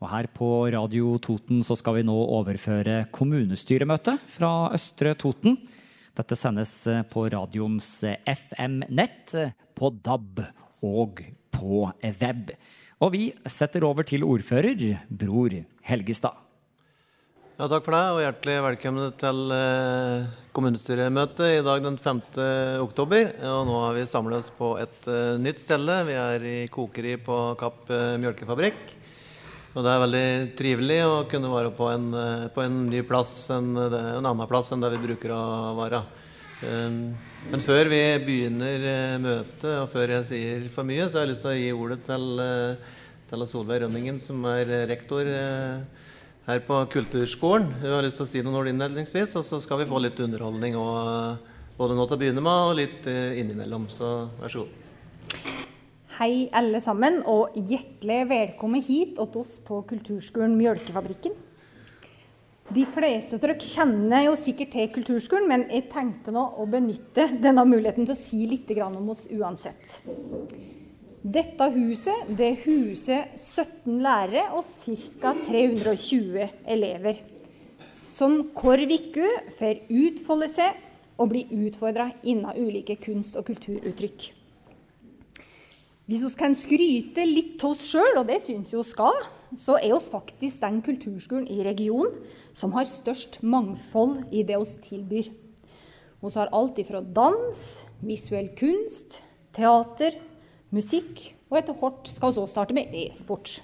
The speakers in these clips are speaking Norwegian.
Og her på Radio Toten så skal vi nå overføre kommunestyremøte fra Østre Toten. Dette sendes på radioens FM-nett, på DAB og på web. Og vi setter over til ordfører, Bror Helgestad. Ja, takk for det, og hjertelig velkommen til kommunestyremøte i dag den 5. oktober. Og nå har vi samlet oss på et nytt sted. Vi i kokeri på Kapp Mjølkefabrikk. Og det veldig trivelig å kunne være på en ny plass, en annen plass enn det vi bruker å være. Men før vi begynner møtet, og før jeg sier for mye, så har jeg lyst til å gi ordet til Solveig Rønningen, som rektor her på Kulturskolen. Hun har lyst til å si noen ord innledningsvis, og så skal vi få litt underholdning, både nå til å begynne med, og litt innimellom. Så vær så god. Hei alle sammen, og hjertelig velkommen hit til oss på Kulturskolen Mjølkefabrikken. De fleste av dere kjenner jo sikkert til Kulturskolen, men jeg tenkte nå å benytte denne muligheten til å si litt om oss uansett. Dette huset, det huser 17 lærere og ca. 320 elever, som hver uke får utfolde seg og bli utfordret innen ulike kunst- og kulturuttrykk. Hvis vi kan skryte litt til oss selv, og det synes vi skal, så oss faktisk den kulturskolen i regionen som har størst mangfold i det vi tilbyr. Vi har alt fra dans, visuell kunst, teater, musikk, og etter hvert skal vi også starte med e-sport.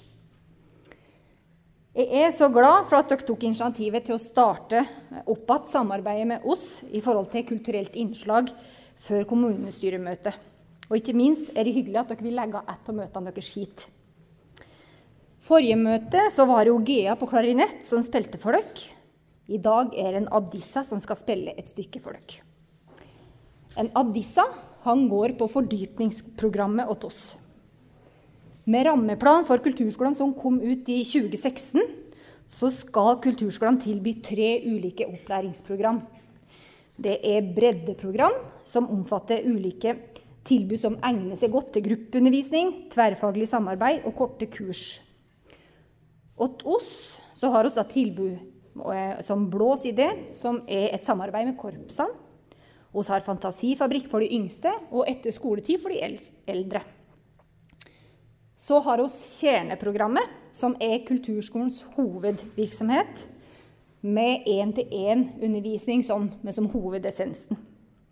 Jeg så glad for at dere tok initiativet til å starte opp at samarbeidet med oss i forhold til kulturelt innslag før kommunestyremøtet. Og ikke minst det hyggelig at dere vil legge ett av møtene deres hit. Forrige møte så var det jo Gea på klarinett som spilte for dere. I dag det en Abdissa som skal spille et stykke for dere. En Abdissa, han går på fordypningsprogrammet åt oss. Med rammeplan for kulturskolen som kom ut i 2016, så skal kulturskolen tilby 3 ulike opplæringsprogram. Det breddeprogram som omfatter ulike tilbud som egner seg godt til gruppeundervisning, tverrfaglig samarbeid og korte kurs. Og oss så har vi et tilbud som Blås idé, som et samarbeid med korpsene. Vi har fantasifabrikk for de yngste, og etter skoletid for de eldre. Så har vi kjerneprogrammet, som kulturskolens hovedvirksomhet, med 1-til-1 undervisning som hovedessensen.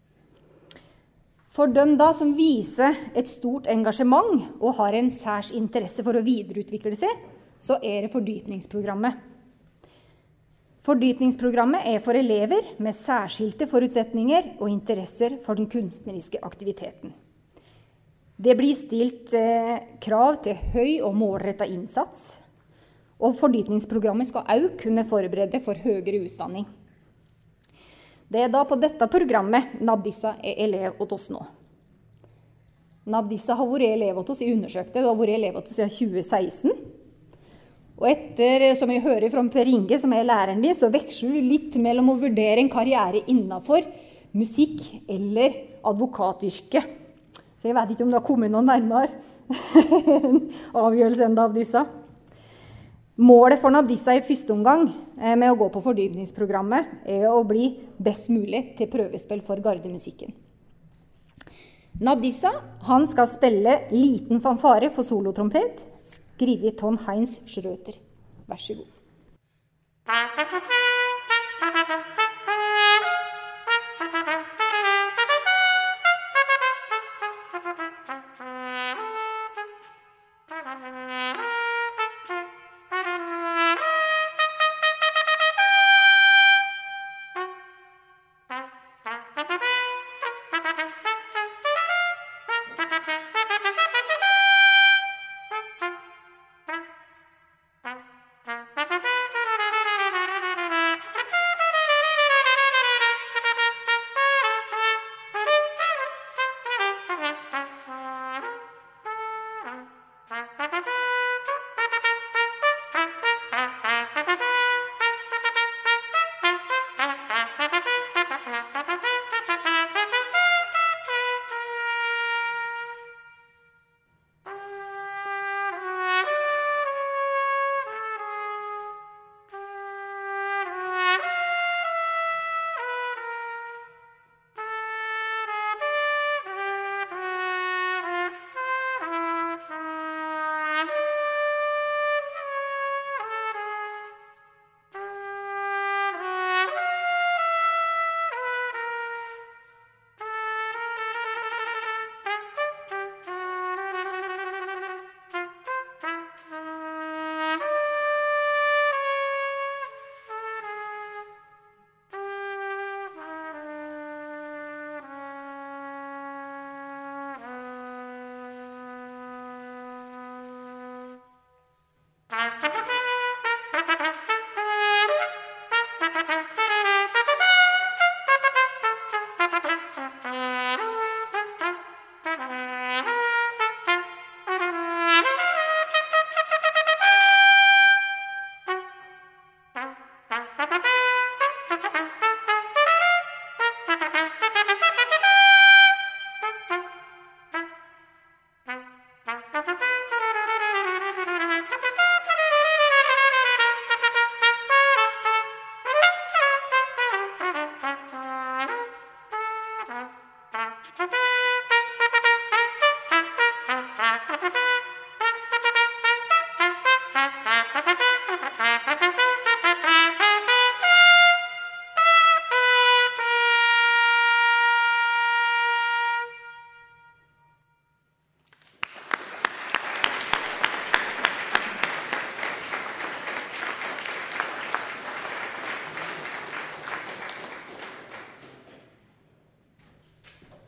For dem da som viser et stort engasjement og har en særs interesse for å videreutvikle seg, så det fordypningsprogrammet. Fordypningsprogrammet for elever med særskilte forutsetninger og interesser for den kunstneriske aktiviteten. Det blir stilt krav til høy og målrettet innsats, og fordypningsprogrammet skal også kunne forberede for høyere utdanning. Det da på dette programmet Nabdissa elev åt oss nå. Nabdissa har vært elev åt oss i undersøkte, det har vært elev åt oss siden 2016. Og etter, som jeg hører fra Per Inge, som læreren din, så veksler du litt mellom å vurdere en karriere innenfor musikk eller advokatyrke. Så jeg vet ikke om det har kommet noen nærmere avgjørelse enn Nabdissa. Målet for Nabdissa i første omgang med å gå på fordypningsprogrammet å bli best mulig til prøvespill for gardemusikken. Nabdissa, han skal spille liten fanfare for solotrompet, skrevet Ton Heinz Schrøter. Vær så god.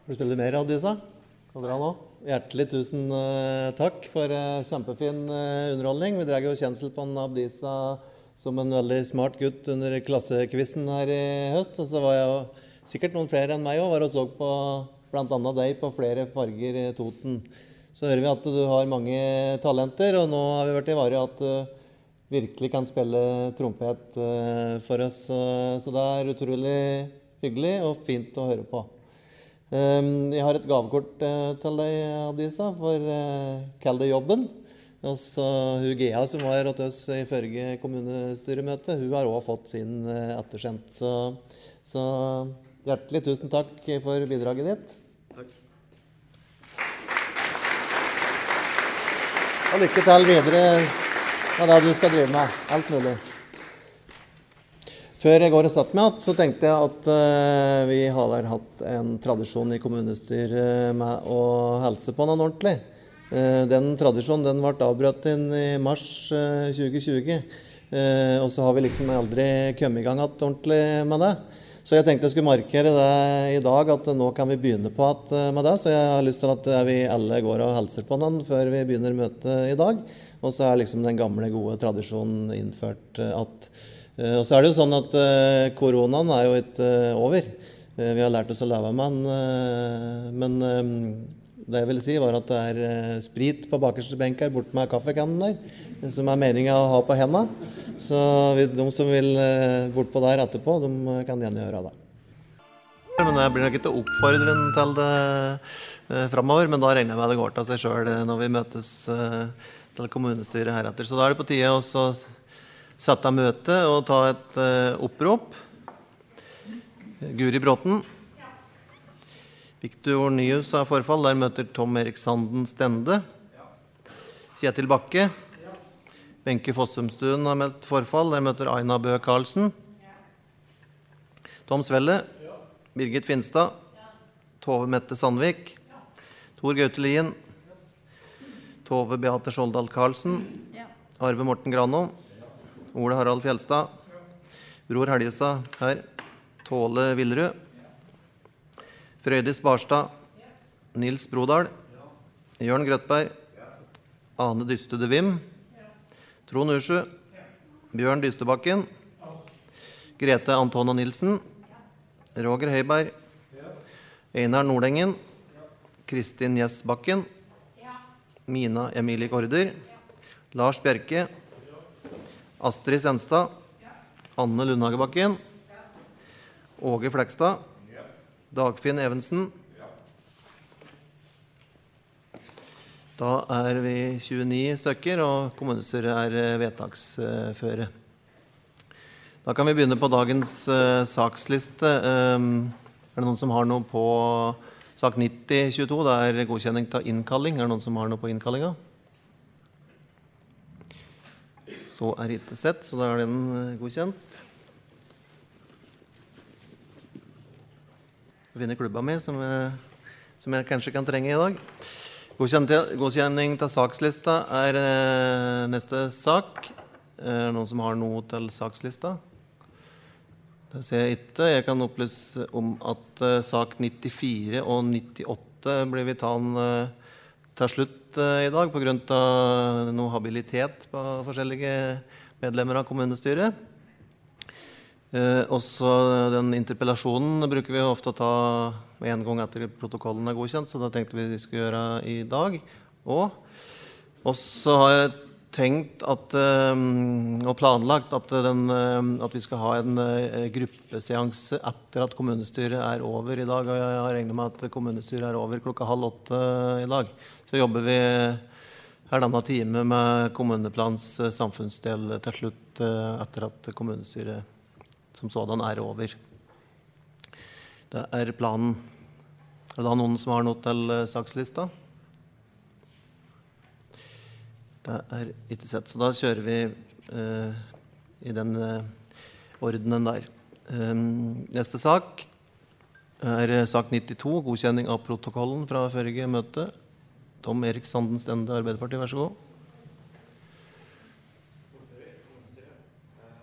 Får du spille mer, Adisa? Går det bra nå? Hjertelig tusen takk for kjempefin underholdning. Vi drar jo kjensel på en Abdisa som en veldig smart gutt under klassekvissen her i høst. Og så var jeg jo sikkert noen flere enn meg også, var og så på blant annet deg på flere farger i Toten. Så hører vi at du har mange talenter, og nå har vi vært i vare at du virkelig kan spille trompet for oss. Så det er utrolig hyggelig og fint å høre på. Jeg har et gavekort til deg, Abdisa, for kall det jobben. Og så hun Gea som var hos oss i forrige kommunestyremøte, hun har også fått sin ettersendt. Så hjertelig tusen takk for bidraget ditt. Takk. Og lykke til videre med det du skal drive med. Alt mulig. Før jeg går og satt meg igjen, så tenkte jeg at vi har hatt en tradisjon i kommunestyret med å helse på noen ordentlig. Den tradisjonen den ble avbrøtt inn i mars 2020, og så har vi liksom aldri kommet i gang ordentlig med det. Så jeg tenkte jeg skulle markere det i dag, at nå kan vi begynne på med det. Så jeg har lyst til at vi alle går og hilser på noen før vi begynner møtet i dag. Og så er liksom den gamle, gode tradisjonen innført at og så er det jo sånn at koronaen er jo ikke over. Vi har lært oss å leve med den, men det jeg ville si var at det er sprit på bakerste benk her, bort med kaffekannen der, som er meningen å ha på hendene. Så de som vil bort på der etterpå, de kan gjerne gjøre det. Men jeg blir nok ikke oppfordret til det fremover, men da regner jeg med det går til seg selv når vi møtes til kommunestyret heretter. Så da er det på tide å sette møte og ta et opprop. Guri Bråten. Victor Nyhus har forfall. Der møter Tom Erik Sanden Stende. Kjetil Bakke. Benke Fossumstuen har meldt forfall. Der møter Aina Bø Karlsen. Tom Svelle. Birgit Finstad. Tove Mette Sandvik. Tor Gaute Lien. Tove Beate Skjoldal Karlsen. Arve Morten Granå. Ole Harald Fjellstad, Bror Helgestad her, Tåle Villerud, Frøydis Barstad, Nils Brodal, Jørn Grøtberg, Ane Dystude Vim, Trond Ursjø, Bjørn Dystebakken, Grete Antona Nilsen, Roger Høiberg, Einar Nordengen, Kristin Gjess Bakken, Mina Emilie Korder, Lars Bjerke, Astrid Senstad, Anne Lundhagebakken, Åge Flekstad, Dagfinn Evensen. Da er vi 29 stykker, og kommunestyret er vedtaksføre. Da kan vi begynne på dagens saksliste. Er det noen som har noe på sak 9022? Det er godkjenning av innkalling. Er det noen som har noe på innkallinga? Så er ikke sett, så da er den godkjent. Jeg finner klubba mi, som jeg kanskje kan trenge i dag. Godkjenning til sakslista er neste sak. Er det noen som har noe til sakslista? Det ser jeg ikke. Jeg kan opplyse om at sak 94 og 98 blir vi tatt til slutt i dag på grunn av noe habilitet på forskjellige medlemmer av kommunestyret. Også den interpellasjonen bruker vi ofte å ta en gang etter protokollen er godkjent, så da tenkte vi skulle gjøre i dag. Og så har jeg tenkt og planlagt at vi skal ha en gruppeseanse etter at kommunestyret er over i dag, og jeg har regnet med at kommunestyret er over 7:30 i dag. Så jobber vi halvannen time med kommuneplans samfunnsdel til slutt etter at kommunestyret som sådan er over. Det er planen. Er det noen som har noe til sakslista? Det er ikke sett, så da kjører vi i den ordenen der. Neste sak er sak 92, godkjenning av protokollen fra forrige møte. Tom Erik Sanden Stende, Arbeiderpartiet, vær så god.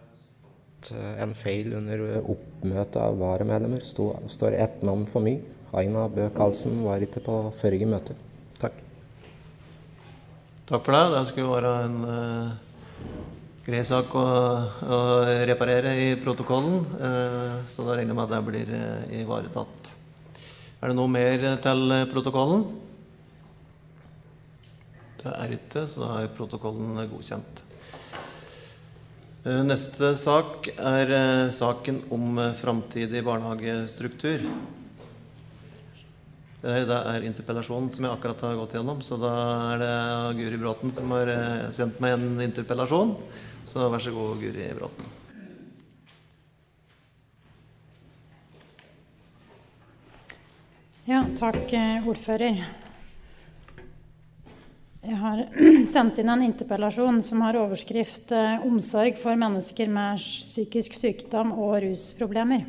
En feil under oppmøte av varamedlemmer står ett navn for mye. Aina Bø Karlsen var ikke på forrige møte. Takk. Takk for det. Det skulle være en grei sak å reparere i protokollen, så da regner jeg med at det blir ivaretatt. Er det noe mer til protokollen? Det er ikke, så da er protokollen godkjent. Neste sak er saken om fremtidig barnehagestruktur. Det er interpellasjonen som jeg akkurat har gått gjennom, så da er det Guri Bråten som har sendt meg en interpellasjon. Så vær så god, Guri Bråten. Ja, takk, ordfører. Jeg har sendt inn en interpellasjon som har overskrift «Omsorg for mennesker med psykisk sykdom og rusproblemer».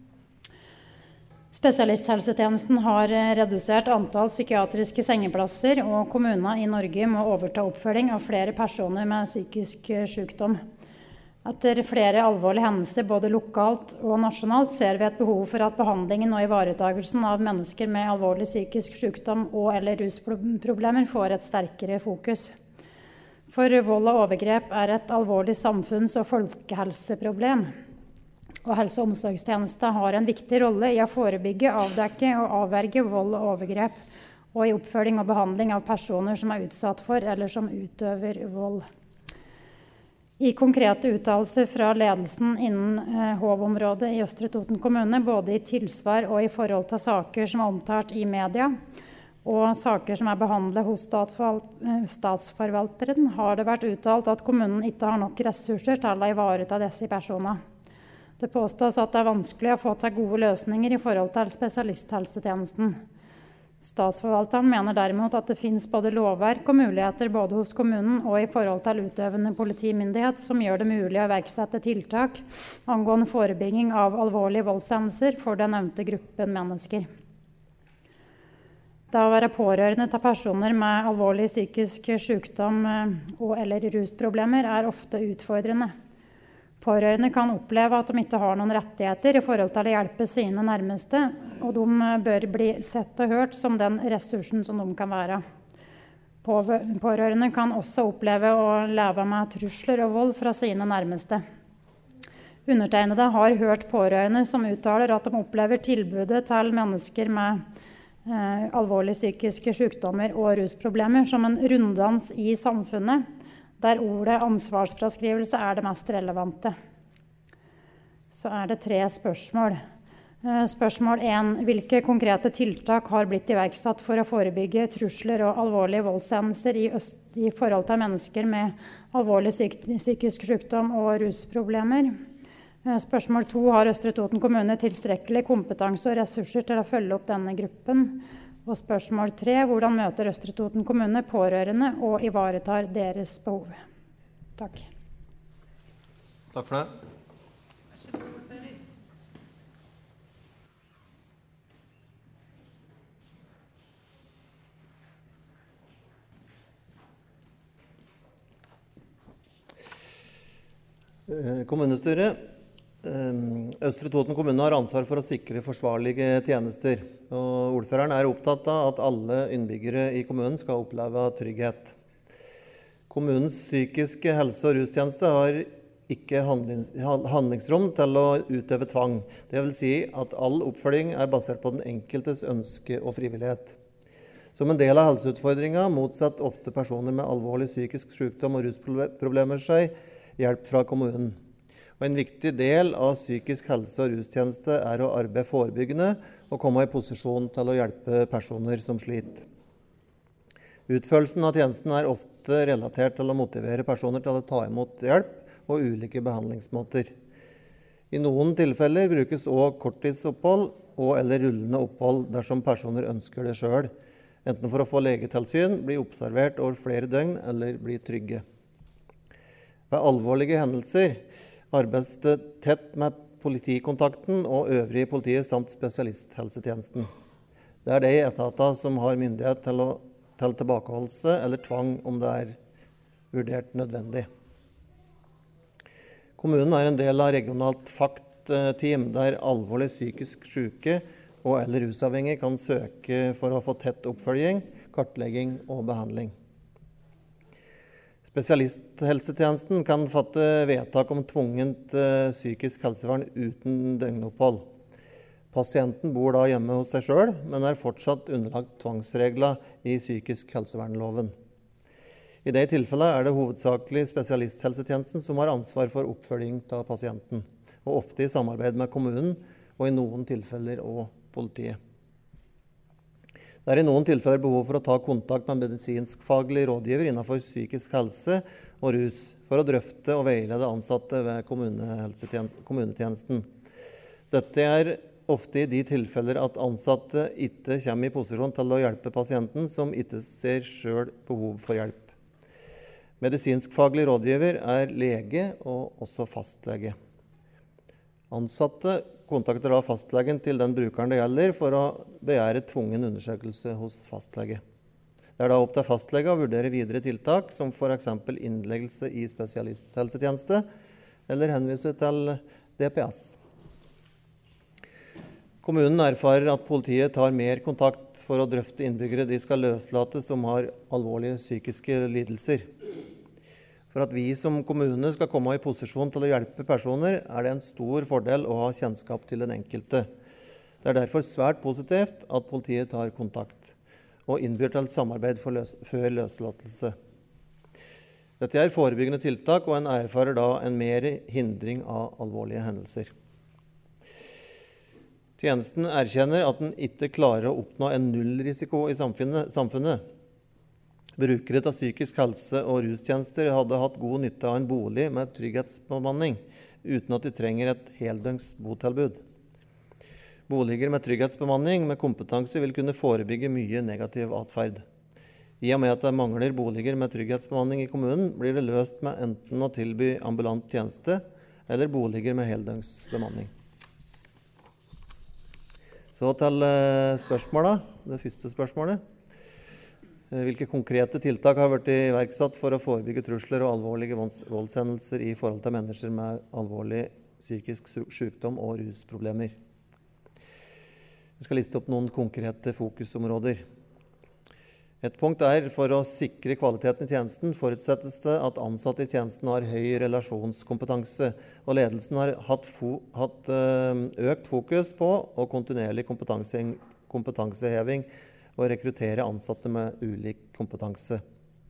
Spesialisthelsetjenesten har redusert antall psykiatriske sengeplasser, og kommunene i Norge må overta oppfølging av flere personer med psykisk sykdom. Etter flere alvorlige hendelser både lokalt og nasjonalt ser vi et behov for at behandlingen og ivaretagelsen av mennesker med alvorlig psykisk sykdom og eller rusproblemer får et sterkere fokus. For vold og overgrep er et alvorlig samfunns- og folkehelseproblem. Og helse- og omsorgstjenesten har en viktig rolle i å forebygge, avdekke og avverge vold og overgrep, og i oppfølging og behandling av personer som er utsatt for eller som utøver vold. I konkrete uttalelser fra ledelsen innen Hov-området i Østre Toten kommune, både i tilsvar og i forhold til saker som er omtalt i media, og saker som er behandlet hos statsforvalteren, har det vært uttalt at kommunen ikke har nok ressurser til å ivareta disse personene. Det påstås at det er vanskelig å få til gode løsninger i forhold til spesialisthelsetjenesten. Statsforvalteren mener derimot at det finnes både lovverk og muligheter både hos kommunen og i forhold til utøvende politimyndighet som gjør det mulig å iverksette tiltak angående forebygging av alvorlige voldshendelser for den nevnte gruppen mennesker. Det å være pårørende til personer med alvorlig psykisk sykdom og eller rusproblemer er ofte utfordrende. Pårørende kan oppleve at de ikke har noen rettigheter i forhold til å hjelpe sine nærmeste, og de bør bli sett og hørt som den ressursen som de kan være. Pårørende kan også oppleve å leve med trusler og vold fra sine nærmeste. Undertegnede har hørt pårørende som uttaler at de opplever tilbudet til mennesker med alvorlige psykiske sykdommer og rusproblemer som en runddans i samfunnet, der ordet ansvarsfraskrivelse er det mest relevante. Så er det 3 spørsmål. Spørsmål 1. Hvilke konkrete tiltak har blitt iverksatt for å forebygge trusler og alvorlige voldshendelser i forhold til mennesker med alvorlig psykisk sykdom og rusproblemer? Spørsmål 2. Har Østre Toten kommune tilstrekkelig kompetanse og ressurser til å følge opp denne gruppen? Og spørsmål 3. Hvordan møter Østre Toten kommune pårørende og ivaretar deres behov? Takk. Takk for det. Kommunestyret. Østre Toten kommune har ansvar for å sikre forsvarlige tjenester, og ordføreren er opptatt av at alle innbyggere i kommunen skal oppleve trygghet. Kommunens psykiske helse- og rustjeneste har ikke handlingsrom til å utøve tvang. Det vil si at all oppfølging er basert på den enkeltes ønske og frivillighet. Som en del av helseutfordringen motsetter ofte personer med alvorlig psykisk sykdom og rusproblemer seg hjelp fra kommunen. Og en viktig del av psykisk helse- og rustjeneste er å arbeide forebyggende og komme i posisjon til å hjelpe personer som sliter. Utførelsen av tjenesten er ofte relatert til å motivere personer til å ta imot hjelp og ulike behandlingsmåter. I noen tilfeller brukes også korttidsopphold og eller rullende opphold dersom personer ønsker det selv, enten for å få legetilsyn, bli observert over flere døgn eller bli trygge. Ved alvorlige hendelser arbeides det tett med politikontakten og øvrige politiet samt spesialisthelsetjenesten. Det er de etater som har myndighet til tilbakeholdelse eller tvang om det er vurdert nødvendig. Kommunen er en del av regionalt FACT-team der alvorlig psykisk syke og eller rusavhengig kan søke for å få tett oppfølging, kartlegging og behandling. Spesialisthelsetjenesten kan fatte vedtak om tvungent psykisk helsevern uten døgnopphold. Pasienten bor da hjemme hos seg selv, men fortsatt underlagt tvangsregler i psykisk helsevernloven. I det tilfellet det hovedsakelig spesialisthelsetjenesten som har ansvar for oppfølging av pasienten, og ofte i samarbeid med kommunen, og i noen tilfeller og politiet. Det i noen tilfeller behov for å ta kontakt med medisinskfaglig rådgiver innenfor psykisk helse og rus, for å drøfte og veilede ansatte ved kommunetjenesten. Dette ofte i de tilfeller at ansatte ikke kommer i posisjon til å hjelpe pasienten som ikke ser selv behov for hjelp. Medisinskfaglig rådgiver lege og også fastlege. Ansatte kontakter da fastlegen til den brukeren det gjelder for å begjære tvungen undersøkelse hos fastlege. Det da opp til fastlege å vurdere videre tiltak, som for eksempel innleggelse i spesialisthelsetjeneste, eller henvise til DPS. Kommunen erfarer at politiet tar mer kontakt for å drøfte innbyggere de skal løslate som har alvorlige psykiske lidelser. For at vi som kommune skal komme i posisjon til å hjelpe personer, det en stor fordel å ha kjennskap til den enkelte. Det derfor svært positivt at politiet tar kontakt og innbyr til samarbeid før løslatelse. Dette forebyggende tiltak, og en erfarer da en mer hindring av alvorlige hendelser. Tjenesten erkjenner at den ikke klarer å oppnå en nullrisiko i samfunnet. Brukere av psykisk helse- og rustjenester hadde hatt god nytte av en bolig med trygghetsbemanning, uten at de trenger et heldøgns botilbud. Boliger med trygghetsbemanning med kompetanse vil kunne forebygge mye negativ atferd. I og med at det mangler boliger med trygghetsbemanning i kommunen, blir det løst med enten å tilby ambulant tjeneste eller boliger med heldøgns bemanning. Så til spørsmålet, det første spørsmålet. Hvilke konkrete tiltak har vært iverksatt for å forebygge trusler og alvorlige voldshendelser i forhold til mennesker med alvorlig psykisk sykdom og rusproblemer? Jeg skal liste opp noen konkrete fokusområder. Et punkt for å sikre kvaliteten i tjenesten forutsettes det at ansatte i tjenesten har høy relasjonskompetanse, og ledelsen har hatt økt fokus på og kontinuerlig kompetanseheving og rekruttere ansatte med ulik kompetanse.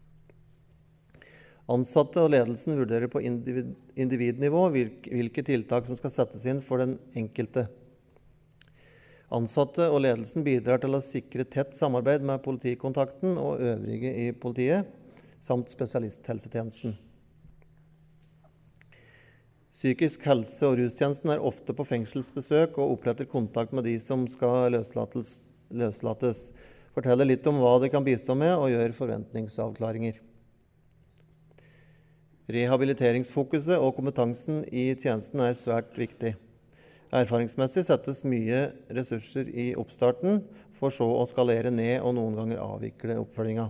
Ansatte og ledelsen vurderer på individnivå hvilke tiltak som skal settes inn for den enkelte. Ansatte og ledelsen bidrar til å sikre tett samarbeid med politikontakten og øvrige i politiet, samt spesialisthelsetjenesten. Psykisk helse- og rustjenesten ofte på fengselsbesøk og oppretter kontakt med de som skal løslates, forteller litt om hva de kan bistå med og gjør forventningsavklaringer. Rehabiliteringsfokuset og kompetansen i tjenesten svært viktig. Erfaringsmessig settes mye ressurser i oppstarten, for så å skalere ned og noen ganger avvikle oppfølginga.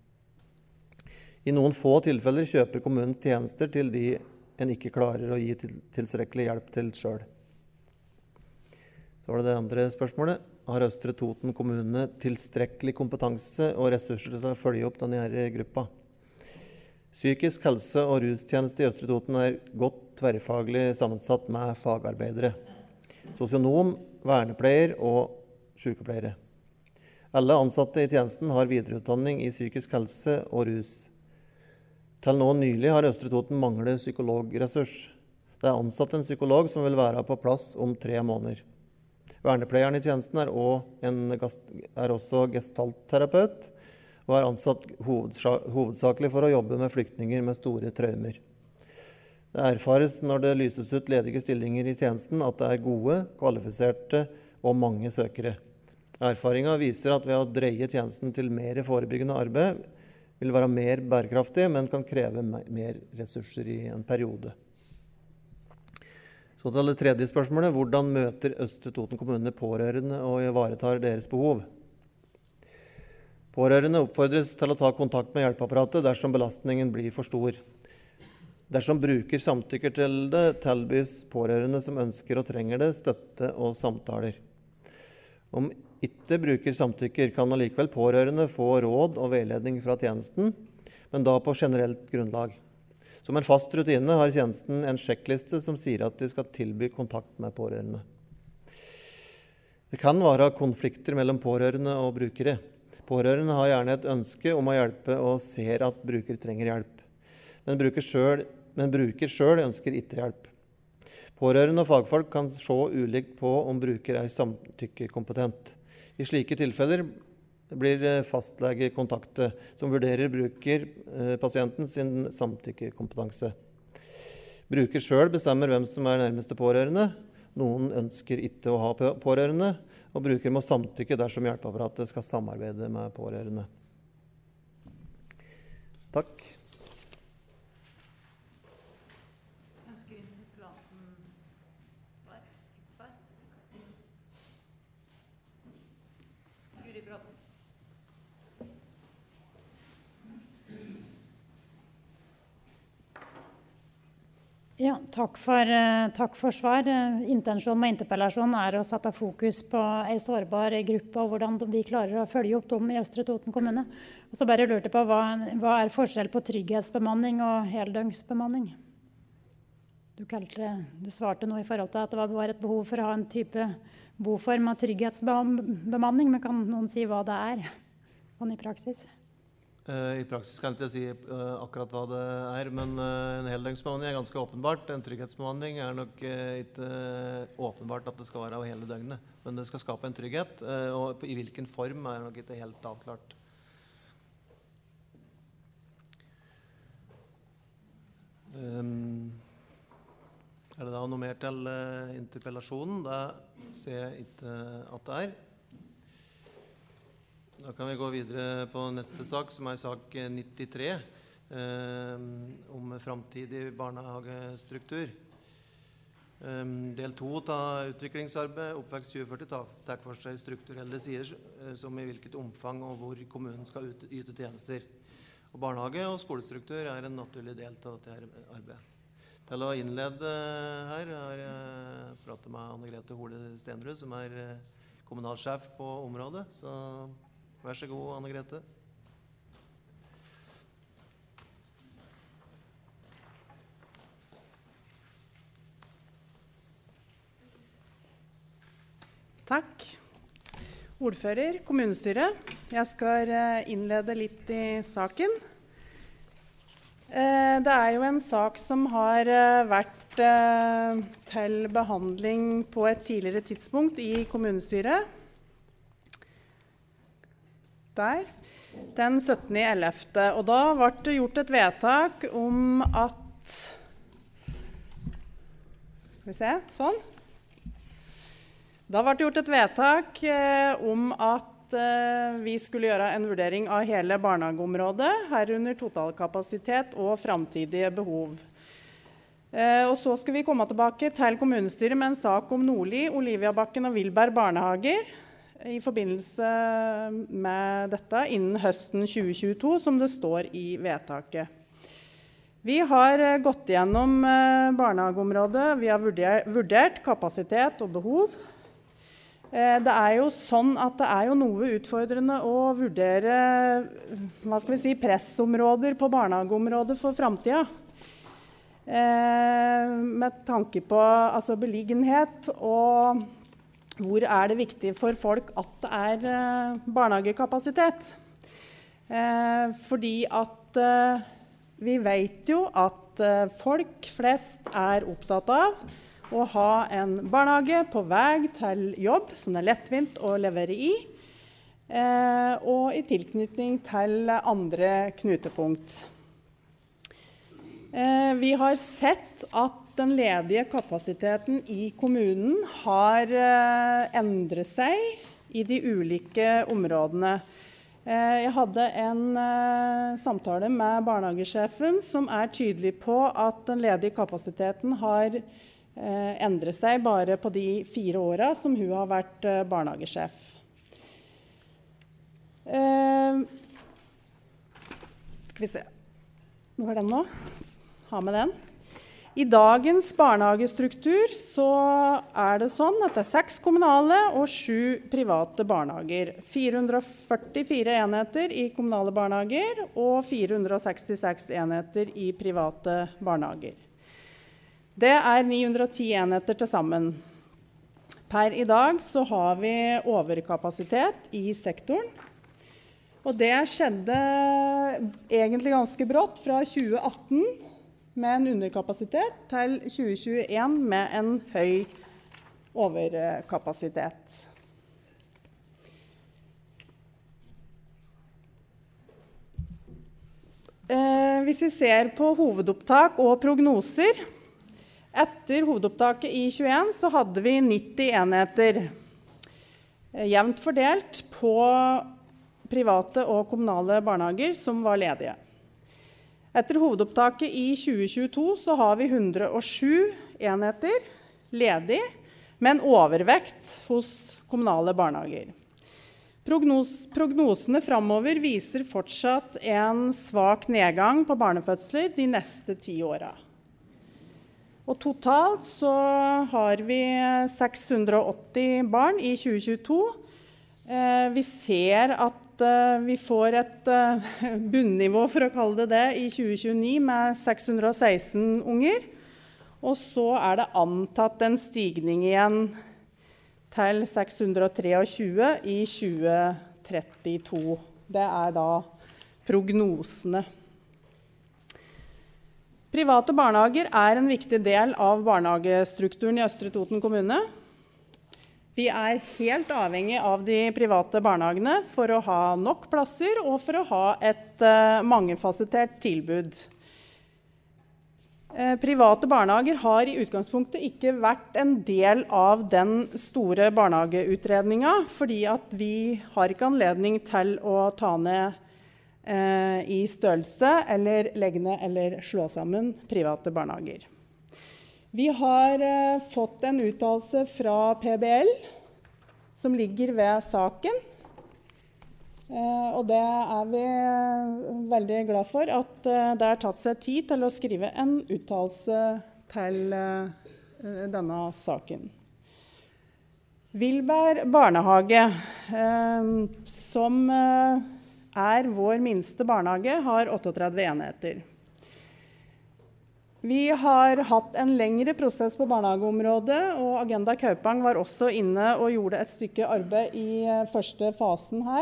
I noen få tilfeller kjøper kommunen tjenester til de en ikke klarer å gi tilstrekkelig hjelp til selv. Så var det andre spørsmålet. Har Østre Toten kommune tilstrekkelig kompetanse og ressurser til å følge opp denne gruppa? Psykisk helse- og rustjeneste i Østre Toten godt tverrfaglig sammensatt med fagarbeidere, sosionom, vernepleier og sykepleiere. Alle ansatte i tjenesten har videreutdanning i psykisk helse og rus. Til nå nylig har Østre Toten manglet psykologressurs. Det ansatt en psykolog som vil være på plass om 3 måneder. Vernepleieren i tjenesten også gestaltterapeut, og ansatt hovedsakelig for å jobbe med flyktninger med store traumer. Det erfares når det lyses ut ledige stillinger i tjenesten at det gode, kvalifiserte og mange søkere. Erfaringen viser at ved å dreie tjenesten til mer forebyggende arbeid vil være mer bærekraftig, men kan kreve mer ressurser i en periode. Så til det tredje spørsmålet. Hvordan møter Østre Toten kommune pårørende og ivaretar deres behov? Pårørende oppfordres til å ta kontakt med hjelpeapparatet dersom belastningen blir for stor. Dersom bruker samtykker til det, tilbys pårørende som ønsker og trenger det, støtte og samtaler. Om ikke bruker samtykker, kan allikevel pårørende få råd og veiledning fra tjenesten, men da på generelt grunnlag. Som en fast rutine har tjenesten en sjekkliste som sier at de skal tilby kontakt med pårørende. Det kan være konflikter mellom pårørende og brukere. Pårørende har gjerne et ønske om å hjelpe og ser at bruker trenger hjelp. Men bruker selv ønsker ikke hjelp. Pårørende og fagfolk kan se ulikt på om bruker er samtykkekompetent. I slike tilfeller blir fastlege kontaktet, som vurderer pasienten sin samtykkekompetanse. Bruker selv bestemmer hvem som er nærmeste pårørende. Noen ønsker ikke å ha pårørende, og bruker må samtykke dersom hjelpeapparatet skal samarbeide med pårørende. Takk. Ønsker interpellanten svar? Guri Bråten. Ja, takk for svar. Intensjonen med interpellasjonen er å sette fokus på en sårbar gruppe og hvordan de klarer å følge opp dem i Østre Toten kommune. Og så bare lurte på hva er forskjell på trygghetsbemanning og heldøgnsbemanning? Du svarte noe i forhold til at det var et behov for å ha en type boform av trygghetsbemanning, men kan noen si hva det er sånn i praksis? I praksis kan jeg ikke si akkurat hva det er, men en heldøgnsbemanning er ganske åpenbart. En trygghetsbemanning er nok ikke åpenbart at det skal være av hele døgnet, men det skal skape en trygghet, og i hvilken form er nok ikke helt avklart. Er det da noe mer til interpellasjonen? Da ser jeg ikke at det er. Da kan vi gå videre på neste sak, som er sak 93, om fremtidig barnehagestruktur. Del 2 av utviklingsarbeid, oppvekst 2040, tar for seg strukturelle sider, som i hvilket omfang og hvor kommunen skal yte tjenester. Og barnehage og skolestruktur er en naturlig del av dette arbeidet. Til å innlede her har jeg pratet med Anne-Grete Hole Stenrud, som er kommunalsjef på området, så vær så god, Anne-Grete. Takk. Ordfører, kommunestyre. Jeg skal innlede litt i saken. Det er jo en sak som har vært til behandling på et tidligere tidspunkt i kommunestyret. Der, den 17.11. Og da ble det gjort et vedtak om at Skal vi se, sånn. Da ble det gjort et vedtak om at vi skulle gjøre en vurdering av hele barnehageområdet, herunder totalkapasitet og fremtidige behov. Og så skulle vi komme tilbake til kommunestyret med en sak om Nordli, Oliviabakken og Vilberg barnehager, i forbindelse med dette innen høsten 2022, som det står i vedtaket. Vi har gått gjennom barnehageområdet, vi har vurdert kapasitet og behov. Det er jo sånn at det er jo noe utfordrende å vurdere pressområder på barnehageområdet for fremtiden. Med tanke på beliggenhet og hvor er det viktig for folk at det er barnehagekapasitet. Fordi at vi vet jo at folk flest er opptatt av å ha en barnehage på vei til jobb som er lettvint å levere i, og i tilknytning til andre knutepunkt. Vi har sett at den ledige kapasiteten i kommunen har endret seg i de ulike områdene. Jeg hadde en samtale med barnehagesjefen som er tydelig på at den ledige kapasiteten har endret seg bare på de 4 årene som hun har vært barnehagesjef. Skal vi se. Hvor er den nå? Ha med den. I dagens barnehagestruktur så det sånn at det 6 kommunale og 7 private barnehager. 444 enheter i kommunale barnehager og 466 enheter i private barnehager. Det 910 enheter til sammen. Per i dag så har vi overkapasitet i sektoren. Og det skjedde egentlig ganske brått fra 2018 med en underkapasitet til 2021 med en høy overkapasitet. Hvis vi ser på hovedopptak og prognoser, etter hovedopptaket i 2021 så hadde vi 90 enheter, jevnt fordelt på private og kommunale barnehager som var ledige. Etter hovedopptaket i 2022 så har vi 107 enheter ledig, men overvekt hos kommunale barnehager. Prognosene fremover viser fortsatt en svak nedgang på barnefødsler de neste 10 årene. Og totalt så har vi 680 barn i 2022. Vi ser at vi får et bunnivå, for å kalle det i 2029, med 616 unger. Og så det antatt en stigning igjen til 623 i 2032. Det da prognosene. Private barnehager en viktig del av barnehagestrukturen i Østre Toten kommune. Vi helt avhengig av de private barnehagene for å ha nok plasser og for å ha et mangefasettert tilbud. Private barnehager har i utgangspunktet ikke vært en del av den store barnehageutredningen, fordi at vi har ikke anledning til å ta ned i størrelse eller legge ned eller slå sammen private barnehager. Vi har fått en uttalelse fra PBL som ligger ved saken, og det vi veldig glad for at det tatt seg tid til å skrive en uttalelse til denne saken. Vilberg barnehage, som vår minste barnehage, har 38 enheter. Vi har hatt en lengre prosess på barnehageområdet, og Agenda Kaupang var også inne og gjorde et stykke arbeid i første fasen her.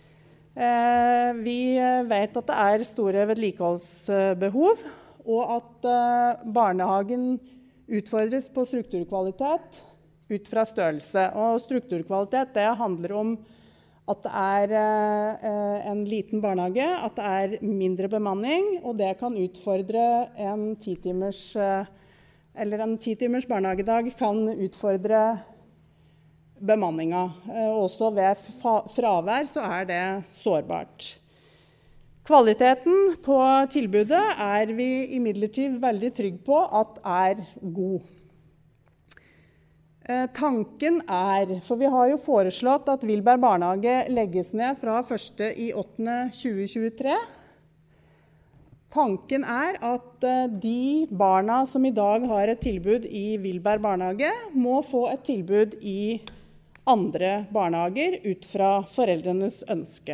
Vi vet at det store vedlikeholdsbehov, og at barnehagen utfordres på strukturkvalitet ut fra størrelse. Og strukturkvalitet, det handler om at det en liten barnehage, at det mindre bemanning, og det kan utfordre en 10-timers barnehagedag kan utfordre bemanninga. Også ved fravær så det sårbart. Kvaliteten på tilbudet vi imidlertid veldig trygg på at god. Tanken for vi har jo foreslått at Vilberg barnehage legges ned fra 1.8.2023. Tanken at de barna som i dag har et tilbud i Vilberg barnehage, må få et tilbud i andre barnehager ut fra foreldrenes ønske.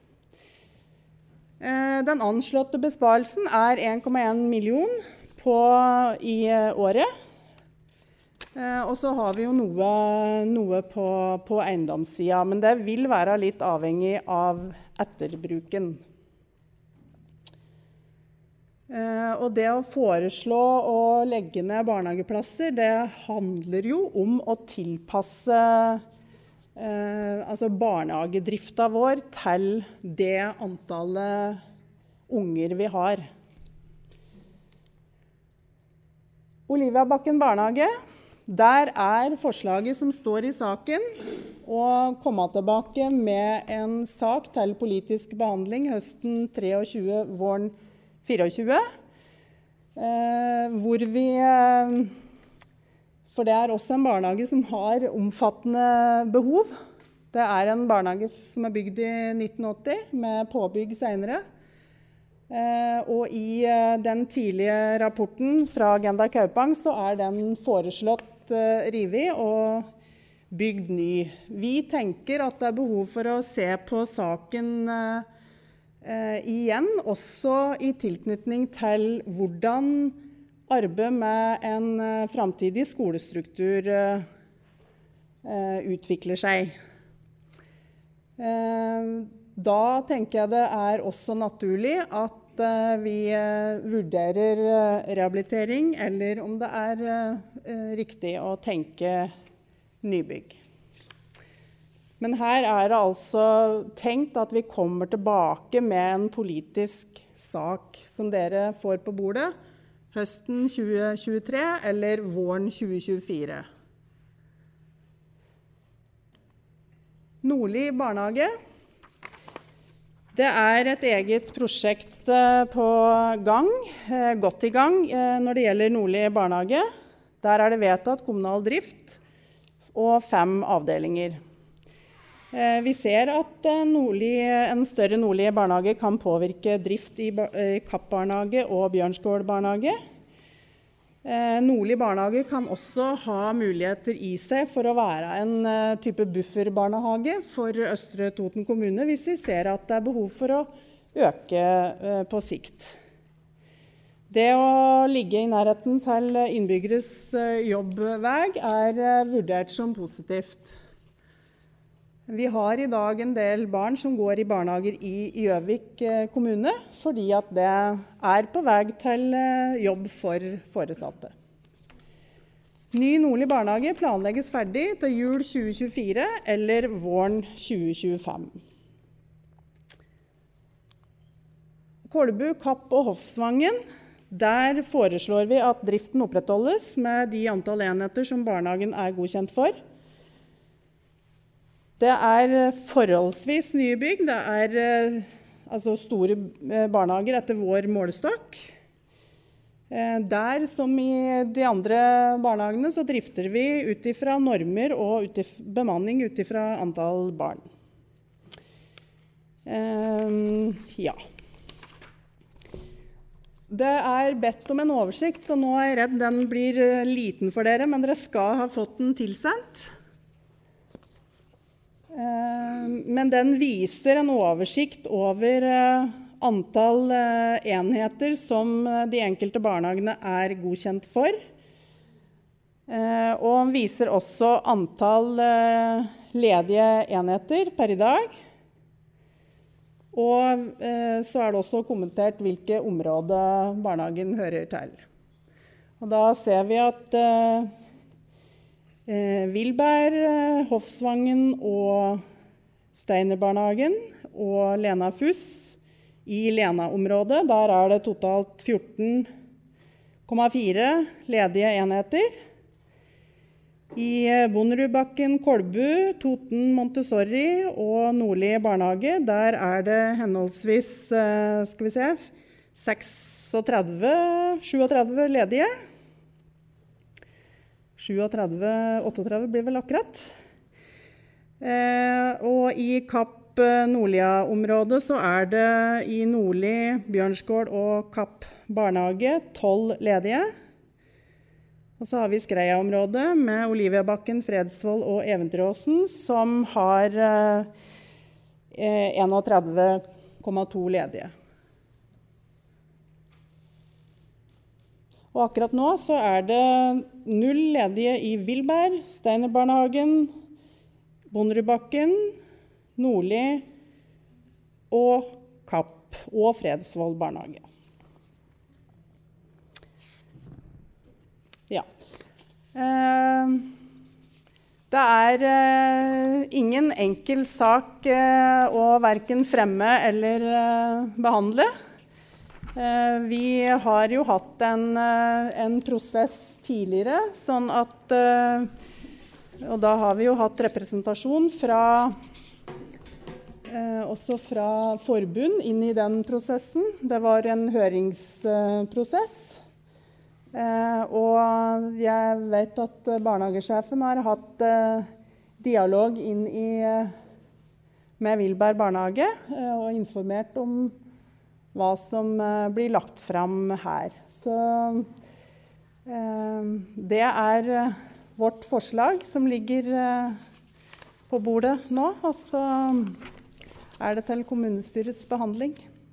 Den anslåtte besparelsen 1,1 million i året. Og så har vi jo noe på eiendomssiden, men det vil være litt avhengig av etterbruken. Og det å foreslå å legge ned barnehageplasser, det handler jo om å tilpasse barnehagedriften vår til det antallet unger vi har. Oliviabakken barnehage, der forslaget som står i saken å komme tilbake med en sak til politisk behandling høsten 23, våren 24, hvor vi, for det også en barnehage som har omfattende behov. Det en barnehage som bygd i 1980 med påbygg senere. Og i den tidlige rapporten fra Agenda Kaupang så den foreslått revet og bygd ny. Vi tenker at det behov for å se på saken igjen, også i tilknytning til hvordan arbeidet med en framtidig skolestruktur utvikler seg. Da tenker jeg det også naturlig at vi vurderer rehabilitering, eller om det riktig å tenke nybygg. Men her det altså tenkt at vi kommer tilbake med en politisk sak som dere får på bordet høsten 2023 eller våren 2024. Nordli barnehage. Det et eget prosjekt på gang, godt i gang når det gjelder Nordli barnehage. Der det vedtatt kommunal drift og 5 avdelinger. Vi ser at en større Nordli barnehage kan påvirke drift i Kapp barnehage og Bjørnskål barnehage. Nordli barnehage kan også ha muligheter i seg for å være en type bufferbarnehage for Østre Toten kommune, hvis vi ser at det behov for å øke på sikt. Det å ligge i nærheten til innbyggeres jobbvei vurdert som positivt. Vi har i dag en del barn som går i barnehager i Gjøvik kommune, fordi at det på vei til jobb for foresatte. Ny Nordli barnehage planlegges ferdig til jul 2024 eller våren 2025. Kolbu, Kapp og Hofsvangen, der foreslår vi at driften opprettholdes med de antall enheter som barnehagen godkjent for. Det forholdsvis nye bygg, det altså store barnehager etter vår målestokk. Der, som i de andre barnehagene, så drifter vi ut ifra normer og bemanning ut ifra antall barn. Ja. Det bedt om en oversikt, og nå jeg redd den blir liten for dere, men dere skal ha fått den tilsendt. Men den viser en oversikt over antall enheter som de enkelte barnehagene godkjent for. Og den viser også antall ledige enheter per i dag. Og så det også kommentert hvilke områder barnehagen hører til. Og da ser vi at Vilberg, Hofsvangen og Steinerbarnehagen og Lena Fuss i Lena-området. Der det totalt 14,4 ledige enheter. I Bonnerudbakken, Kolbu, Toten Montessori og Nordli barnehage, der det henholdsvis, skal vi se, 37 ledige. 37-38 blir vel akkurat. Og i Kapp Nordlia-området så det i Nordli, Bjørnskål og Kapp barnehage 12 ledige. Og så har vi Skreia-området med Oliviabakken, Fredsvoll og Eventyråsen som har 31,2 ledige. Og akkurat nå så det 0 ledige i Vilberg, Steinerbarnehagen, Bonnerudbakken, Nordli og Kapp og Fredsvoll barnehage. Ja. Det ingen enkel sak å hverken fremme eller behandle. Vi har jo hatt en prosess tidligere, sånn at, og da har vi jo hatt representasjon også fra forbund inn i den prosessen. Det var en høringsprosess, og jeg vet at barnehagesjefen har hatt dialog med Vilberg barnehage og informert om hva som blir lagt fram her. Så det vårt forslag som ligger på bordet nå, og så det til kommunestyrets behandling.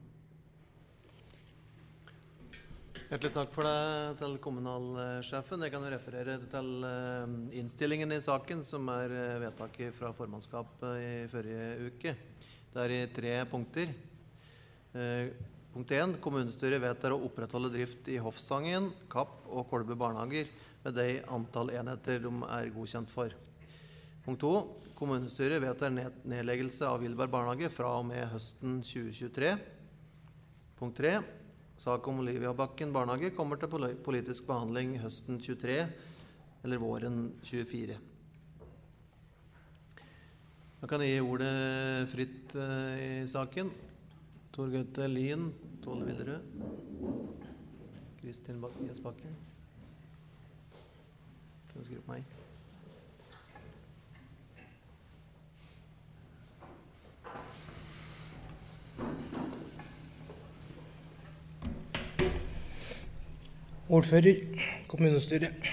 Hjertelig takk for det til kommunalsjefen. Jeg kan referere til innstillingen i saken, som vedtaket fra formannskapet i forrige uke. Det i 3 punkter. Punkt 1. Kommunestyret vedtar å opprettholde drift i Hofsangen, Kapp og Kolbu barnehager med det antall enheter de godkjent for. Punkt 2. Kommunestyret vedtar nedleggelse av Vilberg barnehage fra og med høsten 2023. Punkt 3. Sak om Oliviabakken barnehage kommer til politisk behandling høsten 23 eller våren 24. Da kan jeg gi ordet fritt i saken. Tor Gaute Lien, Tåle Villerød, Kristin Gjesbakken. Kan du skrive på meg? Ordfører, kommunestyret.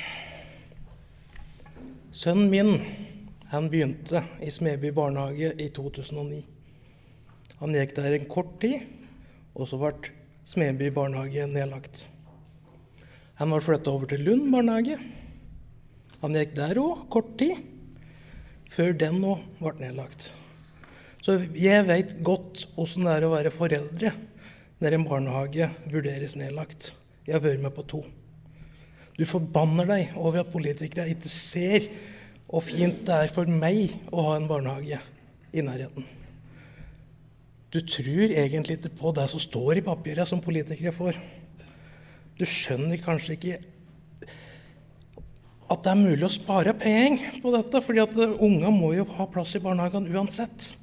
Sønnen min, han begynte i Smedby barnehage i 2009. Han gikk der en kort tid, og så ble Smedby barnehage nedlagt. Han var flyttet over til Lund barnehage. Han gikk der også kort tid, før den også ble nedlagt. Så jeg vet godt hvordan det å være foreldre når en barnehage vurderes nedlagt. Jeg har vært med på 2. Du forbanner deg over at politikere ikke ser hvor fint det for meg å ha en barnehage i nærheten. Du tror egentlig ikke på det som står i papiret som politikere får. Du skjønner kanskje ikke at det mulig å spare penger på dette, fordi at unger må jo ha plass i barnehagen uansett.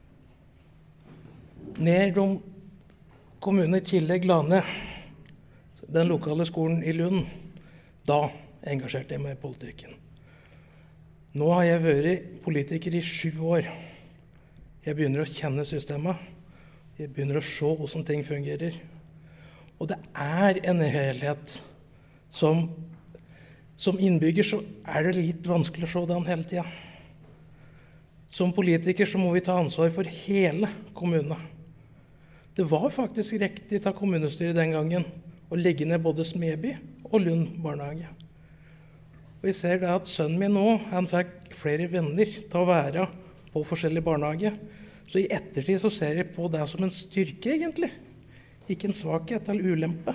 Når de kommunene i tillegg la ned den lokale skolen i Lund, da engasjerte jeg meg i politikken. Nå har jeg vært politiker i 7 år. Jeg begynner å kjenne systemet. Jeg begynner å se hvordan ting fungerer. Og det en helhet som innbygger så det litt vanskelig å se den hele tiden. Som politiker så må vi ta ansvar for hele kommunen. Det var faktisk riktig av kommunestyret den gangen å legge ned både Smedby og Lund barnehage. Og vi ser at sønnen min nå, han fikk flere venner til å være på forskjellige barnehager. Så i ettertid så ser jeg på det som en styrke egentlig, ikke en svakhet eller ulempe.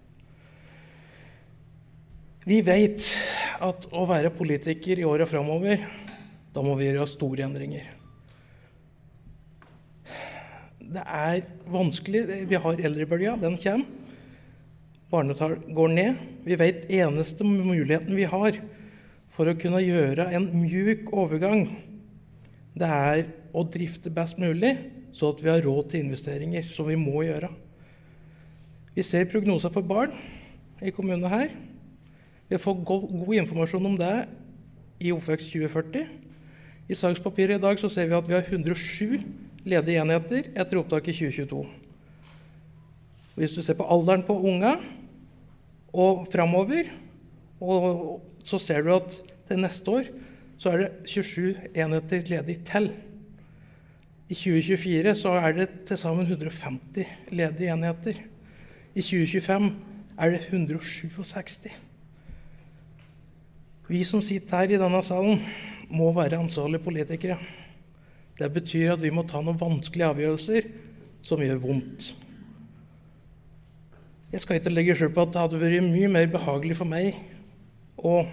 Vi vet at å være politiker i årene fremover, da må vi gjøre store endringer. Det vanskelig, vi har eldrebølgen, den kommer. Barnetall går ned. Vi vet eneste muligheten vi har for å kunne gjøre en mjuk overgang, det å drifte best mulig, så at vi har råd til investeringer, som vi må gjøre. Vi ser prognoser for barn i kommunene her. Vi får god informasjon om det i Oppvekst 2040. I sakspapiret i dag så ser vi at vi har 107 ledige enheter etter opptak i 2022. Hvis du ser på alderen på unge, og fremover, og så ser du at til neste år så det 27 enheter ledig til. I 2024 så det til sammen 150 ledige enheter. I 2025 det 167. Vi som sitter her i denne salen må være ansvarlige politikere. Det betyr at vi må ta noen vanskelige avgjørelser som gjør vondt. Jeg skal ikke legge skjul på at det hadde vært mye mer behagelig for meg å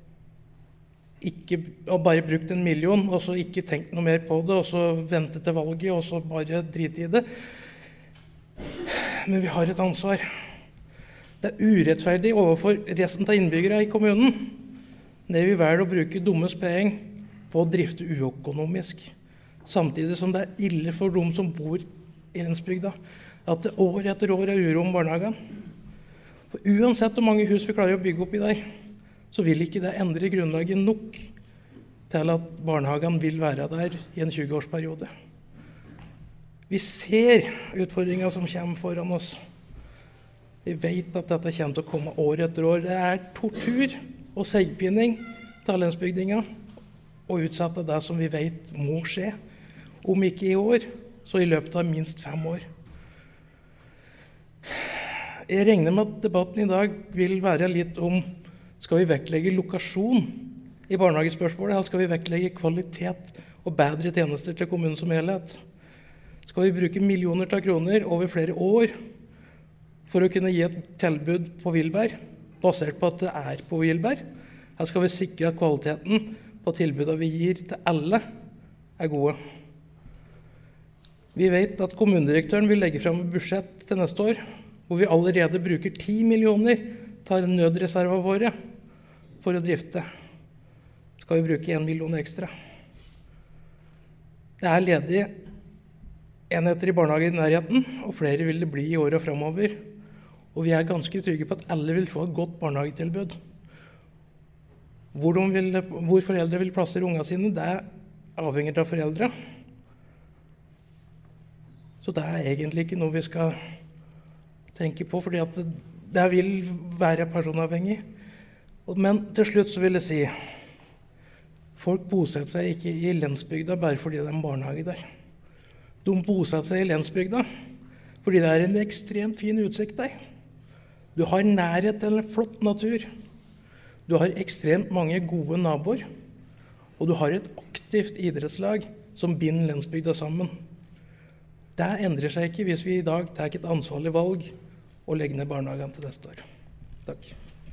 bare brukt 1 million, og så ikke tenkt noe mer på det, og så vente til valget, og så bare drite i det. Men vi har et ansvar. Det urettferdig overfor resten av innbyggere i kommunen, når vi velger å bruke dummes penger på å drifte uøkonomisk, samtidig som det ille for dem som bor i landsbygda, at det år etter år uro om barnehagen. For uansett hvor mange hus vi klarer å bygge opp i der, så vil ikke det endre grunnlaget nok til at barnehagen vil være der i en 20-årsperiode. Vi ser utfordringer som kommer foran oss. Vi vet at dette kommer til å komme år etter år. Det er tortur og seigpining til Lensbygdinga og utsette det som vi vet må skje. Om ikke i år, så i løpet av minst 5 år. Jeg regner med at debatten i dag vil være litt om skal vi vektlegge lokasjon i barnehagespørsmålet, eller skal vi vektlegge kvalitet og bedre tjenester til kommunen som helhet? Skal vi bruke millioner av kroner over flere år for å kunne gi et tilbud på Vilberg, basert på at det er på Vilberg? Her skal vi sikre at kvaliteten på tilbudet vi gir til alle er gode. Vi vet at kommunedirektøren vil legge frem et budsjett til neste år, hvor vi allerede bruker 10 millioner til nødreserver våre for å drifte. Skal vi bruke 1 million ekstra? Det er ledige enheter i barnehager i nærheten, og flere vil det bli i året fremover. Og vi er ganske trygge på at alle vil få et godt barnehagetilbud. Hvor foreldre vil plassere ungene sine, det avhenger av foreldre. Så det er egentlig ikke noe vi skal tenke på, fordi at det vil være personavhengig. Men til slutt så vil jeg si, folk bosetter seg ikke i Lensbygda bare fordi det er en barnehage der. De bosetter seg i Lensbygda fordi det er en ekstremt fin utsikt der. Du har nærhet til en flott natur. Du har ekstremt mange gode naboer. Og du har et aktivt idrettslag som binder Lensbygda sammen. Det endrer seg ikke hvis vi i dag tar et ansvarlig valg og legger ned barnehagen til neste år. Takk.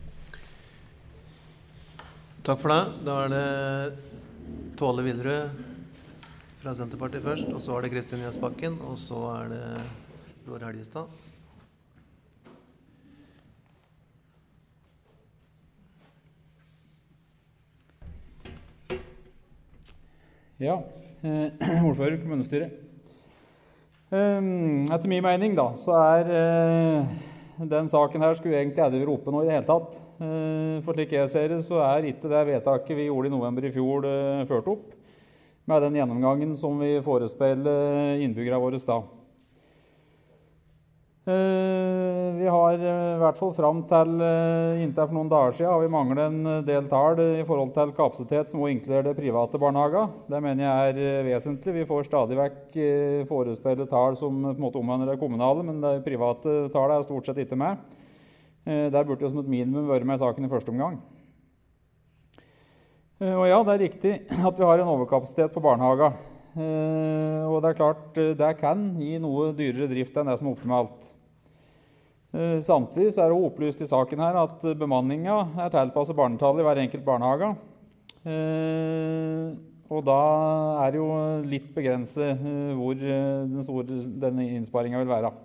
Takk for det. Da er det Tåle Villerød fra Senterpartiet først, og så er det Kristin Gjesbakken, og så er det Lore Helgestad. Ja, ordfører, kommunestyre. Etter min mening da, så den saken her skulle egentlig aldri vært oppe nå i det hele tatt. For slik jeg ser det, så ikke det vedtaket vi gjorde i november i fjor ført opp, med den gjennomgangen som vi forespeiler innbyggere våre da. Vi har i hvert fall frem til inntil for noen dager siden har vi manglet en del tall i forhold til kapasitet som også inkluderer det private barnehager. Det mener jeg er vesentlig. Vi får stadig vekk forespeilet tall som på en måte omhandler det kommunale, men det private tallet er stort sett ikke med. Der burde jo som et minimum være med i saken i første omgang. Og ja, det er riktig at vi har en overkapasitet på barnehager. Og det er klart, det kan gi noe dyrere drift enn det som er optimalt. Samtidig så er det opplyst i saken her at bemanningen er tilpasset barnetallet i hver enkelt barnehage. Og da er det jo litt begrenset hvor denne innsparingen vil være.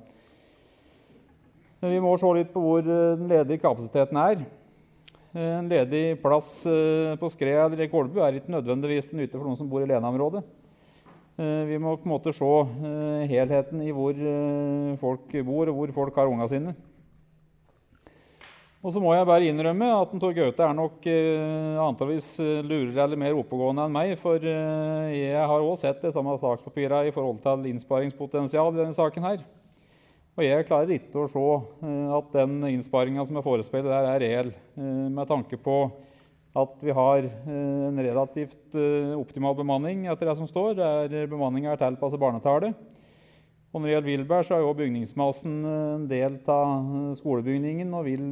Vi må se litt på hvor den ledige kapasiteten er. En ledig plass på Skrea eller i Kolbu er ikke nødvendigvis til nytte for noen som bor i Lena-området. Vi må på en måte se helheten i hvor folk bor og hvor folk har ungene sine. Og så må jeg bare innrømme at Tor Gaute er nok antageligvis lurere eller mer oppegående enn meg, for jeg har også sett det samme sakspapirene i forhold til innsparingspotensial i denne saken her. Og jeg klarer ikke å se at den innsparingen som er forespeilet der er reell, med tanke på at vi har en relativt optimal bemanning etter det som står. Bemanningen er tilpasset barnetallet. Og når det gjelder Vilberg, så er jo bygningsmassen en del av skolebygningen, og vil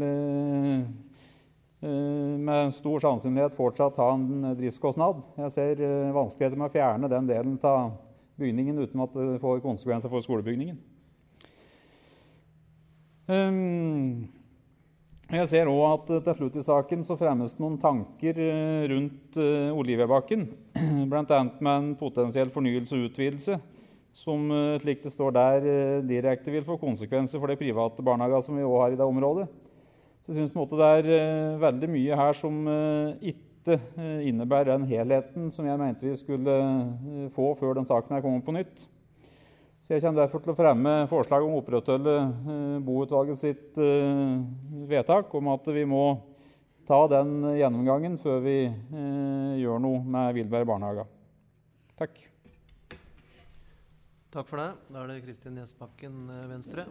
med stor sannsynlighet fortsatt ha en driftskostnad. Jeg ser vanskeligheter med å fjerne den delen av bygningen uten at det får konsekvenser for skolebygningen. Jeg ser også at til slutt i saken så fremmes noen tanker rundt Oliviabakken, blant annet med en potensiell fornyelse og utvidelse, som slik det står der direkte vil få konsekvenser for de private barnehager som vi også har i det området. Så jeg synes på en måte det er veldig mye her som ikke innebærer den helheten som jeg mente vi skulle få før den saken her kommer på nytt. Så jeg kommer derfor til å fremme forslag om å opprettholde boutvalget sitt vedtak om at vi må ta den gjennomgangen før vi gjør noe med Vilberg barnehage. Takk. Takk for det. Da det Kristin Gjesbakken, Venstre.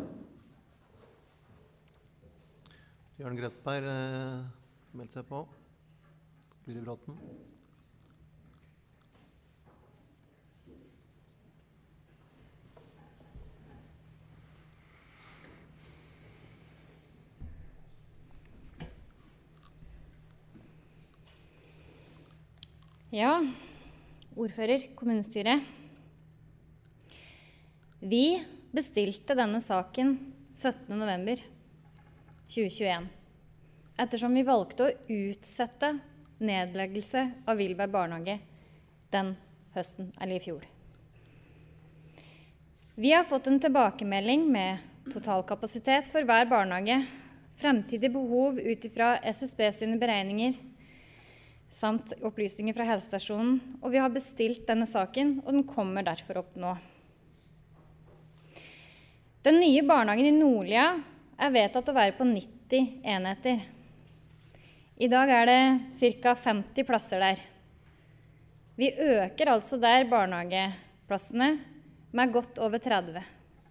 Jørn Grøtberg meldt seg på. Guri Bråten. Ja, ordfører, kommunestyret. Vi bestilte denne saken 17. november 2021, ettersom vi valgte å utsette nedleggelse av Vilberg barnehage den høsten, eller i fjor. Vi har fått en tilbakemelding med totalkapasitet for hver barnehage, fremtidig behov utifra SSB sine beregninger, samt opplysninger fra helsestasjonen, og vi har bestilt denne saken, og den kommer derfor opp nå. Den nye barnehagen i Nordlia er vedtatt å være på 90 enheter. I dag er det ca. 50 plasser der. Vi øker altså der barnehageplassene med godt over 30.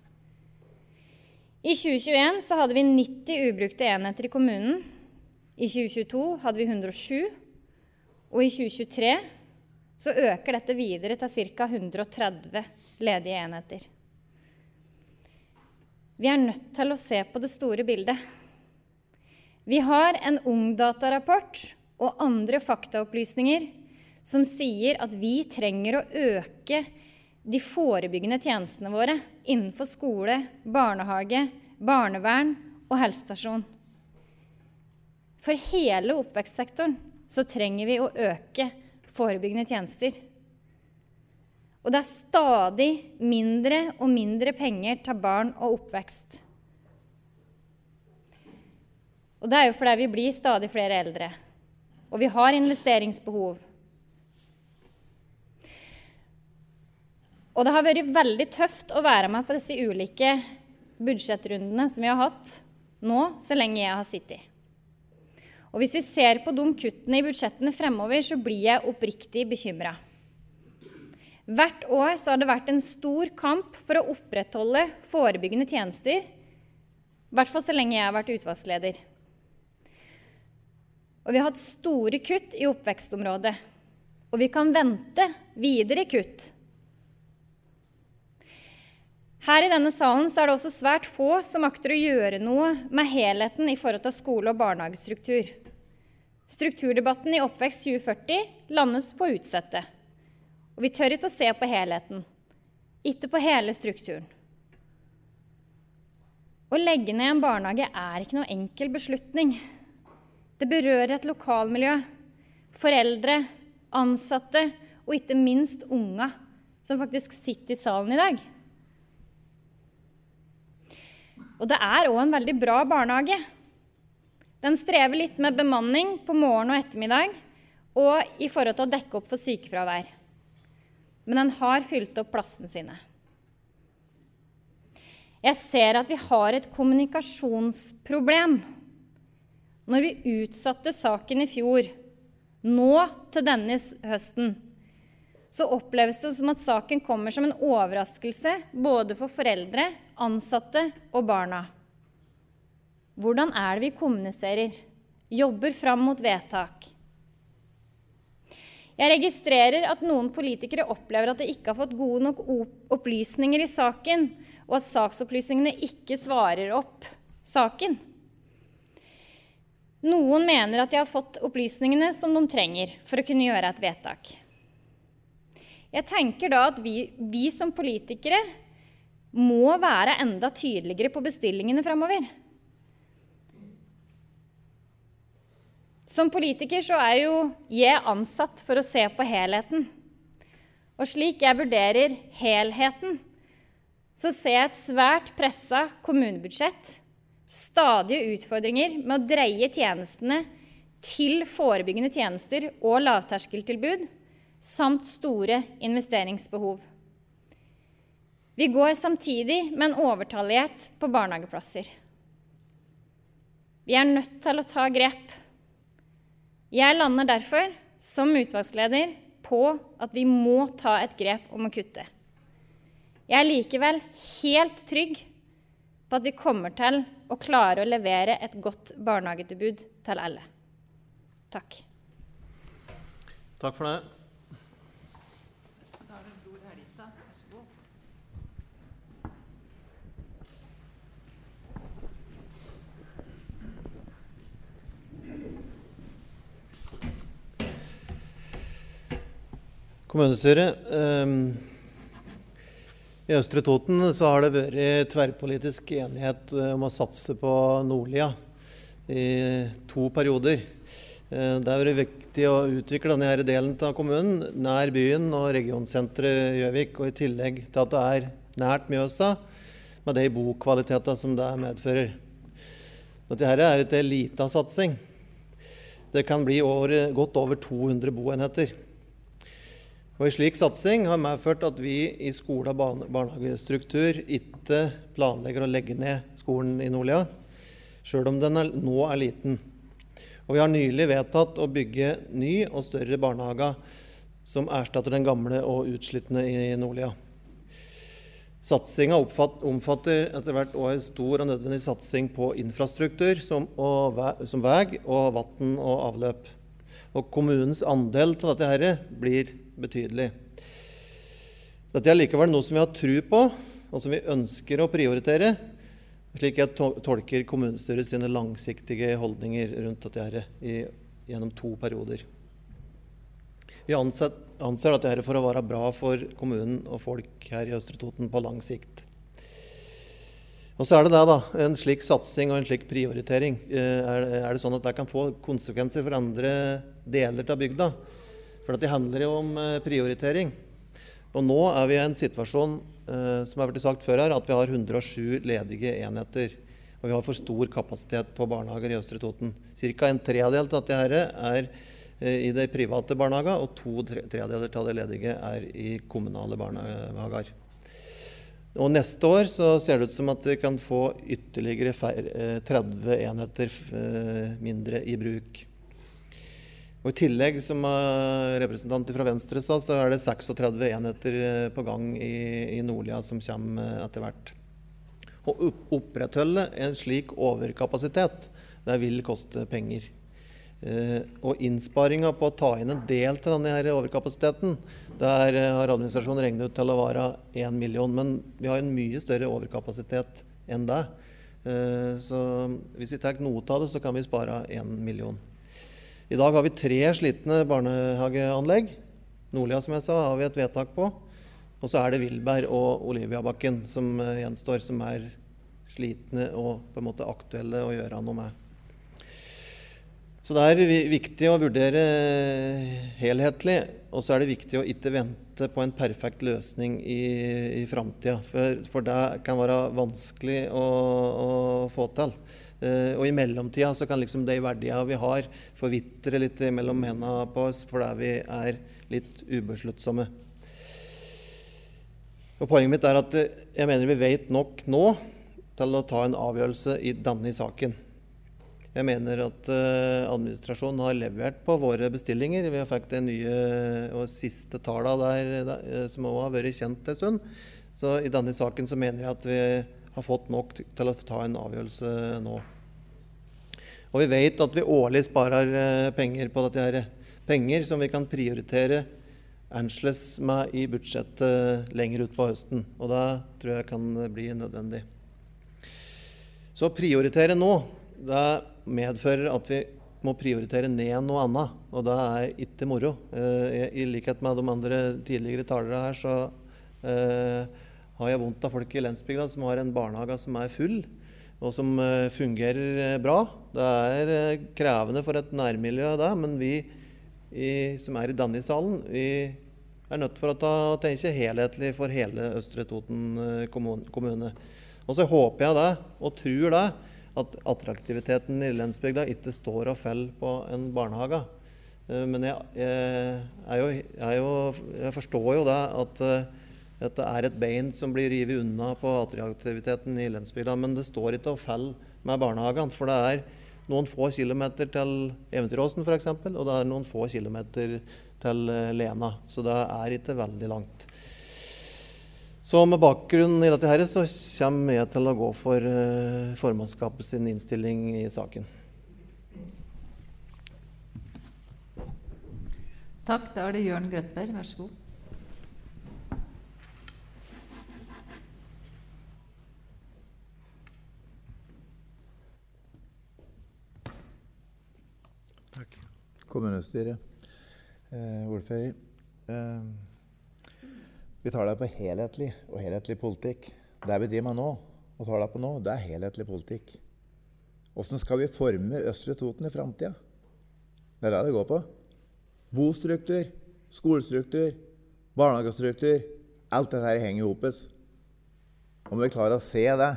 I 2021 så hadde vi 90 ubrukte enheter i kommunen. I 2022 hadde vi 107. Og i 2023 så øker dette videre til ca. 130 ledige enheter. Vi er nødt til å se på det store bildet. Vi har en ungdatarapport og andre faktaopplysninger som sier at vi trenger å øke de forebyggende tjenestene våre innenfor skole, barnehage, barnevern og helsestasjon. For hele oppvekstsektoren så trenger vi å øke forebyggende tjenester. Og det er stadig mindre og mindre penger til barn og oppvekst. Og det er jo fordi vi blir stadig flere eldre, og vi har investeringsbehov. Og det har vært veldig tøft å være med på disse ulike budsjettrundene som vi har hatt nå, så lenge jeg har sittet. Og hvis vi ser på de kuttene i budsjettene fremover, så blir jeg oppriktig bekymret. Hvert år så har det vært en stor kamp for å opprettholde forebyggende tjenester, i hvert fall så lenge jeg har vært utvalgsleder. Og vi har hatt store kutt i oppvekstområdet, og vi kan vente videre kutt. Her i denne salen så er det også svært få som akter å gjøre noe med helheten i forhold til skole- og barnehagestruktur. Strukturdebatten i Oppvekst 2040 landes på utsette, og vi tør ikke å se på helheten, ikke på hele strukturen. Å legge ned en barnehage er ikke noe enkel beslutning. Det berører et lokalmiljø, foreldre, ansatte og ikke minst unga som faktisk sitter i salen i dag. Og det er også en veldig bra barnehage. Den strever litt med bemanning på morgen og ettermiddag, og i forhold til å dekke opp for sykefravær. Men den har fylt opp plassene sine. Jeg ser at vi har et kommunikasjonsproblem. Når vi utsatte saken i fjor, nå til denne høsten, så oppleves det som at saken kommer som en overraskelse både for foreldre, ansatte og barna. Hvordan er det vi kommuniserer? Jobber fram mot vedtak? Jeg registrerer at noen politikere opplever at de ikke har fått gode nok opplysninger i saken, og at saksopplysningene ikke svarer opp saken. Noen mener at de har fått opplysningene som de trenger for å kunne gjøre et vedtak. Jeg tenker da at vi som politikere må være enda tydeligere på bestillingene fremover. Som politiker så er jo jeg ansatt for å se på helheten. Og slik jeg vurderer helheten, så ser jeg et svært presset kommunebudsjett, stadige utfordringer med å dreie tjenestene til forebyggende tjenester og lavterskeltilbud, samt store investeringsbehov. Vi går samtidig med en overtallighet på barnehageplasser. Vi er nødt til å ta grep. Jeg lander derfor, som utvalgsleder, på at vi må ta et grep om å kutte. Jeg er likevel helt trygg på at vi kommer til å klare å levere et godt barnehagetilbud til alle. Takk. Takk for det. Da er det Bror Helgestad. Vær så god. Kommunestyret. I Østre Toten så har det vært tverrpolitisk enighet om å satse på Nordlia i 2 perioder. Det har vært viktig å utvikle denne delen av kommunen, nær byen og regionsentret Gjøvik, og i tillegg til at det er nært Mjøsa, med de bokvaliteter som det medfører. Dette her er et lite satsing. Det kan bli godt over 200 boenheter. Og en slik satsing har medført at vi i skole- og barnehagestruktur ikke planlegger å legge ned skolen i Nordlia, selv om den nå er liten. Og vi har nylig vedtatt å bygge ny og større barnehager som erstatter den gamle og utslittende i Nordlia. Satsingen omfatter etter hvert også en stor og nødvendig satsing på infrastruktur som vei og vann og avløp. Og kommunens andel til dette her blir betydelig. Dette er likevel noe som vi har tro på, og som vi ønsker å prioritere, slik jeg tolker kommunestyret sine langsiktige holdninger rundt dette her gjennom 2 perioder. Vi anser dette her for å være bra for kommunen og folk her i Østre Toten på lang sikt. Og så er det da, en slik satsing og en slik prioritering. Er det sånn at det kan få konsekvenser for andre deler av bygda? For det handler jo om prioritering. Og nå er vi i en situasjon, som har vært sagt før her, at vi har 107 ledige enheter. Og vi har for stor kapasitet på barnehager i Østre Toten. Cirka 1/3 av dette her er i de private barnehager, og 2/3 av de ledige er i kommunale barnehager. Og neste år så ser det ut som at vi kan få ytterligere 30 enheter mindre i bruk. Og i tillegg, som representanter fra Venstre sa, så er det 36 enheter på gang i Nordlia som kommer etter hvert. Å opprettholde en slik overkapasitet, det vil koste penger. Og innsparingen på å ta inn en del til denne her overkapasiteten, der har administrasjonen regnet ut til å være 1 million, men vi har en mye større overkapasitet enn det. Så hvis vi tar noe av det, så kan vi spare 1 million. I dag har vi 3 slitne barnehageanlegg. Nordlia, som jeg sa, har vi et vedtak på. Og så er det Vilberg og Oliviabakken som gjenstår, som er slitne og på en måte aktuelle å gjøre noe med. Så det er viktig å vurdere helhetlig, og så er det viktig å ikke vente på en perfekt løsning i fremtiden, for det kan være vanskelig å få til. Og i mellomtida så kan liksom de verdiene vi har forvitre litt mellom hendene på oss, fordi vi er litt ubesluttsomme. Og poenget mitt er at jeg mener vi vet nok nå til å ta en avgjørelse i denne saken. Jeg mener at administrasjonen har levert på våre bestillinger. Vi har fikk det nye og siste tallene der, som også har vært kjent en stund. Så i denne saken så mener jeg at vi har fått nok til å ta en avgjørelse nå. Og vi vet at vi årlig sparer penger på dette her. Penger som vi kan prioritere annerledes med i budsjettet lenger ut på høsten. Og det tror jeg kan bli nødvendig. Så å prioritere nå, det medfører at vi må prioritere ned noe annet, og det er ikke moro. I likhet med de andre tidligere talere her, så har jeg vondt av folk i Lensbygda som har en barnehage som er full, og som fungerer bra. Det er krevende for et nærmiljø det, men vi som er i denne salen, vi er nødt for å tenke helhetlig for hele Østre Toten kommune. Og så håper jeg det, og tror det, at attraktiviteten i Lensbygda ikke står og faller på en barnehage. Men jeg forstår jo det at det er et bein som blir rivet unna på attraktiviteten i Lensbygda, men det står ikke og faller med barnehagen, for det er noen få kilometer til Eventyråsen for eksempel, og det er noen få kilometer til Lena, så det er ikke veldig langt. Så med bakgrunn i dette her, så kommer jeg til å gå for formannskapet sin innstilling i saken. Takk, da det Jørn Grøtberg, vær så god. Takk. Kommunestyret, ordfører. Vi tar det på helhetlig politikk. Det vi driver med nå, og tar det på nå, det helhetlig politikk. Hvordan skal vi forme Østre Toten i fremtiden? Det det går på. Bostruktur, skolestruktur, barnehagestruktur, alt dette her henger ihop. Om vi klarer å se det.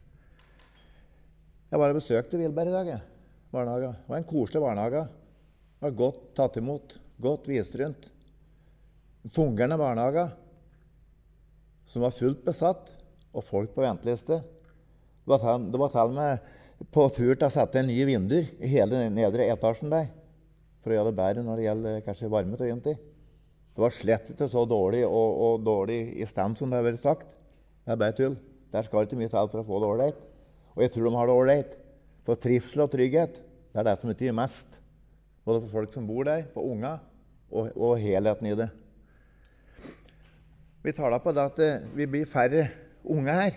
Jeg bare besøkte Vilberg i dag, barnehage. Det var en koselig barnehage. Det var godt tatt imot, godt vist rundt. Fungerende barnehage som var fullt besatt, og folk på venteliste. Det var til og med på tur til å sette nye vinduer i hele nedre etasjen der, for å gjøre det bedre når det gjelder kanskje varme til vinter. Det var slett ikke så dårlig og dårlig i stand som det har vært sagt. Det bare tull. Der skal ikke mye til for å få det ålreit. Og jeg tror de har det ålreit. For trivsel og trygghet, det det som betyr mest. Både for folk som bor der, for unger, og helheten i det. Vi tar da på det at vi blir færre unge her.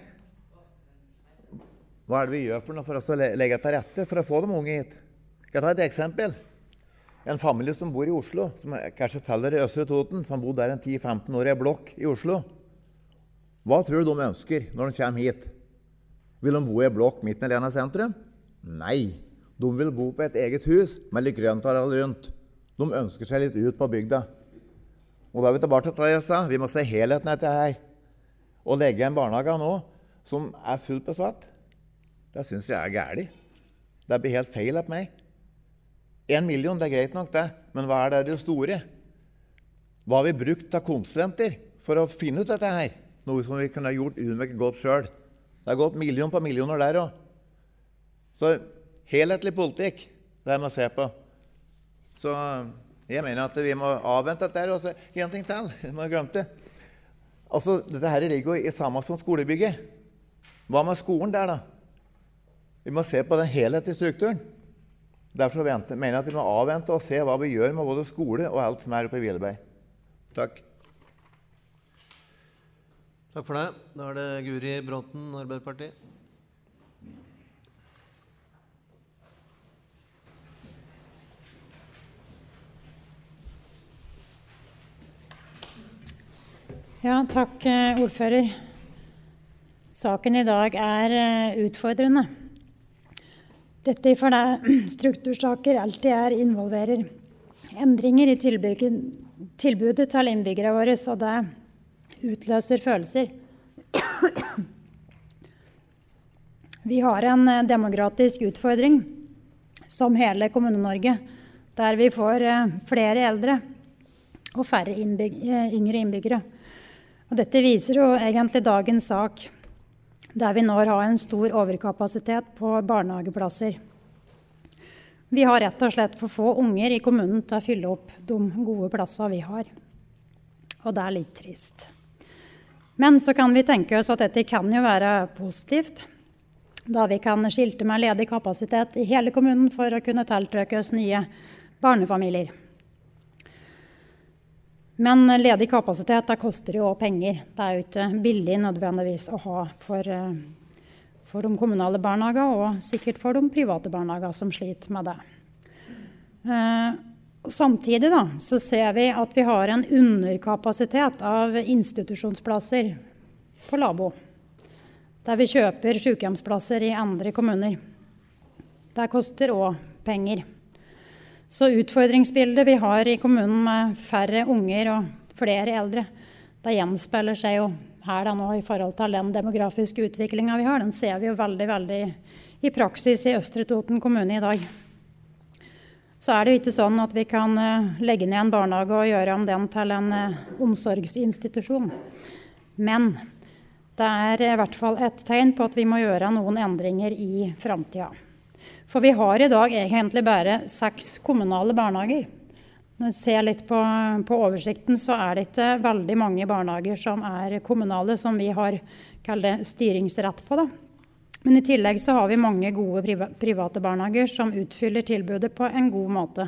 Hva det vi gjør for å legge til rette for å få dem unge hit? Jeg kan ta et eksempel. En familie som bor i Oslo, som kanskje teller i Østre Toten, som bor der en 10-15 år i en blokk i Oslo. Hva tror du de ønsker når de kommer hit? Vil de bo i en blokk midt i Lena sentrum? Nei, de vil bo på et eget hus med litt grøntareal rundt. De ønsker seg litt ut på bygda. Og da vi tilbake til det jeg sa, vi må se helheten etter her. Og legge en barnehage nå som fullt besatt, det synes jeg gærlig. Det blir helt feil av meg. 1 million, det greit nok det, men hva det store? Hva har vi brukt av konsulenter for å finne ut dette her? Noe som vi kunne ha gjort utmerket godt selv. Det har gått million på millioner der også. Så helhetlig politikk, det må se på. Så jeg mener at vi må avvente dette her, og så en ting til, jeg må ha glemt det. Altså, dette her ligger jo i samme som skolebygget. Hva med skolen der da? Vi må se på den helhetlige strukturen. Derfor mener jeg at vi må avvente og se hva vi gjør med både skole og alt som oppe i Hvileberg. Takk. Takk for det. Da det Guri Bråten, Arbeiderpartiet. Ja, takk, ordfører. Saken i dag utfordrende. Dette fordi struktursaker alltid involverer endringer i tilbudet til innbyggere våre, så det utløser følelser. Vi har en demokratisk utfordring, som hele Kommune-Norge, der vi får flere eldre og færre yngre innbyggere. Og dette viser jo egentlig dagens sak, der vi nå har en stor overkapasitet på barnehageplasser. Vi har rett og slett for få unger i kommunen til å fylle opp de gode plassene vi har. Og det litt trist. Men så kan vi tenke oss at dette kan jo være positivt, da vi kan skilte med ledig kapasitet i hele kommunen for å kunne tiltrekke oss nye barnefamilier. Men ledig kapasitet, det koster jo også penger. Det jo ikke billig nødvendigvis å ha for de kommunale barnehager, og sikkert for de private barnehager som sliter med det. Samtidig da, så ser vi at vi har en underkapasitet av institusjonsplasser på Labo, der vi kjøper sykehjemsplasser i andre kommuner. Det koster også penger. Så utfordringsbildet vi har i kommunen med færre unger og flere eldre, det gjenspeiler seg jo her da nå i forhold til den demografiske utviklingen vi har. Den ser vi jo veldig, veldig i praksis i Østre Toten kommune i dag. Så det jo ikke sånn at vi kan legge ned en barnehage og gjøre om den til en omsorgsinstitusjon. Men det i hvert fall et tegn på at vi må gjøre noen endringer i fremtiden. For vi har i dag egentlig bare 6 kommunale barnehager. Når vi ser litt på oversikten, så det ikke veldig mange barnehager som kommunale, som vi har kalt det styringsrett på. Da. Men i tillegg så har vi mange gode private barnehager som utfyller tilbudet på en god måte.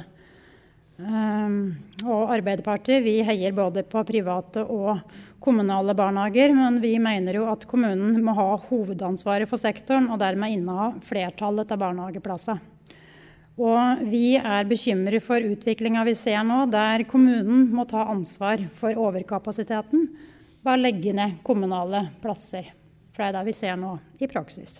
Og Arbeiderpartiet, vi heier både på private og kommunale barnehager, men vi mener jo at kommunen må ha hovedansvaret for sektoren, og dermed inneha flertallet av barnehageplasser. Og vi bekymret for utviklingen vi ser nå, der kommunen må ta ansvar for overkapasiteten ved å legge ned kommunale plasser. For det det vi ser nå i praksis.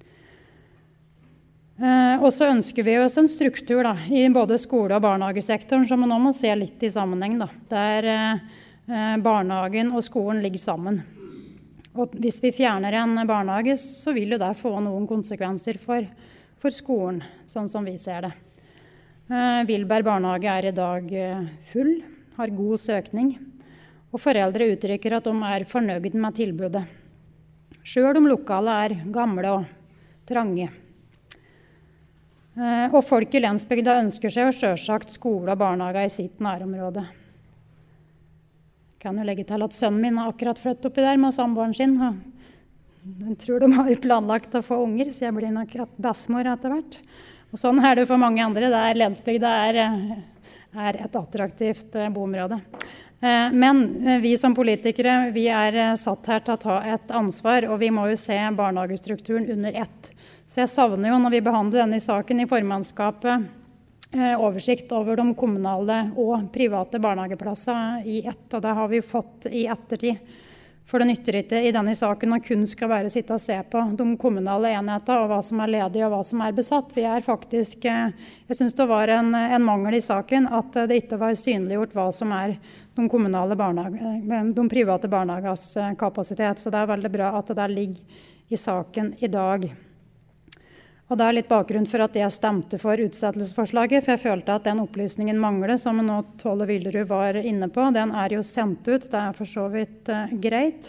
Og så ønsker vi oss en struktur da, i både skole- og barnehagesektoren, som man nå må se litt i sammenheng, da, der barnehagen og skolen ligger sammen. Og hvis vi fjerner en barnehage, så vil jo det få noen konsekvenser for skolen, sånn som vi ser det. Vilberg barnehage i dag full, har god søkning, og foreldre uttrykker at de fornøyd med tilbudet. Selv om lokalet gamle og trange. Og folk i Lensbygda ønsker seg jo selvsagt skole og barnehage i sitt nærområde. Jeg kan jo legge til at sønnen min har akkurat flyttet oppi der med samboeren sin. Jeg tror de har planlagt å få unger, så jeg blir nok bestemor etter hvert. Og sånn det for mange andre. Lensbygda et attraktivt boområde. Men vi som politikere, vi satt her til å ta et ansvar, og vi må jo se barnehagestrukturen under ett. Så jeg savner jo, når vi behandler denne saken i formannskapet, oversikt over de kommunale og private barnehageplasser i ett, og det har vi fått i ettertid. For det nytter ikke i denne saken å kun skal sitte og se på de kommunale enheter og hva som ledige og hva som besatt. Vi faktisk, jeg synes det var en mangel i saken at det ikke var synliggjort hva som de private barnehagers kapasitet. Så det veldig bra at det ligger i saken i dag. Og det litt bakgrunn for at jeg stemte for utsettelsesforslaget, for jeg følte at den opplysningen mangler, som nå Tove Villerud var inne på. Den jo sendt ut, det for så vidt greit.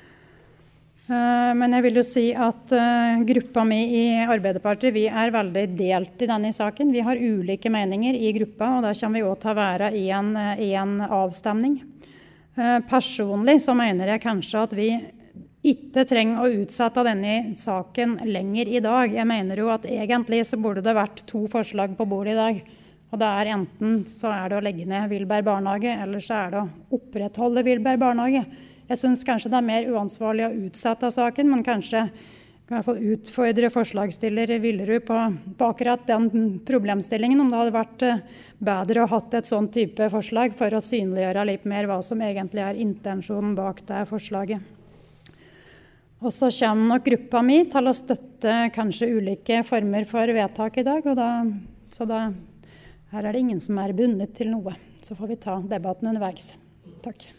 Men jeg vil jo si at gruppa mi i Arbeiderpartiet, vi veldig delt i denne saken. Vi har ulike meninger i gruppa, og det kommer vi også til å være i en avstemning. Personlig så mener jeg kanskje at vi ikke trenger å utsette denne saken lenger i dag. Jeg mener jo at egentlig så burde det vært 2 forslag på bordet i dag. Og det enten så det å legge ned Vilberg barnehage, eller så det å opprettholde Vilberg barnehage. Jeg synes kanskje det mer uansvarlig å utsette saken, men kanskje i hvert fall utfordre forslagsstiller Villerud på akkurat den problemstillingen, om det hadde vært bedre å hatt et sånn type forslag for å synliggjøre litt mer hva som egentlig intensjonen bak det forslaget. Og så kommer nok gruppa mi til å støtte kanskje ulike former for vedtak i dag, og her det ingen som bundet til noe. Så får vi ta debatten underveis. Takk.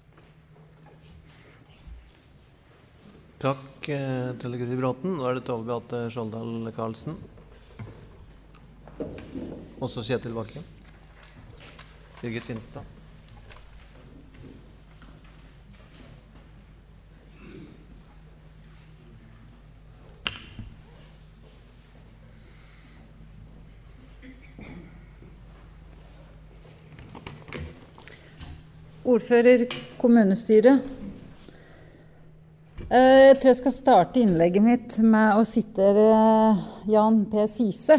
Takk til Gry Bråten. Nå det Tove Beate Skjoldal Karlsen. Også Kjetil Bakke. Birgit Finstad. Ordfører, kommunestyre. Jeg tror jeg skal starte innlegget mitt med å sitere Jan P. Syse,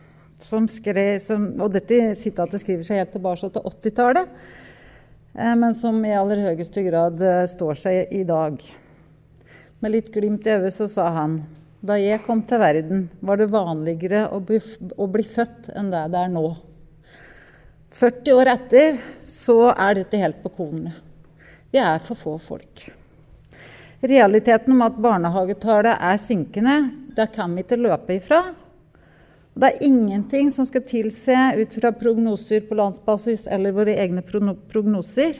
og dette sitatet skriver seg helt tilbake til 80-tallet, men som i aller høyeste grad står seg i dag. Med litt glimt i øyet så sa han: «Da jeg kom til verden, var det vanligere å bli født enn det nå. 40 år etter så dette helt på kornet. Vi for få folk. Realiteten om at barnehagetallet synkende, det kan vi ikke løpe ifra. Det ingenting som skal tilse ut fra prognoser på landsbasis eller våre egne prognoser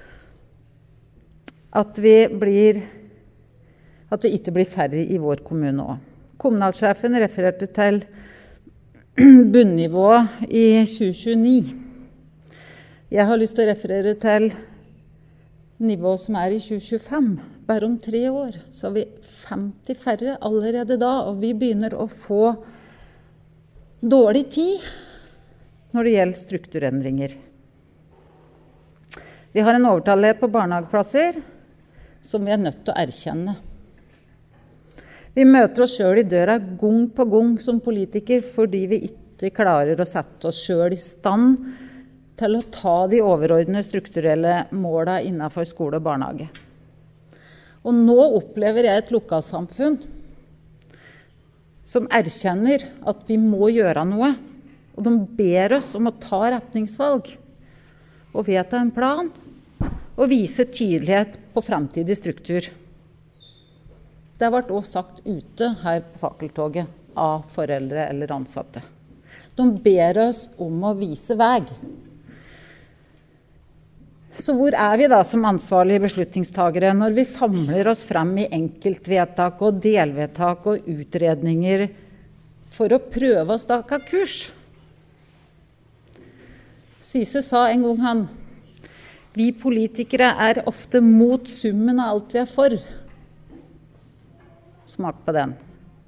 at vi ikke blir færre i vår kommune også. Kommunalsjefen refererte til bunnivået i 2029. Jeg har lyst til å referere til nivået som i 2025. Bare om 3 år så har vi 50 færre allerede da, og vi begynner å få dårlig tid når det gjelder strukturendringer. Vi har en overtallighet på barnehageplasser som vi nødt til å erkjenne. Vi møter oss selv i døra gang på gang som politiker fordi vi ikke klarer å sette oss selv i stand til å ta de overordnede strukturelle målene innenfor skole og barnehage. Og nå opplever jeg et lokalsamfunn som erkjenner at vi må gjøre noe, og de ber oss om å ta retningsvalg og vedta en plan og vise tydelighet på fremtidig struktur. Det ble også sagt ute her på fakkeltoget av foreldre eller ansatte. De ber oss om å vise vei. Så hvor vi da som ansvarlige beslutningstagere når vi famler oss frem i enkeltvedtak og delvedtak og utredninger for å prøve å stake kurs? Syse sa en gang vi politikere ofte mot summen av alt vi for. Smak på den.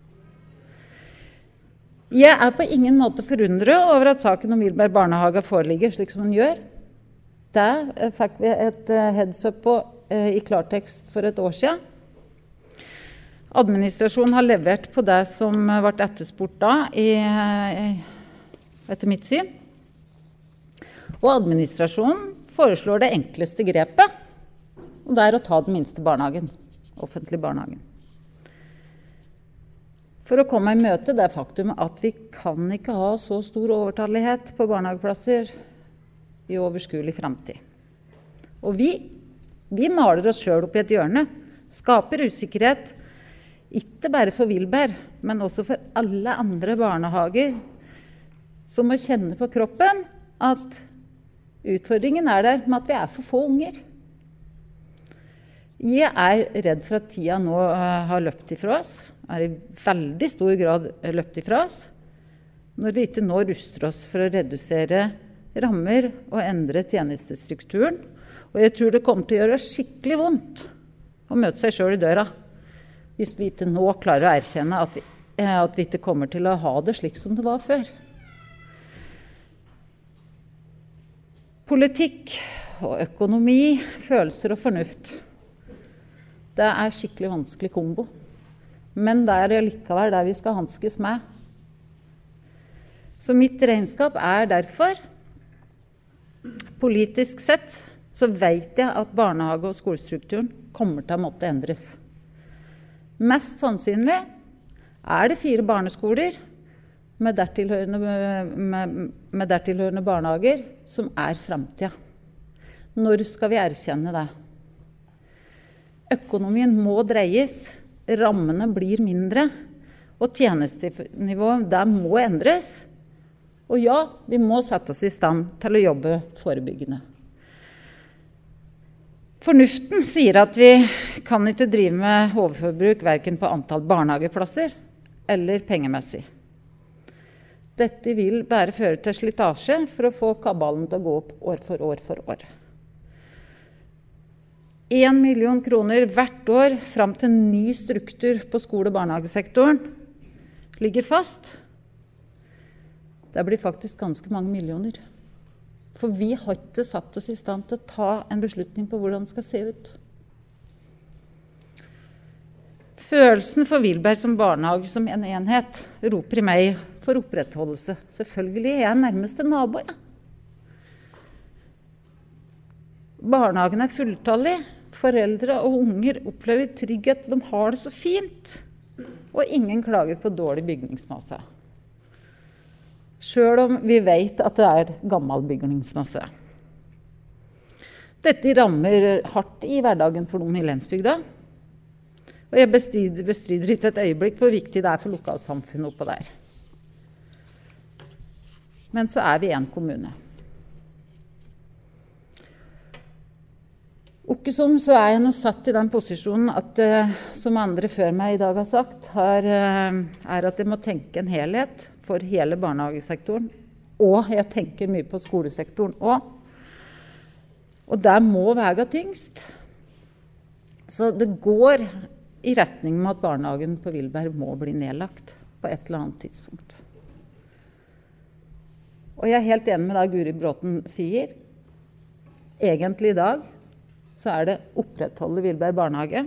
Jeg på ingen måte forundret over at saken om Vilberg barnehage foreligger slik som den gjør. Det fikk vi et heads up på i klartekst for et år siden. Administrasjonen har levert på det som ble etterspurt da, etter mitt syn. Og administrasjonen foreslår det enkleste grepet, og det å ta den minste barnehagen, offentlig barnehagen. For å komme i møte det faktum at vi kan ikke ha så stor overtallighet på barnehageplasser i overskuelig fremtid. Og vi maler oss selv opp i et hjørne, skaper usikkerhet, ikke bare for Vilberg, men også for alle andre barnehager som må kjenne på kroppen at utfordringen der med at vi for få unger. Jeg redd for at tida nå har løpt ifra oss, i veldig stor grad løpt ifra oss, når vi ikke nå ruster oss for å redusere rammer og endre tjenestestrukturen. Og jeg tror det kommer til å gjøre skikkelig vondt å møte seg selv i døra, hvis vi ikke nå klarer å erkjenne at vi ikke kommer til å ha det slik som det var før. Politikk og økonomi, følelser og fornuft, det skikkelig vanskelig kombo. Men det likevel det vi skal hanskes med. Så mitt regnskap derfor politisk sett så vet jeg at barnehage- og skolestrukturen kommer til å måtte endres. Mest sannsynlig det 4 barneskoler med dertilhørende barnehager som fremtiden. Når skal vi erkjenne det? Økonomien må dreies, rammene blir mindre, og tjenestenivået det må endres. Og ja, vi må sette oss i stand til å jobbe forebyggende. Fornuften sier at vi kan ikke drive med overforbruk hverken på antall barnehageplasser eller pengemessig. Dette vil bare føre til slitasje for å få kabalen til å gå opp år for år for år. 1 million kroner hvert år frem til ny struktur på skole- og barnehagesektoren ligger fast. Det blir faktisk ganske mange millioner. For vi har ikke satt oss i stand til å ta en beslutning på hvordan det skal se ut. Følelsen for Vilberg som barnehage som en enhet roper i meg for opprettholdelse. Selvfølgelig jeg nærmeste nabo. Barnehagen fulltallig. Foreldre og unger opplever trygghet. De har det så fint. Og ingen klager på dårlig bygningsmasse. Selv om vi vet at det gammel bygningsmasse. Dette rammer hardt i hverdagen for noen i Lensbygda. Og jeg bestrider ikke et øyeblikk hvor viktig det for lokalsamfunnet oppå der. Men så vi en kommune. Ikke som så jeg nå satt i den posisjonen at, som andre før meg i dag har sagt, at jeg må tenke en helhet for hele barnehagesektoren. Og jeg tenker mye på skolesektoren også. Og det må veie tyngst. Så det går i retning med at barnehagen på Vilberg må bli nedlagt på et eller annet tidspunkt. Og jeg helt enig med det Guri Bråten sier. egentlig I dag, så det opprettholde Vilberg barnehage,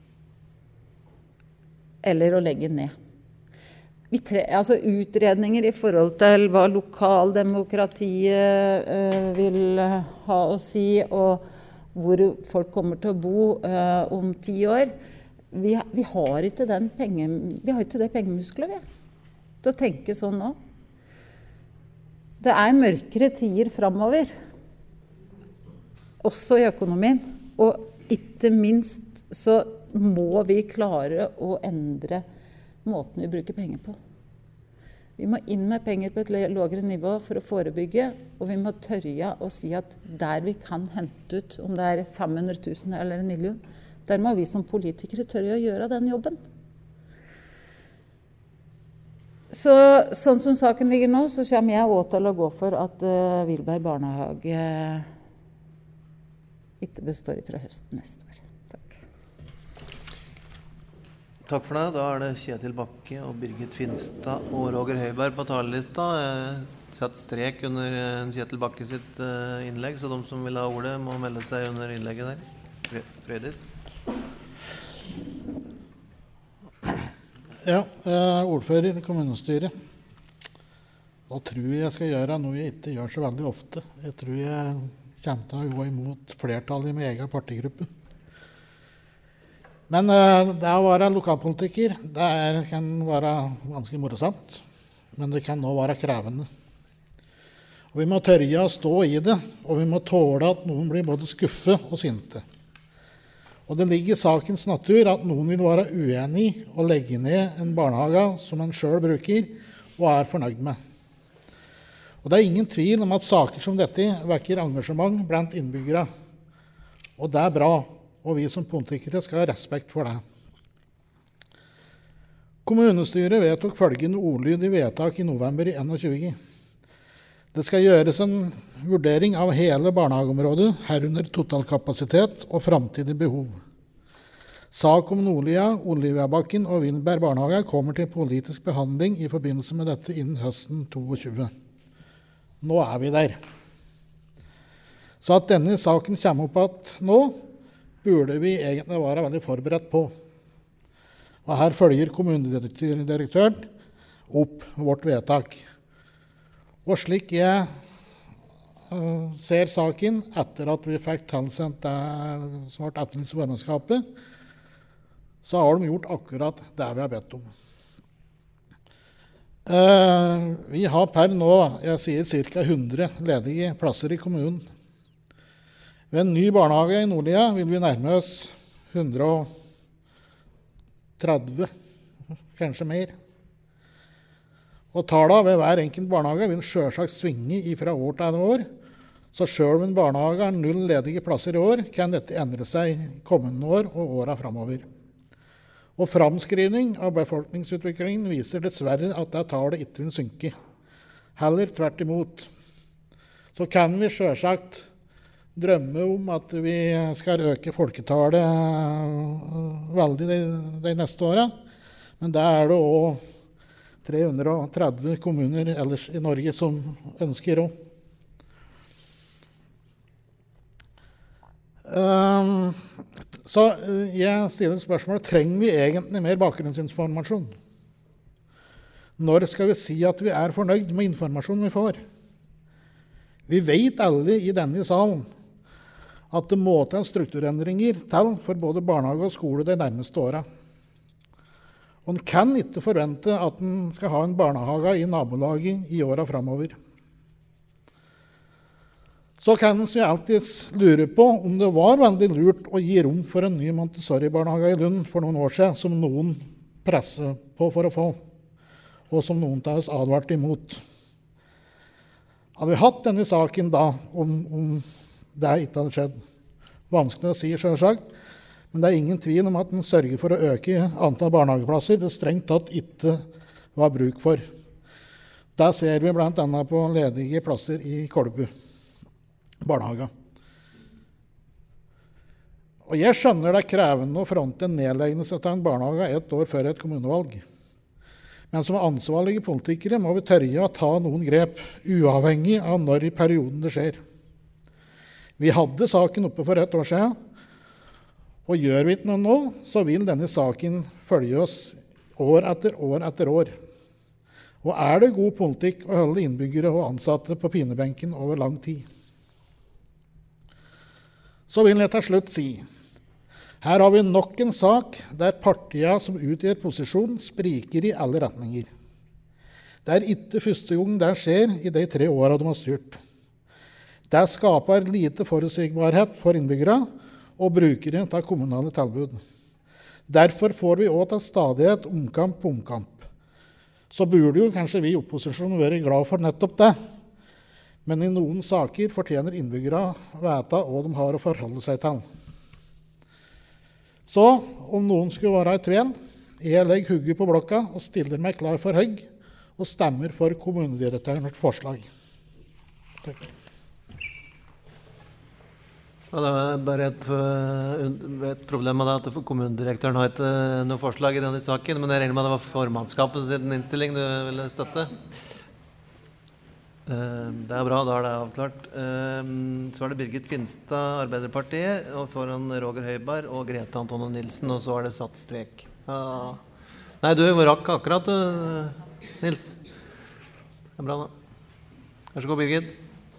eller å legge ned. Altså utredninger I forhold til hva lokaldemokratiet vil ha å si, og hvor folk kommer til å bo om 10 år. Vi har ikke det pengemusklet til å tenke sånn nå. Det mørkere tider fremover, også I økonomien, og ikke minst så må vi klare å endre måten vi bruker penger på. Vi må inn med penger på et lavere nivå for å forebygge, og vi må tørre å si at der vi kan hente ut, om det 500 000 eller 1 million, der må vi som politikere tørre å gjøre den jobben. Sånn som saken ligger nå, så kommer jeg også til å gå for at Vilberg barnehage ikke består fra høsten neste år. Takk for det. Da det Kjetil Bakke og Birgit Finstad og Roger Høiberg på talerlista. Sett strek under Kjetil Bakke sitt innlegg, så de som vil ha ordet må melde seg under innlegget der. Frøydis. Ja, ordfører I kommunestyret. Da tror jeg skal gjøre noe jeg ikke gjør så veldig ofte. Jeg tror jeg kommer til å gå imot flertallet I min egen partigruppe. Men det å være lokalpolitiker, det kan være ganske morsomt, men det kan også være krevende. Og vi må tørre å stå I det, og vi må tåle at noen blir både skuffet og sinte. Og det ligger I sakens natur at noen vil være uenig og legge ned en barnehage som en selv bruker og fornøyd med. Og det ingen tvil om at saker som dette vekker engasjement blant innbyggere. Og det bra. Og vi som politikere skal ha respekt for det. Kommunestyret vedtok følgende ordlyd I vedtak I november 21. Det skal gjøres en vurdering av hele barnehageområdet, herunder totalkapasitet og fremtidig behov. Sak om Nordlia, Oliviabakken og Vilberg barnehage kommer til politisk behandling I forbindelse med dette innen høsten 22. Nå vi der. Så at denne saken kommer opp at nå, burde vi egentlig være veldig forberedt på. Og her følger kommunedirektøren opp vårt vedtak. Og slik jeg ser saken etter at vi fikk tilsendt det snart etterlyst formannskapet, så har de gjort akkurat det vi har bedt om. Vi har per nå, jeg sier ca. 100 ledige plasser I kommunen. Ved en ny barnehage I Nordlia vil vi nærme oss 130, kanskje mer. Og tallene ved hver enkelt barnehage vil selvsagt svinge fra år til år, så selv om en barnehage har 0 ledige plasser I år, kan dette endre seg kommende år og årene fremover. Og framskrivning av befolkningsutviklingen viser dessverre at det tallet ikke vil synke. Heller tvert imot. Så kan vi selvsagt drømme om at vi skal øke folketallet veldig de neste årene, men det det også 330 kommuner ellers I Norge som ønsker også. Så jeg stiller spørsmålet, trenger vi egentlig mer bakgrunnsinformasjon? Når skal vi si at vi fornøyd med informasjonen vi får? Vi vet alle I denne salen at det må til strukturendringer til for både barnehage og skole de nærmeste årene. Og en kan ikke forvente at en skal ha en barnehage I nabolaget I årene fremover. Så kan en alltid lure på om det var veldig lurt å gi rom for en ny Montessori-barnehage I Lund for noen år siden, som noen presset på for å få, og som noen av oss advarte imot. Hadde vi hatt denne saken da, om det ikke hadde skjedd. Vanskelig å si selvsagt, men det ingen tvil om at den sørger for å øke antall barnehageplasser det strengt tatt ikke var bruk for. Det ser vi blant annet på ledige plasser I Kolbu barnehage. Og jeg skjønner det krevende å fronte en nedleggelse av en barnehage 1 år før et kommunevalg. Men som ansvarlige politikere må vi tørre å ta noen grep, uavhengig av når I perioden det skjer. Vi hadde saken oppe for et år siden, og gjør vi ikke noe nå, så vil denne saken følge oss år etter år etter år. Og det god politikk å holde innbyggere og ansatte på pinebenken over lang tid? Så vil jeg til slutt si, her har vi nok en sak der partiene som utgjør posisjon spriker i alle retninger. Det ikke første gang det skjer i de 3 årene de har styrt. Det skaper lite forutsigbarhet for innbyggere og brukere av kommunale tilbud. Derfor får vi også til stadighet omkamp på omkamp. Så burde jo kanskje vi i opposisjonen være glad for nettopp det. Men i noen saker fortjener innbyggere vite hva de har å forholde seg til. Så om noen skulle være i tvil, jeg legger hugget på blokka og stiller meg klar for høgg og stemmer for kommunedirektørens forslag. Takk. Ja, det er bare et problem med det at kommunedirektøren har ikke noe forslag i denne saken, men jeg regner med at det var formannskapet sin innstilling du ville støtte. Det er bra, da er det avklart. Så det Birgit Finstad, Arbeiderpartiet, og foran Roger Høiberg og Grete Antonio Nilsen, og så det satt strek. Ja. Nei, du rakk akkurat, Nils. Det er bra da. Vær så god, Birgit.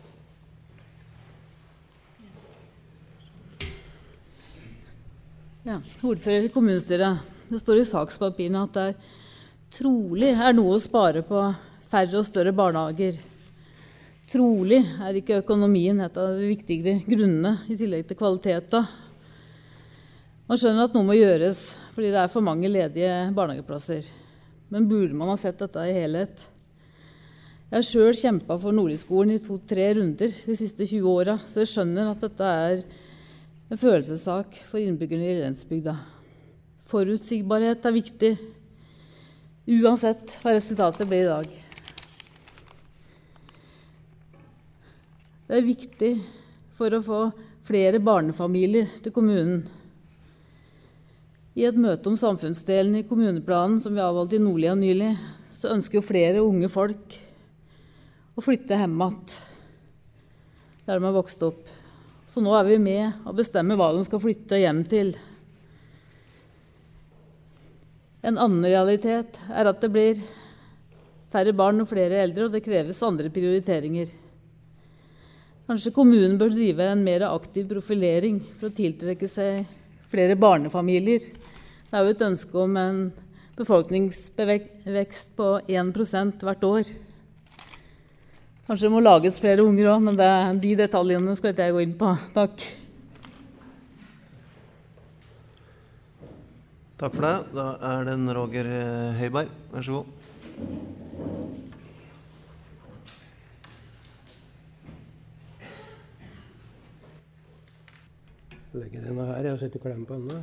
Ja, ordfører i kommunestyret. Det står i sakspapirene at det trolig noe å spare på færre og større barnehager. Trolig ikke økonomien et av de viktigere grunnene i tillegg til kvaliteten. Man skjønner at noe må gjøres fordi det for mange ledige barnehageplasser. Men burde man ha sett dette i helhet? Jeg har selv kjempet for Nordli-skolen i 2-3 runder de siste 20 årene, så jeg skjønner at dette en følelsessak for innbyggerne i Lensbygda. Forutsigbarhet viktig, uansett hva resultatet blir i dag. Det viktig for å få flere barnefamilier til kommunen. I et møte om samfunnsdelen i kommuneplanen som vi avholdt i Nordlia nylig, så ønsker jo flere unge folk å flytte hjemmet der de har vokst opp. Så nå vi med å bestemme hva de skal flytte hjem til. En annen realitet at det blir færre barn og flere eldre, og det kreves andre prioriteringer. Kanskje kommunen bør drive en mer aktiv profilering for å tiltrekke seg flere barnefamilier. Det jo et ønske om en befolkningsvekst på 1% hvert år. Kanskje det må lages flere unger også, men de detaljene skal ikke jeg gå inn på. Takk. Takk for det. Da det en Roger Høiberg. Vær så god. Legger denne her, jeg sitter klem på henne.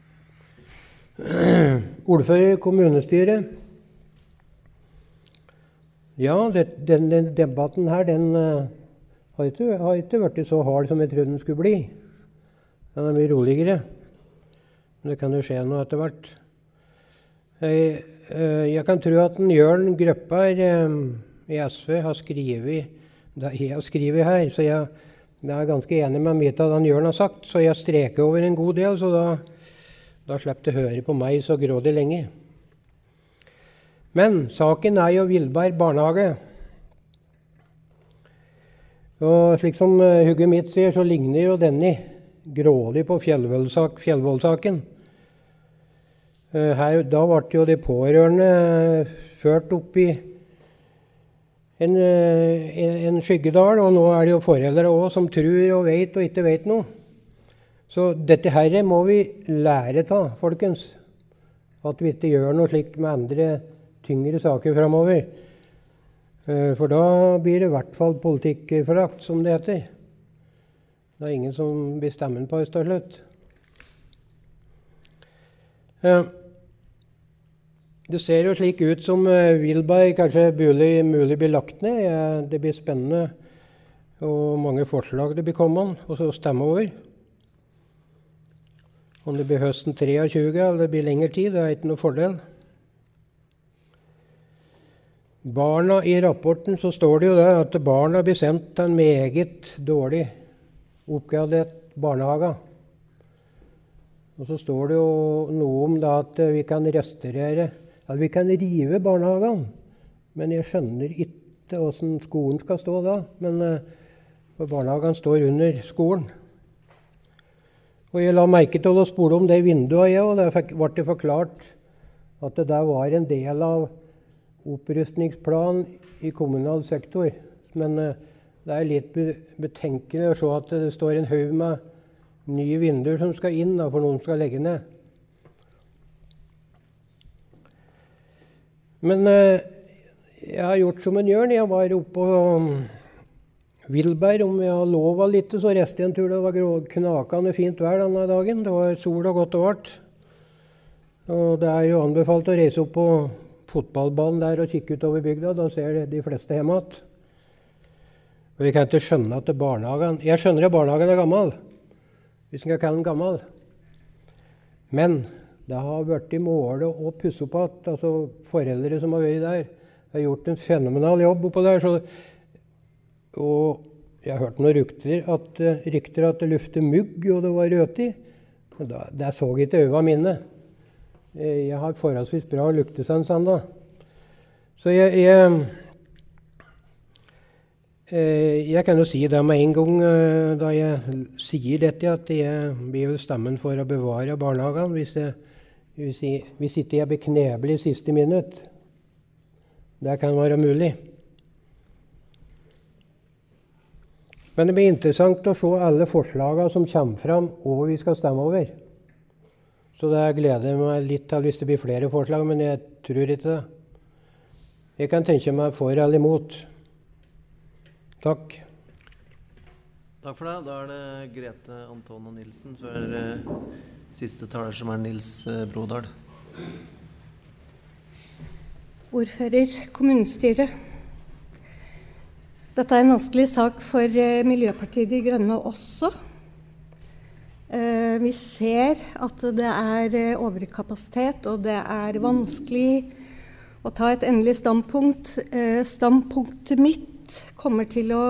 Ordfører i kommunestyret. Ja, den debatten her, den har ikke vært så hard som jeg trodde den skulle bli. Den mye roligere. Men det kan jo skje noe etter hvert. Jeg kan tro at Jørn Grøppar i SV har skrevet det jeg har skrevet her, så jeg ganske enig med mye av det Jørn har sagt, så jeg streker over en god del, så da slipper jeg høre på meg så grådig lenge. Men saken jo Villberg barnehage. Og slik som hugget mitt sier, så ligner jo denne grådig på Fjellvoll-saken. Da ble jo de pårørende ført opp i en skyggedal, og nå det jo foreldre også som tror og vet og ikke vet noe. Så dette her må vi lære av, folkens. At vi ikke gjør noe slik med andre tyngre saker fremover. For da blir det i hvert fall politikkforakt, som det heter. Det ingen som blir stemmen på i slutt. Det ser jo slik ut som Villberg kanskje mulig blir lagt ned. Det blir spennende, og mange forslag det blir kommet, og så stemme over. Om det blir høsten 23, eller det blir lengre tid, det ikke noe fordel. Barna i rapporten så står det jo det at barna blir sendt til en meget dårlig oppgradert barnehager. Og så står det jo noe om det at vi kan restaurere, eller vi kan rive barnehagene. Men jeg skjønner ikke hvordan skolen skal stå da. Men barnehagene står under skolen. Og jeg la merke til å spole om det vinduet, og det ble det forklart at det der var en del av opprustningsplanen i kommunal sektor. Men det er litt betenkelig å se at det står en haug med nye vinduer som skal inn, da, for noen skal legge ned. Men jeg har gjort som en gjør. Jeg var oppe på Vilberg, om jeg har lov litt, så reiste jeg en tur. Det var knakende fint vær denne dagen. Det var sol og godt og vart. Og det er jo anbefalt å reise opp på fotballbanen der og kikke utover bygda. Da ser de fleste hjemme igjen. Og vi kan ikke skjønne at barnehagen... Jeg skjønner at barnehagen er gammel, hvis en kan kalle den gammel. Men det har vært i målet å pusse opp at altså foreldre som har vært der, har gjort en fenomenal jobb oppå der. Og jeg har hørt noen rykter at det lufter mugg, og det var rødt i. Det så ikke øynene mine. Jeg har forholdsvis bra luktesans ennå. Så jeg kan jo si det med en gang da jeg sier dette, at jeg blir stemmen for å bevare barnehagene hvis ikke jeg blir kneblet i siste minutt. Det kan være mulig. Men det blir interessant å se alle forslagene som kommer fram, og vi skal stemme over. Så det gleder meg litt til hvis det blir flere forslag, men jeg tror ikke det. Jeg kan tenke meg for eller imot. Takk. Takk for det. Da er det Grete Antone Nilsen for siste taler, som er Nils Brodal. Ordfører, kommunestyret. Dette er en vanskelig sak for Miljøpartiet De Grønne også. Vi ser at det er overkapasitet, og det er vanskelig å ta et endelig standpunkt. Standpunktet mitt kommer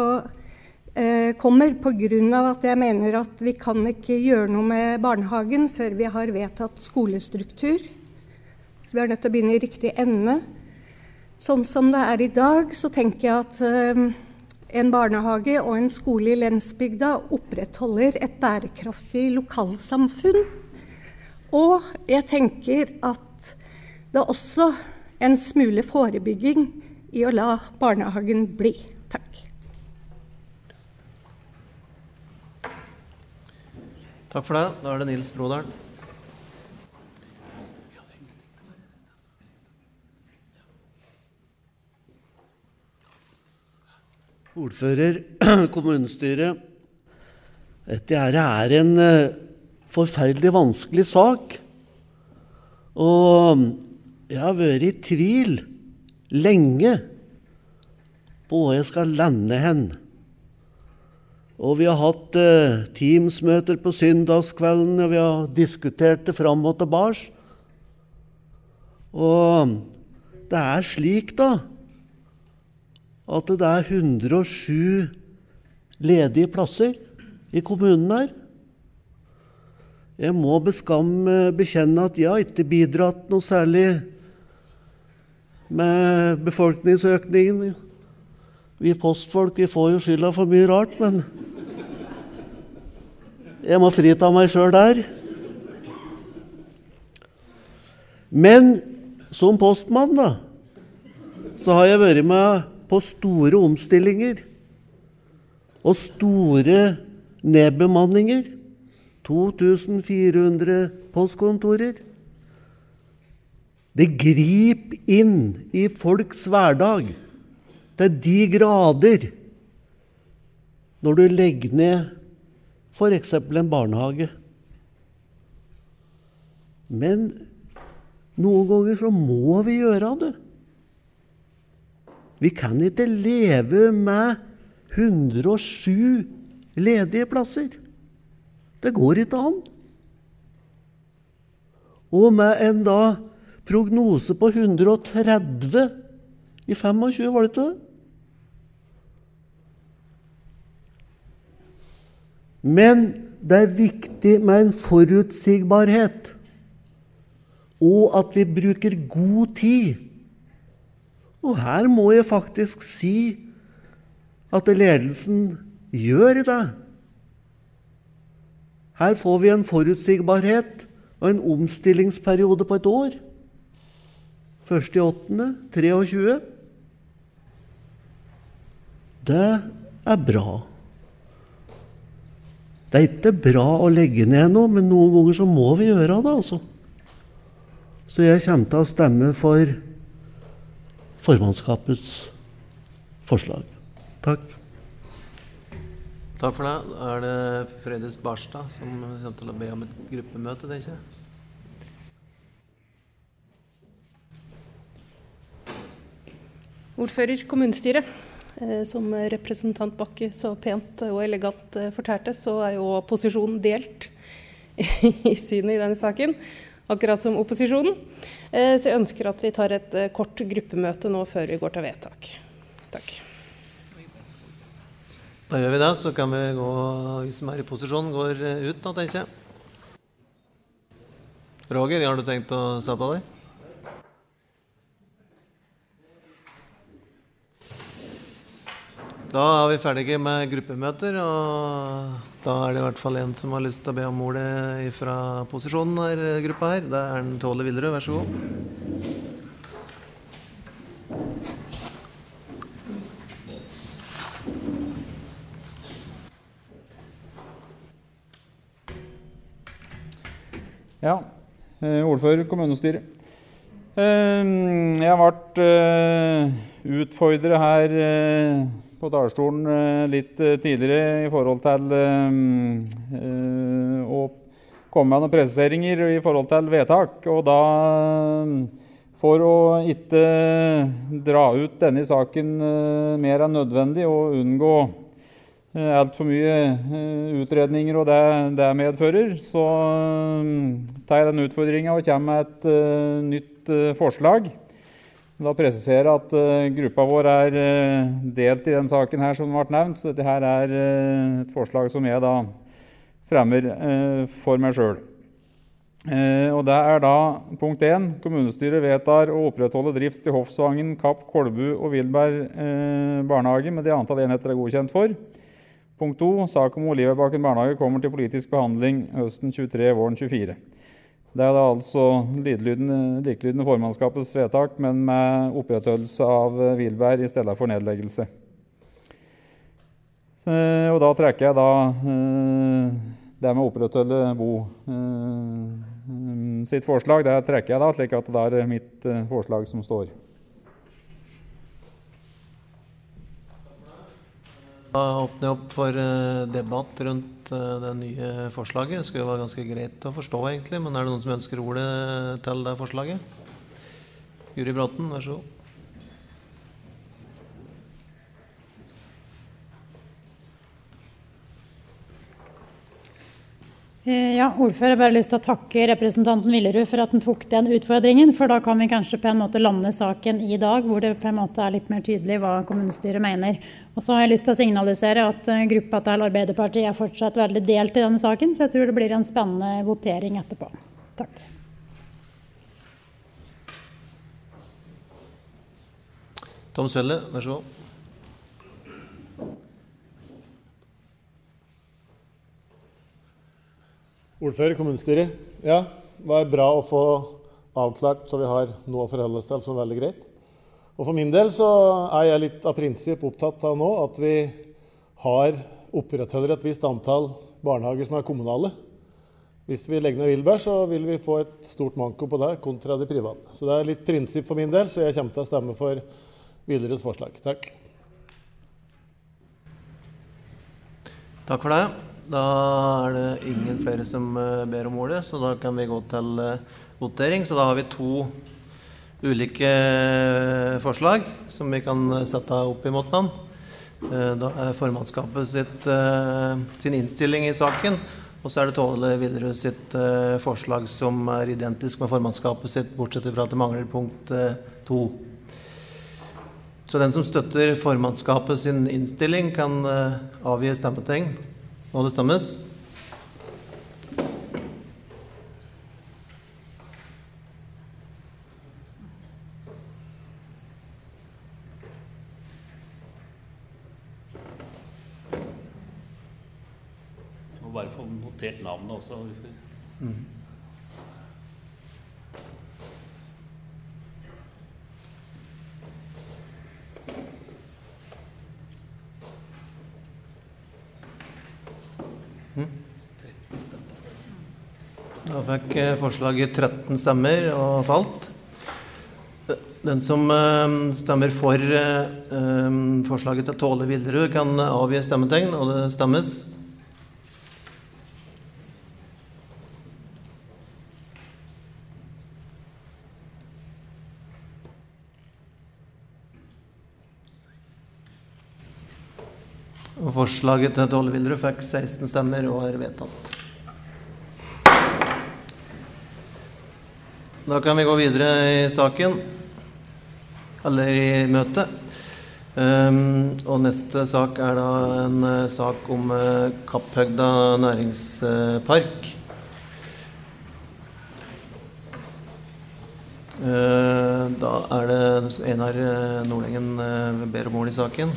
på grunn av at jeg mener at vi kan ikke gjøre noe med barnehagen før vi har vedtatt skolestruktur. Så vi er nødt til å begynne i riktig ende. Sånn som det er i dag, så tenker jeg at en barnehage og en skole i Lensbygda opprettholder et bærekraftig lokalsamfunn. Og jeg tenker at det er også en smule forebygging i å la barnehagen bli. Takk. Takk for det. Da er det Nils Brodal. Ordfører, kommunestyret. Dette er en forferdelig vanskelig sak. Og jeg har vært i tvil lenge på hvor jeg skal lande hen. Og vi har hatt teamsmøter på søndagskvelden, og vi har diskutert det fram og tilbake. Og det er slik da, at det er 107 ledige plasser i kommunen her. Jeg må bekjenne at jeg har ikke bidratt noe særlig med befolkningsøkningen. Vi postfolk, vi får jo skylda for mye rart, men jeg må frita meg selv der. Men som postmann da, så har jeg vært med på store omstillinger og store nedbemanninger. 2400 postkontorer. Det griper inn i folks hverdag til de grader når du legger ned for eksempel en barnehage. Men noen ganger så må vi gjøre det. Vi kan ikke leve med 107 ledige plasser. Det går ikke an. Og med en da prognose på 130 i 25, var det ikke det? Men det er viktig med en forutsigbarhet, og at vi bruker god tid. Og her må jeg faktisk si at ledelsen gjør det. Her får vi en forutsigbarhet og en omstillingsperiode på et år. 1.8.23. Det er bra. Det er ikke bra å legge ned noe, men noen ganger så må vi gjøre det, altså. Så jeg kommer til å stemme for formannskapets forslag. Takk. Takk for det. Da er det Fredrik Barstad som kommer til å be om et gruppemøte, det ikke? Ordfører kommunestyret. Som representant Bakke så pent og elegant fortalte, så er jo posisjonen delt i synet i denne saken, akkurat som opposisjonen. Så jeg ønsker at vi tar et kort gruppemøte nå før vi går til vedtak. Takk. Da gjør vi det, så kan vi gå, vi som er i posisjon, går ut da, tenker jeg. Roger, har du tenkt å sette deg? Da er vi ferdige med gruppemøter, og da er det i hvert fall en som har lyst til å be om ordet fra posisjonen her, gruppa her. Det er Tåle Villerød, vær så god. Ja, ordfører kommunestyret. Jeg har vært utfordret her på talerstolen litt tidligere i forhold til å komme med noen presiseringer i forhold til vedtak, og da for å ikke dra ut denne saken mer enn nødvendig og unngå alt for mye utredninger og det medfører, så tar jeg den utfordringen og kommer med et nytt forslag. Da presiserer jeg at gruppa vår er delt i den saken her som ble nevnt, så dette her er et forslag som jeg da fremmer for meg selv. Og det er da punkt 1. Kommunestyret vedtar å opprettholde drift til Hofsvangen, Kapp, Kolbu og Vilberg barnehage med det antall enheter er godkjent for. Punkt 2. Sak om Olivierbakken barnehage kommer til politisk behandling høsten 23, våren 24. Det er da altså likelydende formannskapets vedtak, men med opprettholdelse av Vilberg i stedet for nedleggelse. Og da trekker jeg da det med opprettholde Bo sitt forslag, det trekker jeg da, slik at det er mitt forslag som står. Da åpner jeg opp for debatt rundt det nye forslaget. Det skulle jo være ganske greit å forstå egentlig, men er det noen som ønsker ordet til det forslaget? Guri Bråten, vær så god. Ja, ordfører, jeg har bare lyst til å takke representanten Villerud for at han tok den utfordringen, for da kan vi kanskje på en måte lande saken i dag, hvor det på en måte er litt mer tydelig hva kommunestyret mener. Og så har jeg lyst til å signalisere at gruppa til Arbeiderpartiet er fortsatt veldig delt i denne saken, så jeg tror det blir en spennende votering etterpå. Takk. Tom Svelle, vær så god. Ordfører, kommunestyret. Ja, det var bra å få avklart så vi har noe å forholde oss til som er veldig greit. Og for min del så er jeg litt av prinsipp opptatt av nå at vi opprettholder et visst antall barnehager som er kommunale. Hvis vi legger ned Vilberg, så vil vi få et stort manko på det kontra de private. Så det er litt prinsipp for min del, så jeg kommer til å stemme for Villerøds forslag. Takk. Takk for det. Da er det ingen flere som ber om ordet, så da kan vi gå til votering. Så da har vi to ulike forslag som vi kan sette opp i måten. Da er formannskapet sin innstilling i saken, og så er det Tåle Villerød sitt forslag som er identisk med formannskapet sitt, bortsett fra at det mangler punkt 2. Så den som støtter formannskapet sin innstilling kan avgi stemmetegn. Og det stemmes. Jeg må bare få notert navnet også. Da fikk forslaget 13 stemmer og falt. Den som stemmer for forslaget til Tåle Vilderud kan avgi stemmetegn, og det stemmes. Og forslaget til Tåle Vilderud fikk 16 stemmer og vedtatt. Da kan vi gå videre i saken, eller i møtet. Og neste sak da en sak om Kapphøgda næringspark. Da det Einar Nordlengen ber om ord i saken.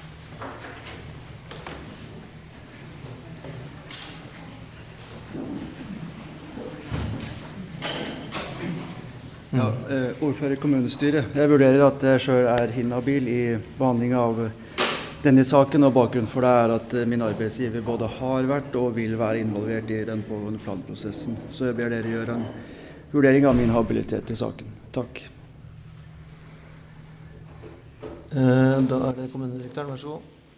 Ja, ordfører i kommunestyret. Jeg vurderer at jeg selv inhabil i behandlingen av denne saken, og bakgrunnen for det at min arbeidsgiver både har vært og vil være involvert i den pågående planprosessen. Så jeg ber dere gjøre en vurdering av min habilitet i saken. Takk. Da det kommunedirektøren, vær så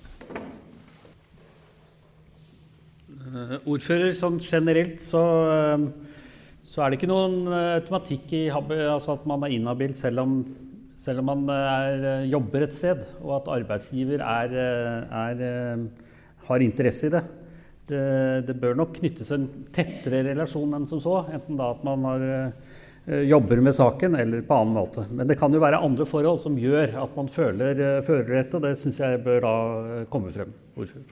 god. Ordfører, sånn generelt så det ikke noen automatikk i altså at man inhabil selv om man jobber et sted, og at arbeidsgiver har interesse i det. Det bør nok knyttes en tettere relasjon enn som så, enten da at man jobber med saken eller på annen måte. Men det kan jo være andre forhold som gjør at man føler dette, og det synes jeg bør da komme frem, ordfører.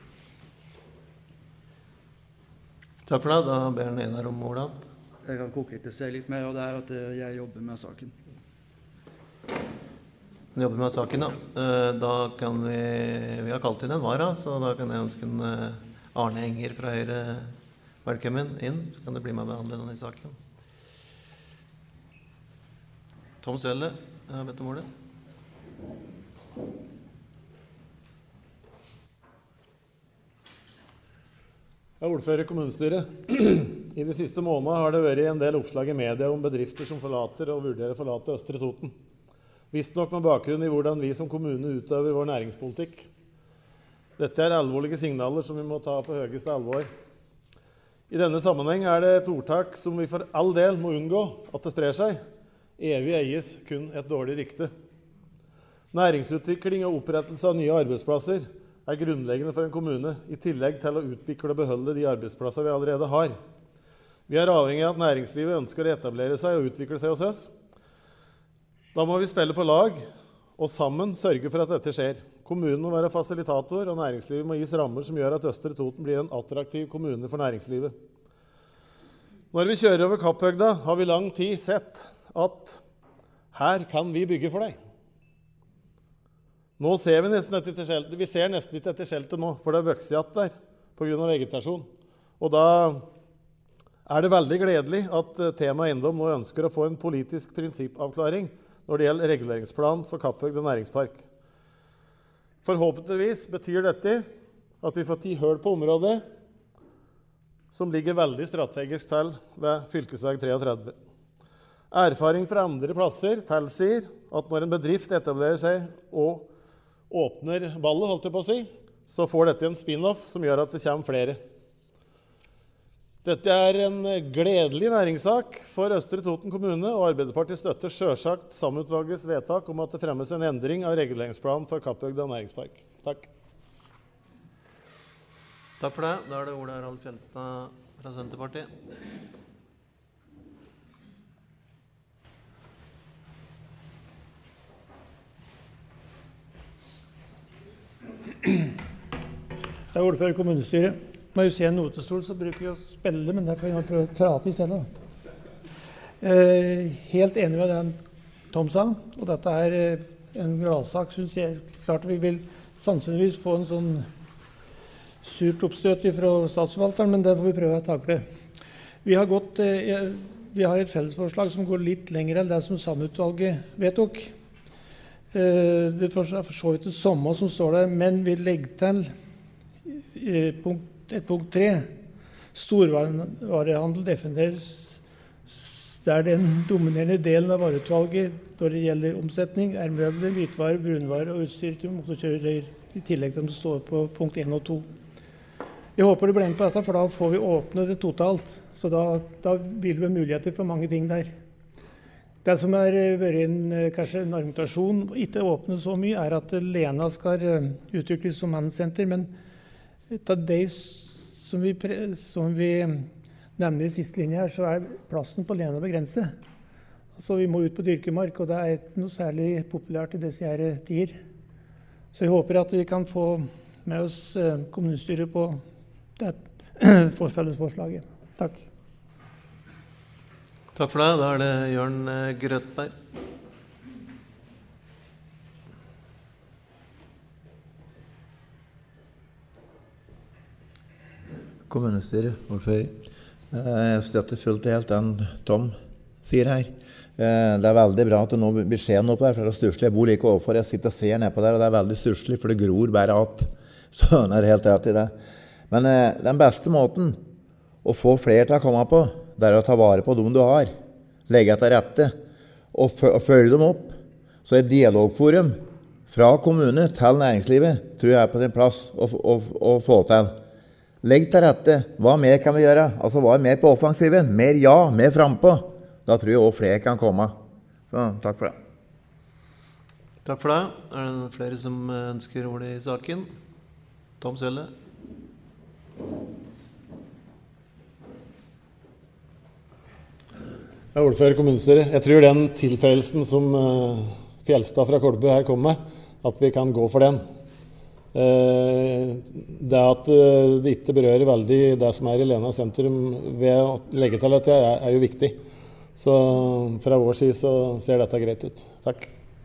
Takk for det. Da ber Einar om ordet. Jeg kan konkretisere litt mer, og det at jeg jobber med saken. Du jobber med saken, ja. Da kan vi har kalt inn en vara, så da kan jeg ønske en Arne Enger fra Høyre velkommen inn, så kan det bli med å behandle denne saken. Tom Svelle, jeg har bedt om ordet. Jeg ordfører i kommunestyret. I de siste månedene har det vært en del oppslag i media om bedrifter som forlater og vurderer å forlate Østre Toten. Visst nok med bakgrunn i hvordan vi som kommune utøver vår næringspolitikk. Dette alvorlige signaler som vi må ta på høyeste alvor. I denne sammenheng det et ordtak som vi for all del må unngå at det sprer seg. Evig eies kun et dårlig rykte. Næringsutvikling og opprettelse av nye arbeidsplasser grunnleggende for en kommune, i tillegg til å utvikle og beholde de arbeidsplasser vi allerede har. Vi avhengig av at næringslivet ønsker å etablere seg og utvikle seg hos oss. Da må vi spille på lag, og sammen sørge for at dette skjer. Kommunen må være fasilitator, og næringslivet må gis rammer som gjør at Østre Toten blir en attraktiv kommune for næringslivet. Når vi kjører over Kapphøgda, har vi lang tid sett at her kan vi bygge for deg. Nå ser vi nesten etter skjeltet. Vi ser nesten ikke etter skjeltet nå, for det vokst igjen der på grunn av vegetasjon. Og da det veldig gledelig at Tema Eiendom nå ønsker å få en politisk prinsippavklaring når det gjelder reguleringsplan for Kapphøgda næringspark. Forhåpentligvis betyr dette at vi får 10 høl på området som ligger veldig strategisk til ved fylkesvei 33. Erfaring fra andre plasser tilsier at når en bedrift etablerer seg og åpner ballet, holdt jeg på å si, så får dette en spin-off som gjør at det kommer flere. Dette en gledelig næringssak for Østre Toten kommune, og Arbeiderpartiet støtter selvsagt samutvalgets vedtak om at det fremmes en endring av reguleringsplanen for Kapphøgda næringspark. Takk. Takk for det. Da det ordet Ralf Fjelstad fra Senterpartiet. Jeg ordfører i kommunestyret. Når jeg ser en notestol, så bruker vi å spille, men derfor får jeg prøve å prate i stedet. Helt enig med det Tom sa, og dette en gladsak, synes jeg. Klart vi vil sannsynligvis få en sånn surt oppstøt fra statsforvalteren, men det får vi prøve å takle. Vi har et fellesforslag som går litt lenger enn det som samutvalget vedtok. Det for så vidt det samme som står der, men vi legger til punkt 3. Storvarehandel defineres der den dominerende delen av vareutvalget når det gjelder omsetning møbler, hvitvarer, brunvarer og utstyr til motorkjøretøyer, i tillegg til det står på punkt 1 og 2. Jeg håper det blir med på dette, for da får vi åpne det totalt. Så da vil vi ha muligheter for mange ting der. Det som vært kanskje en argumentasjon, ikke åpne så mye, at Lena skal utvikles som handelssenter, men av det som vi nemlig i siste linje her, så plassen på Lena begrenset. Så vi må ut på dyrkemark, og det ikke noe særlig populært i disse her tider. Så jeg håper at vi kan få med oss kommunestyret på det fellesforslaget. Takk. Takk for det. Da det Jørn Grøtberg. Kommunestyret, ordfører. Jeg støtter fullt og helt den Tom sier her. Det veldig bra at det nå blir skjedd noe på der, for det stusslig. Jeg bor like overfor, jeg sitter og ser ned på der, og det veldig stusslig, for det gror bare at. Så han helt rett i det. Men den beste måten å få flere til å komme på, det å ta vare på dem du har, legge til rette, og følge dem opp. Så et dialogforum fra kommune til næringslivet, tror jeg på din plass å få til. Legg til rette. Hva mer kan vi gjøre? Altså, hva mer på offensiven? Mer ja, mer frempå. Da tror jeg også flere kan komme. Så, takk for det. Takk for det. Det flere som ønsker ordet i saken? Tom Sølle. Jeg er ordfører i kommunestyret. Jeg tror den tilføyelsen som Fjelstad fra Kolbu her kom med, at vi kan gå for den. Det at det ikke berører veldig det som i Lena sentrum ved å legge til dette jo viktig. Så fra vår side så ser dette greit ut. Takk.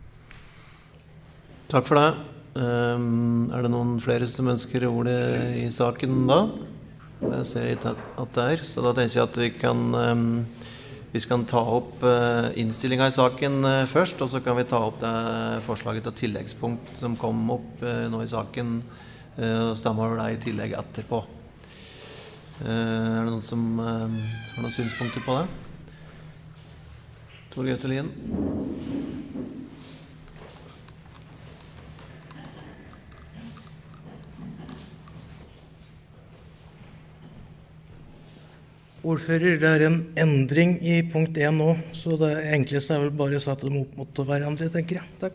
Takk for det. Det noen flere som ønsker ordet i saken da? Jeg ser ikke at det så da tenker jeg at vi skal ta opp innstillingen i saken først, og så kan vi ta opp det forslaget til tilleggspunkt som kom opp nå i saken, og stemme over det i tillegg etterpå. Det noen som har noen synspunkter på det? Tor Gautelien. Ordfører, det en endring i punkt 1 nå, så det enkleste vel bare å sette dem opp mot hverandre, tenker jeg. Takk.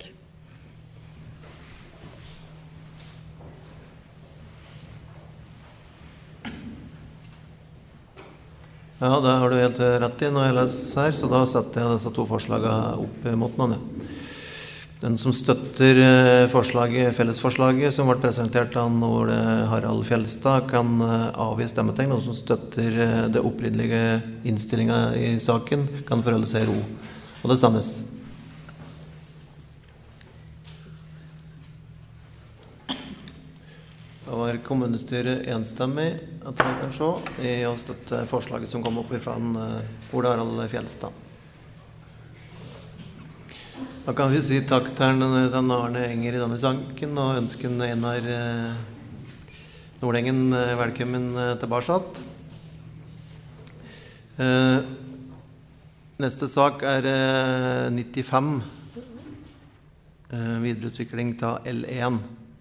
Ja, det har du helt rett i når jeg leser her, så da setter jeg disse to forslagene opp mot hverandre. Den som støtter fellesforslaget som ble presentert av Ole Harald Fjelstad, kan avgi stemmetegn. Noen som støtter det opprinnelige innstillingen i saken, kan forholde seg i ro. Og det stemmes. Da var kommunestyret enstemmig, etter jeg kan se, i å støtte forslaget som kom opp fra Ole Harald Fjelstad. Da kan vi si takk til Arne Enger i denne saken, og ønske Einar Nordengen velkommen tilbake. Neste sak 95, videreutvikling av L1.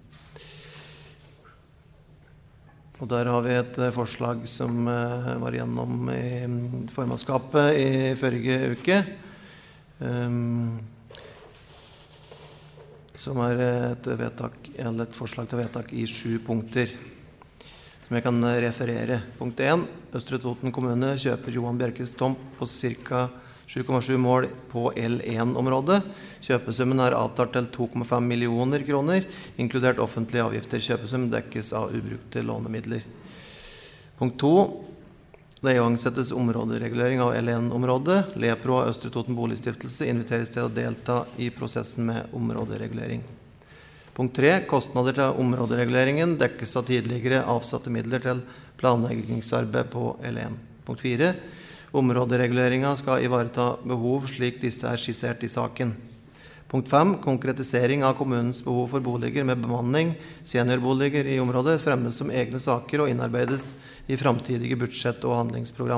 Og der har vi et forslag som var gjennom i formannskapet i forrige uke, som et forslag til vedtak i 7 punkter, som jeg kan referere. Punkt 1. Østre Toten kommune kjøper Johan Bjerkes tomt på ca. 7,7 mål på L1-området. Kjøpesummen avtalt til 2,5 millioner kroner, inkludert offentlige avgifter. Kjøpesum dekkes av ubrukte lånemidler. Punkt 2. Det igangsettes områderegulering av L1-området. Lepro av Østre Toten Boligstiftelse inviteres til å delta i prosessen med områderegulering. Punkt 3. Kostnader til områdereguleringen dekkes av tidligere avsatte midler til planleggingsarbeid på L1. Punkt 4. Områdereguleringen skal ivareta behov slik disse er skissert i saken. Punkt 5. Konkretisering av kommunens behov for boliger med bemanning, seniorboliger i området fremmes som egne saker og innarbeides i framtidige budsjett- og handlingsprogram.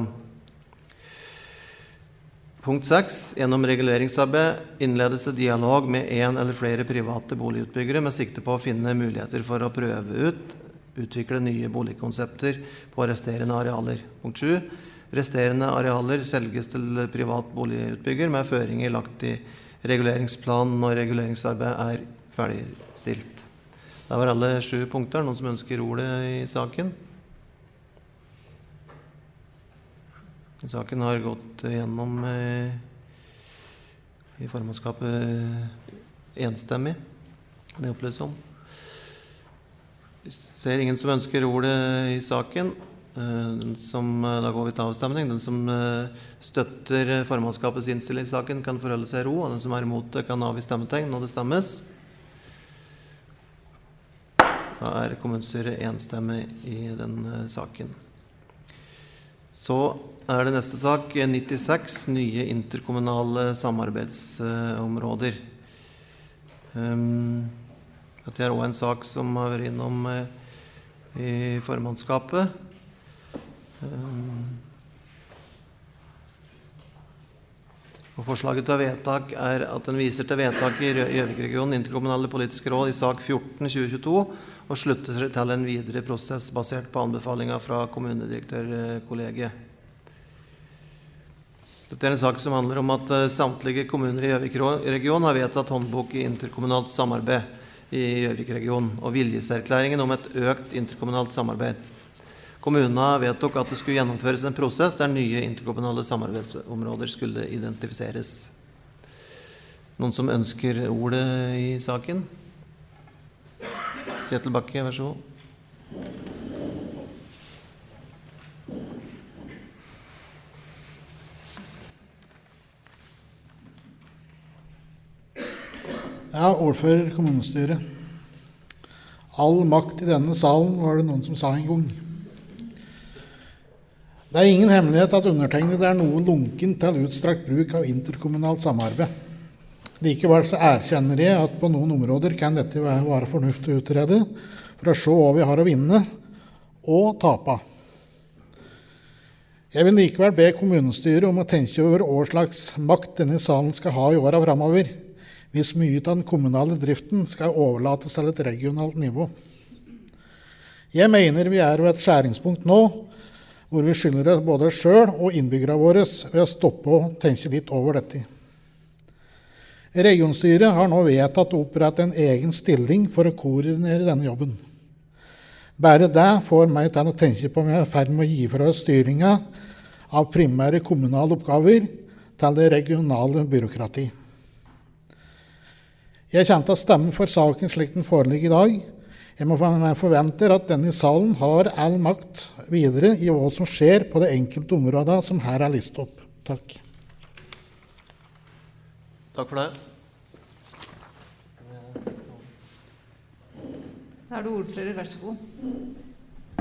Punkt 6. Gjennom reguleringsarbeid innledes det dialog med en eller flere private boligutbyggere med sikte på å finne muligheter for å prøve ut, utvikle nye boligkonsepter på resterende arealer. Punkt 7. Resterende arealer selges til privat boligutbygger med føringer lagt i reguleringsplanen når reguleringsarbeid er ferdigstilt. Det var alle 7 punkter. Noen som ønsker ordet i saken? Saken har gått gjennom i formannskapet enstemmig, det oppleves som. Jeg ser ingen som ønsker ordet i saken. Da går vi til avstemning. Den som støtter formannskapets innstilling i saken kan forholde seg i ro, og den som er imot det kan avgi stemmetegn når det stemmes. Da er kommunestyret enstemmig i den saken. Så er det neste sak, 96, nye interkommunale samarbeidsområder. Dette er også en sak som har vært innom i formannskapet. Og forslaget til vedtak er at den viser til vedtak i Gjøvik-regionen interkommunale politiske råd i sak 14/2022 og slutter seg til en videre prosess basert på anbefalinger fra kommunedirektørkollegiet. Dette er en sak som handler om at samtlige kommuner i Gjøvik-regionen har vedtatt håndbok i interkommunalt samarbeid i Gjøvik-regionen og viljeserklæringen om et økt interkommunalt samarbeid. Kommunene vedtok at det skulle gjennomføres en prosess der nye interkommunale samarbeidsområder skulle identifiseres. Noen som ønsker ordet i saken? Kjetil Bakke, vær så god. Ja, ordfører kommunestyret. All makt i denne salen, var det noen som sa en gang. Det er ingen hemmelighet at undertegnet er noe lunken til utstrakt bruk av interkommunalt samarbeid. Likevel så erkjenner jeg at på noen områder kan dette være fornuftig å utrede for å se hva vi har å vinne og tape. Jeg vil likevel be kommunestyret om å tenke over hva slags makt denne salen skal ha i årene fremover, hvis mye av den kommunale driften skal overlates til et regionalt nivå. Jeg mener vi er ved et skjæringspunkt nå, hvor vi skylder både oss selv og innbyggere våre ved å stoppe og tenke litt over dette. Regionstyret har nå vedtatt å opprette en egen stilling for å koordinere denne jobben. Bare det får meg til å tenke på om jeg er i ferd med å gi fra styringen av primære kommunale oppgaver til det regionale byråkrati. Jeg kommer til å stemme for saken slik den foreligger i dag. Jeg forventer at denne salen har all makt videre i hva som skjer på det enkelte området som her er listet opp. Takk. Takk for det. Da er du ordfører, vær så god.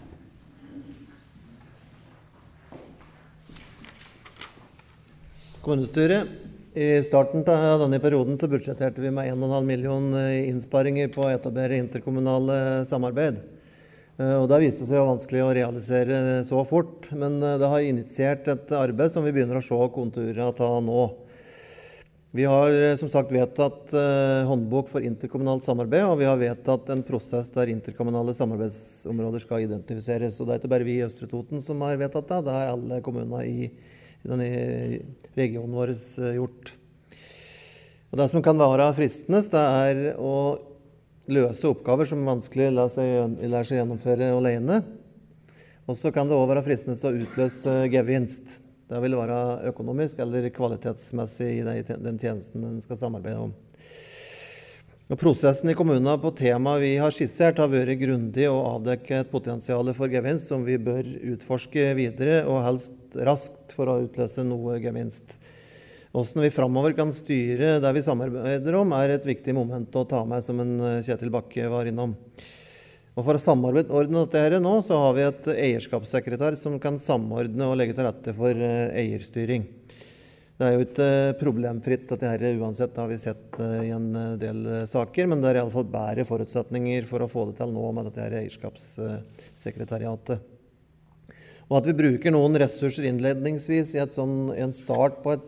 Kommunestyret. I starten av denne perioden så budsjetterte vi med 1,5 million innsparinger på å etablere interkommunale samarbeid. Og det viste seg jo vanskelig å realisere så fort, men det har initiert et arbeid som vi begynner å se konturer av nå. Vi har som sagt vedtatt håndbok for interkommunalt samarbeid, og vi har vedtatt en prosess der interkommunale samarbeidsområder skal identifiseres. Og det er ikke bare vi i Østre Toten som har vedtatt det, det er alle kommuner i denne regionen vår gjort. Og det som kan være fristende, det er å løse oppgaver som vanskelig lar seg gjennomføre alene. Og så kan det også være fristende å utløse gevinst. Det vil være økonomisk eller kvalitetsmessig i den tjenesten den skal samarbeide om. Og prosessen i kommunene på temaet vi har skissert har vært grundig og avdekket et potensial for gevinst som vi bør utforske videre og helst raskt for å utløse noe gevinst. Hvordan vi fremover kan styre det vi samarbeider om er et viktig moment å ta med, som en Kjetil Bakke var innom. Og for å samordne dette her nå, så har vi et eierskapssekretær som kan samordne og legge til rette for eierstyring. Det er jo ikke problemfritt dette her uansett, det har vi sett i en del saker, men det er i alle fall bedre forutsetninger for å få det til nå med dette her eierskapssekretariatet. Og at vi bruker noen ressurser innledningsvis i en start på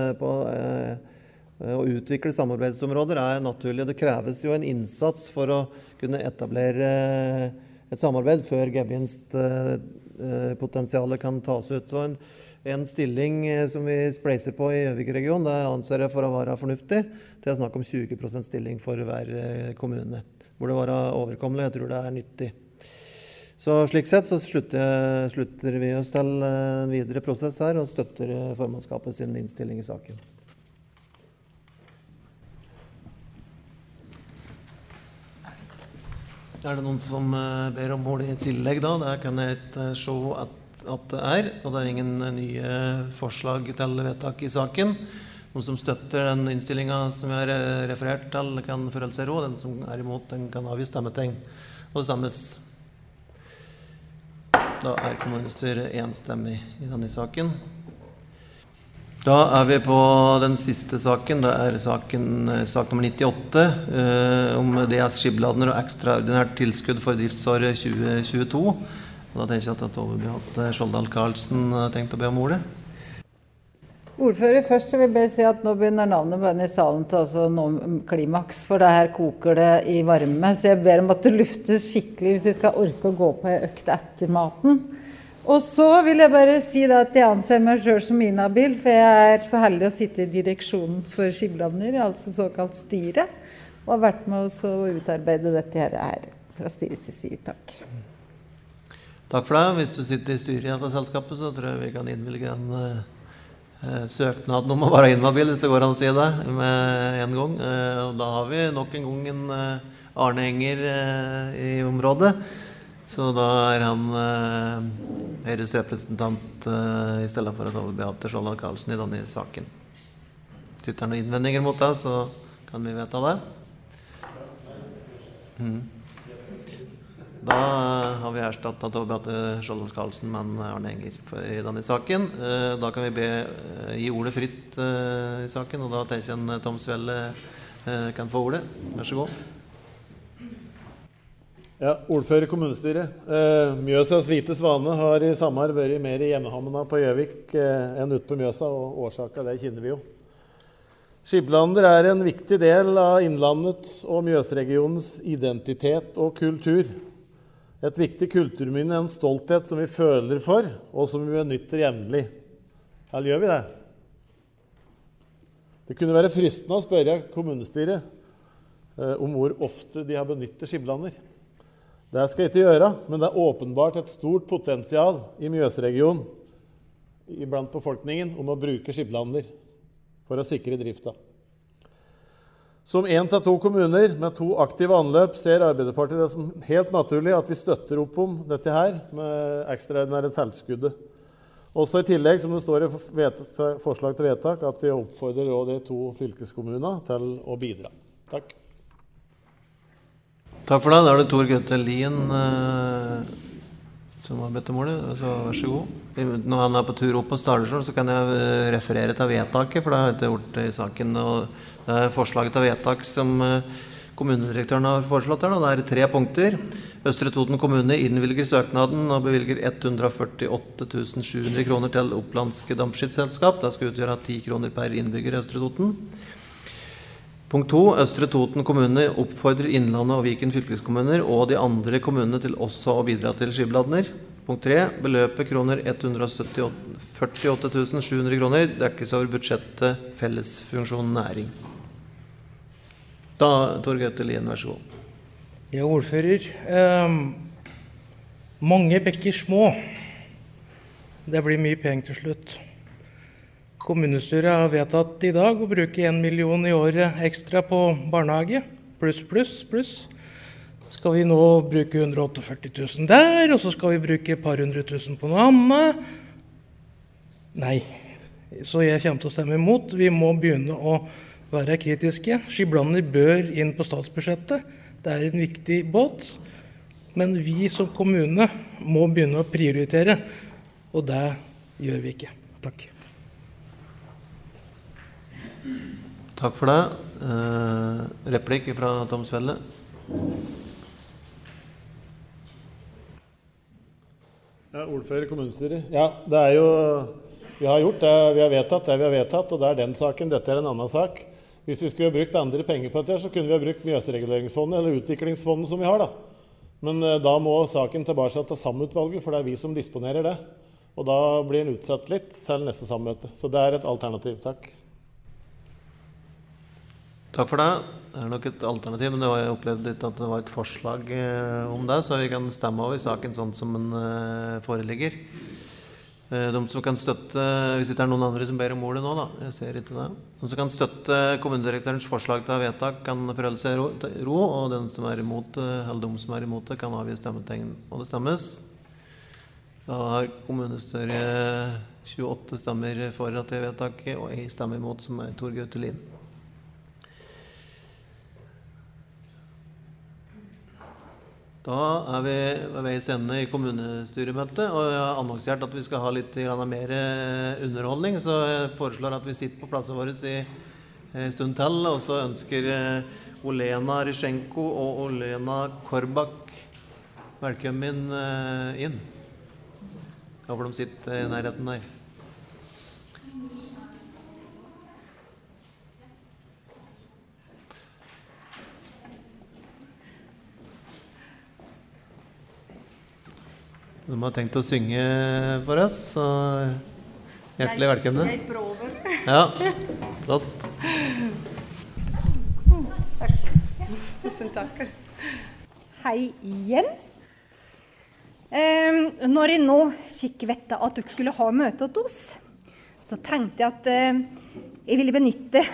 å utvikle samarbeidsområder er naturlig. Det kreves jo en innsats for å kunne etablere et samarbeid før gevinstpotensialet kan tas ut. Så en stilling som vi spleiser på i Gjøvik-regionen, det anser jeg for å være fornuftig. Det er snakk om 20% stilling for hver kommune. Burde være overkommelig, jeg tror det er nyttig. Så slik sett så slutter vi oss til en videre prosess her og støtter formannskapet sin innstilling i saken. Er det noen som ber om ordet i tillegg da? Det kan jeg ikke se at det er, og det er ingen nye forslag til vedtak i saken. Noen som støtter den innstillingen som jeg har referert til, kan forholde seg ro. Den som er imot, den kan avgi stemmetegn. Og det stemmes. Da er kommunestyret enstemmig i denne saken. Da er vi på den siste saken. Det er sak nummer 98 om DS Skibladner og ekstraordinært tilskudd for driftsåret 2022. Og da tenker jeg at Skjoldal Karlsen tenkt å be om ordet. Ordfører, først så vil jeg bare si at nå begynner navnet på denne salen til å nå klimaks, for det her koker det i varme, så jeg ber om at det luftes skikkelig hvis vi skal orke å gå på en økt etter maten. Og så vil jeg bare si da at jeg anser meg selv som inhabil, for jeg er så heldig å sitte i direksjonen for Skibladner, altså såkalt styre, og har vært med oss å utarbeide dette her fra styrets side. Takk. Takk for det. Hvis du sitter i styret i dette selskapet, så tror jeg vi kan innvilge en søknaden om å være inhabil, hvis det går an å si det, med en gang. Og da har vi nok en gang en Arne Enger i området. Så da er han Høyres representant i stedet for å ta over Beate Skjoldal Karlsen i denne saken. Sitter det noen innvendinger mot det, så kan vi vedta det. Da har vi erstattet Beate Skjoldal Karlsen med Arne Enger i denne saken. Da kan vi gi ordet fritt i saken, og da tenker jeg en Tom Svelle kan få ordet. Vær så god. Ja, ordfører i kommunestyret. Mjøsas hvite svane har i sommer vært mer i hjemmehamna på Gjøvik enn ute på Mjøsa, og årsaken det kjenner vi jo. Skibladner er en viktig del av innlandets og Mjøsregionens identitet og kultur. Et viktig kulturminne, en stolthet som vi føler for, og som vi benytter jevnlig. Eller gjør vi det? Det kunne være fristende å spørre kommunestyret om hvor ofte de har benyttet Skibladner. Det skal jeg ikke gjøre, men det er åpenbart et stort potensial i Mjøsregionen blant befolkningen om å bruke Skibladner for å sikre drifta. Som en av 2 kommuner med 2 aktive anløp ser Arbeiderpartiet det som helt naturlig at vi støtter opp om dette her med ekstraordinære tilskuddet. Også i tillegg, som det står i forslag til vedtak, at vi oppfordrer de 2 fylkeskommunene til å bidra. Takk. Takk for det. Da er det Tor Gaute Lien som har bedt om ordet, så vær så god. Når han er på tur opp på talerstolen, så kan jeg referere til vedtaket, for det har jeg ikke gjort i saken. Og det er forslaget til vedtak som kommunedirektøren har foreslått her. Det er 3 punkter. Østre Toten kommune innvilger søknaden og bevilger 148.700 kroner til Opplandske dampskibsselskap. Det skal utgjøre 10 kroner per innbygger i Østre Toten. Punkt 2. Østre Toten kommune oppfordrer Innlandet og Viken fylkeskommuner og de andre kommunene til også å bidra til Skibladner. Punkt 3. Beløpet kroner 148.700 kroner dekkes over budsjettet fellesfunksjon næring. Da, Tor Gaute Lien, vær så god. Ja, ordfører. Mange bekker små. Det blir mye penger til slutt. Kommunestyret har vedtatt i dag å bruke 1 million i året ekstra på barnehage. pluss. Skal vi nå bruke 148 000 der, og så skal vi bruke et par 100 000 på noe annet? Nei. Så jeg kommer til å stemme imot. Vi må begynne å være kritiske. Skiblander bør inn på statsbudsjettet. Det er en viktig båt. Men vi som kommune må begynne å prioritere, og det gjør vi ikke. Takk. Takk for det. Replikk fra Tom Svelle. Ja, ordfører i kommunestyret. Ja, det er jo, vi har gjort det, vi har vedtatt det vi har vedtatt, og det er den saken, dette er en annen sak. Hvis vi skulle ha brukt andre penger på dette, så kunne vi ha brukt Mjøsreguleringsfondet, eller utviklingsfondet som vi har da. Men da må saken tilbake til samutvalget, for det er vi som disponerer det. Og da blir den utsatt litt til neste sammøte. Så det er et alternativ. Takk. Takk for det. Det er nok et alternativ, men jeg opplevde litt at det var et forslag om det, så vi kan stemme over saken sånn som den foreligger. De som kan støtte, hvis det er noen andre som ber om ordet nå da, jeg ser ikke det. De som kan støtte kommunedirektørens forslag til vedtak kan forholde seg ro, og den som er imot, eller de som er imot det, kan avgi stemmetegn, og det stemmes. Da har kommunestyret 28 stemmer for at det vedtaket, og en stemme imot som er Tor Gautelin. Da er vi ved veis ende i kommunestyremøtet, og jeg har annonsert at vi skal ha litt mer underholdning, så jeg foreslår at vi sitter på plassen vår i en stund til, og så ønsker Olena Rishenko og Olena Korbak velkommen inn. Jeg håper de sitter i nærheten der. De har tenkt å synge for oss, så hjertelig velkommen. Jeg prøver. Ja, flott. Tusen takk. Hei igjen. Når jeg nå fikk vite at dere skulle ha møte hos oss, så tenkte jeg at jeg ville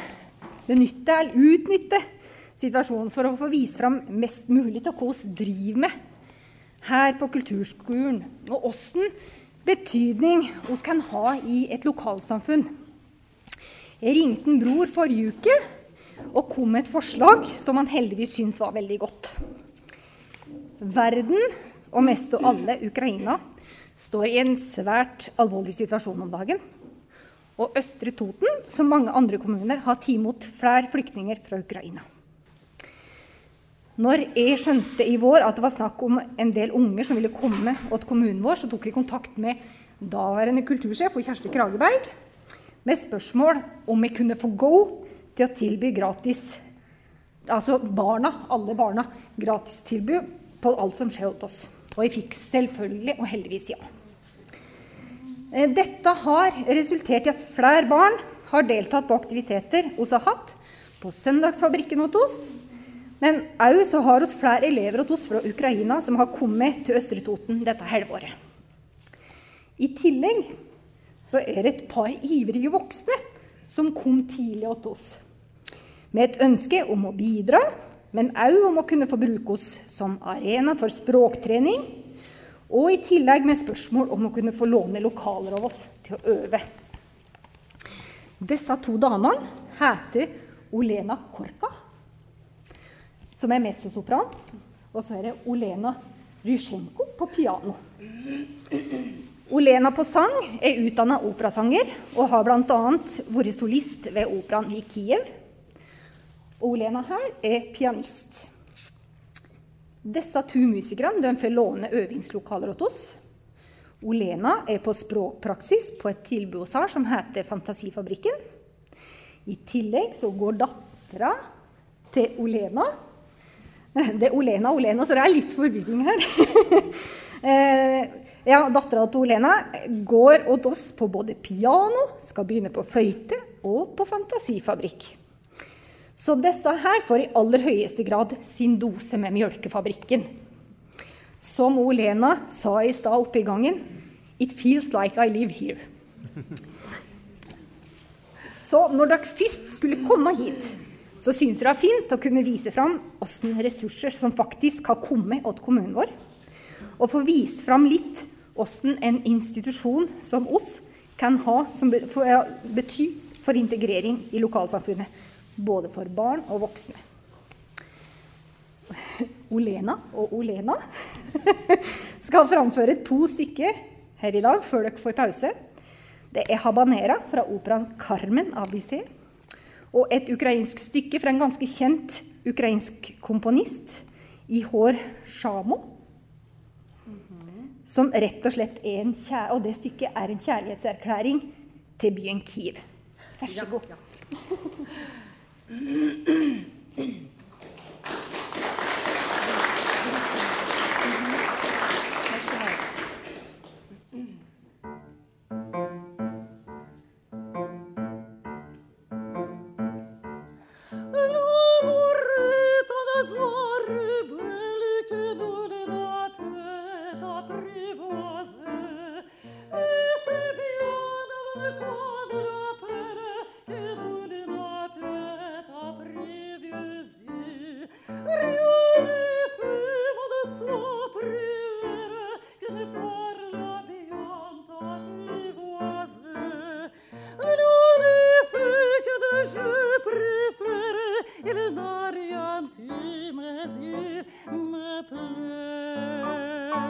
utnytte situasjonen for å få vise fram mest mulig til hva vi driver med her på kulturskolen, og hvordan betydning vi kan ha i et lokalsamfunn. Jeg ringte en bror forrige uke og kom med et forslag som han heldigvis synes var veldig godt. Verden, og mest av alle Ukraina, står i en svært alvorlig situasjon om dagen. Og Østre Toten, som mange andre kommuner, har tatt imot flere flyktninger fra Ukraina. Når jeg skjønte i vår at det var snakk om en del unger som ville komme til kommunen vår, så tok jeg kontakt med daværende kultursjef og Kjersti Krageberg med spørsmål om jeg kunne få gå til å tilby gratis, altså alle barna, gratis tilbud på alt som skjer hos oss. Og jeg fikk selvfølgelig og heldigvis ja. Dette har resultert i at flere barn har deltatt på aktiviteter vi har hatt på Søndagsfabrikken hos oss, men også så har oss flere elever hos oss fra Ukraina som har kommet til Østre Toten dette halvåret. I tillegg så er det et par ivrige voksne som kom tidlig hos oss, med et ønske om å bidra, men også om å kunne få bruke oss som arena for språktrening, og i tillegg med spørsmål om å kunne få låne lokaler av oss til å øve. Disse to damene heter Olena Korka, som er mezzosopran, og så er det Olena Rishenko på piano. Olena på sang er utdannet operasanger, og har blant annet vært solist ved operaen i Kiev. Olena her er pianist. Disse to musikerne de får låne øvingslokaler hos oss. Olena er på språkpraksis på et tilbud hos her som heter Fantasifabrikken. I tillegg så går dattera til Olena. Det er Olena, så det er litt forvirring her. Ja, dattera til Olena går hos oss på både piano, skal begynne på fløyte og på fantasifabrikk. Så disse her får i aller høyeste grad sin dose med mjølkefabrikken. Som Olena sa i stad oppe i gangen, «It feels like I live here». Så når dere først skulle komme hit, så synes det fint å kunne vise fram hvordan ressurser som faktisk har kommet til kommunen vår, og få vise fram litt hvordan en institusjon som oss kan ha som bety for integrering i lokalsamfunnet, både for barn og voksne. Olena og Olena skal framføre 2 stykker her i dag, før dere får pause. Det Habanera fra operaen Carmen ABC, og et ukrainsk stykke fra en ganske kjent ukrainsk komponist, Ihor Shamo, som rett og slett og det stykket en kjærlighetserklæring til byen Kiev. Vær så god.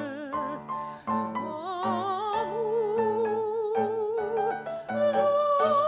L'amour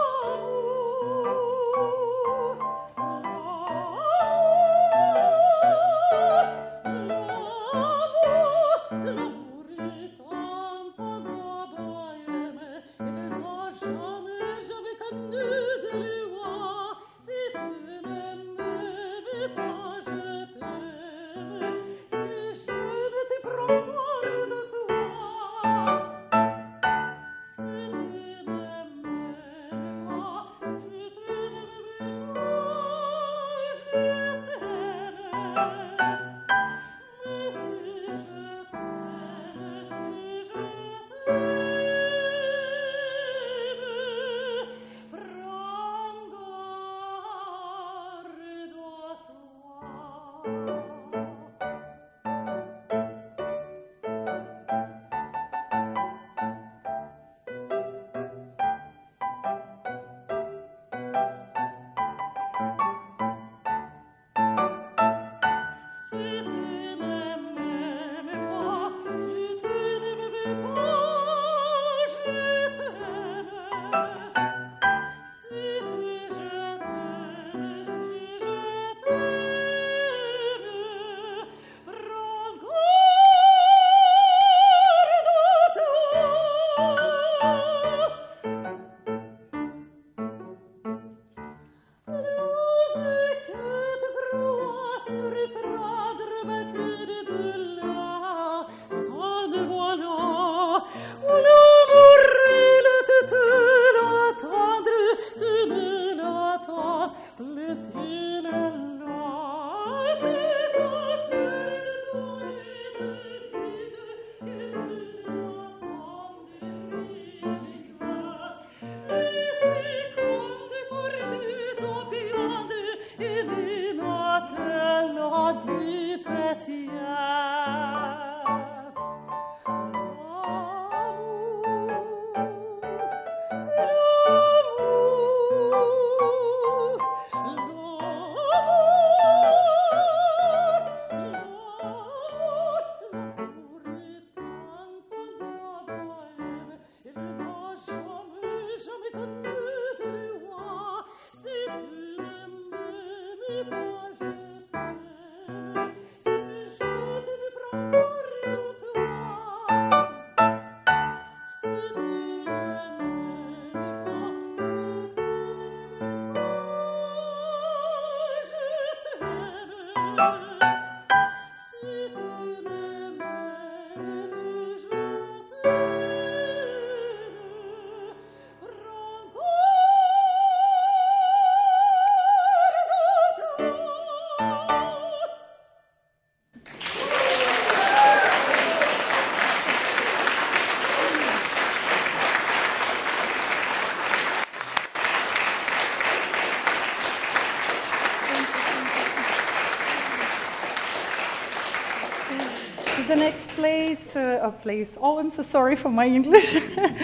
next place. Oh, I'm so sorry for my English.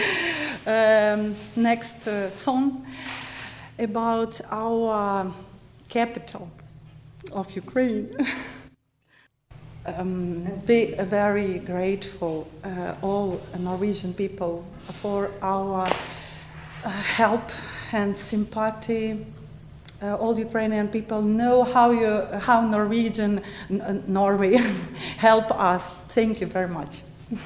Next song about our capital of Ukraine. Be very grateful, all Norwegian people, for our help and sympathy. All Ukrainian people know how Norwegian Norway help us. Thank you very much.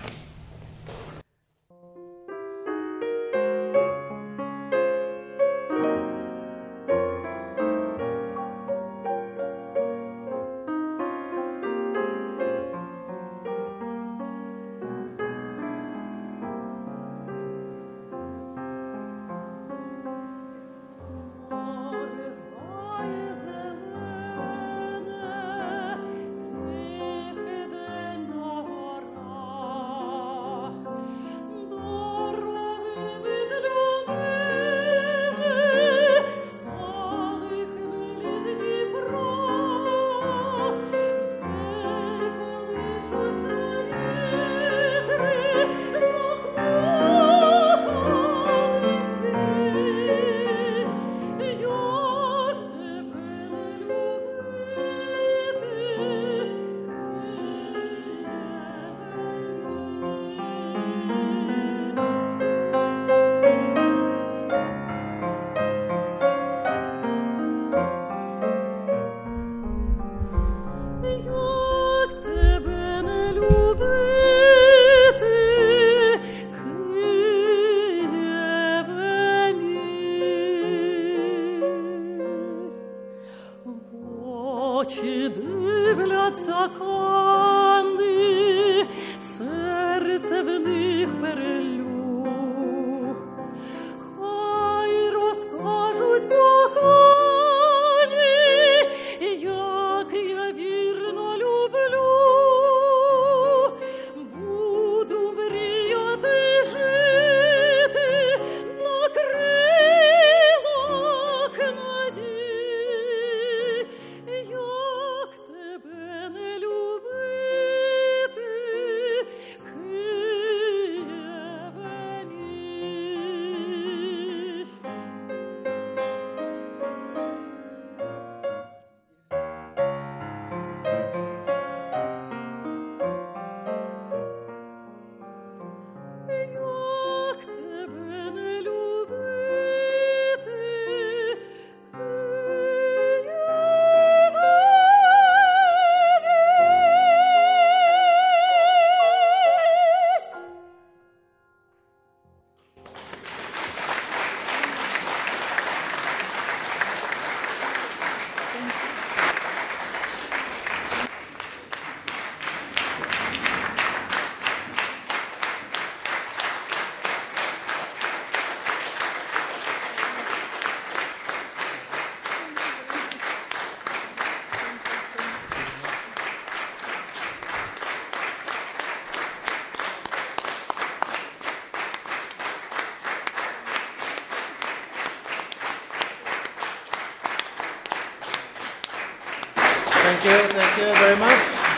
Thank you very much.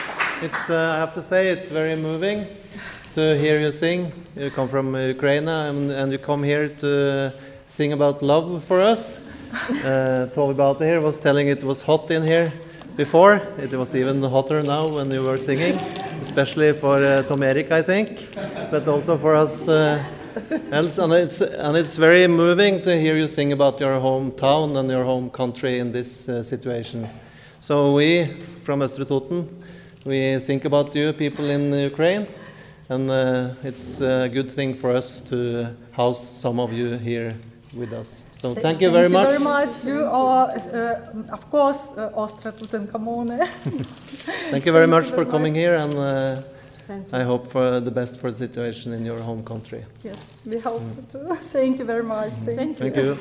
I have to say, it's very moving to hear you sing. You come from Ukraine and you come here to sing about love for us. Tove Beate here was telling it was hot in here before. It was even hotter now when you were singing, especially for Tom Erik, I think, but also for us else. And it's very moving to hear you sing about your hometown and your home country in this situation. So we, from Østre Toten, we think about you people in Ukraine, and it's a good thing for us to house some of you here with us. So thank you very much. Thank you very much. You are, of course, Østre Toten Kommune. Thank you very much for coming here, and I hope for the best for the situation in your home country. Yes, we hope to. Thank you very much. Thank you.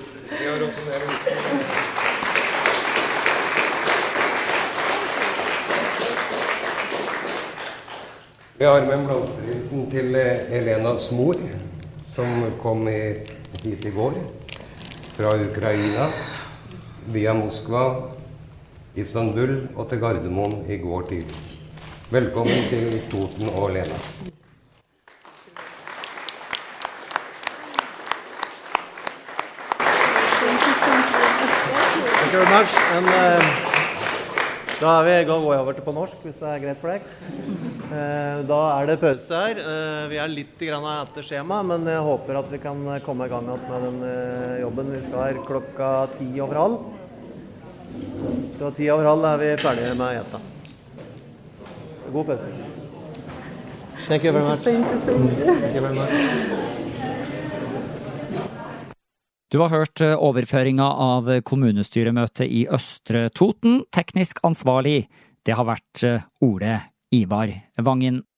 Vi har med blomsterhilsen til Elenas mor, som kom hit I går fra Ukraina, via Moskva, Istanbul og til Gardermoen I går tidlig. Velkommen til Toten og Lena. Thank you very much. Da går jeg over til på norsk, hvis det greit for deg. Da det pause her. Vi litt etter skjema, men jeg håper at vi kan komme i gang med den jobben. Vi skal her 10:10. Så 10:10 vi ferdige med gjetta. God pause. Thank you very much. Thank you very much. Du har hørt overføringa av kommunestyremøtet i Østre Toten. Teknisk ansvarlig, det har vært Ole Ivar Vangen.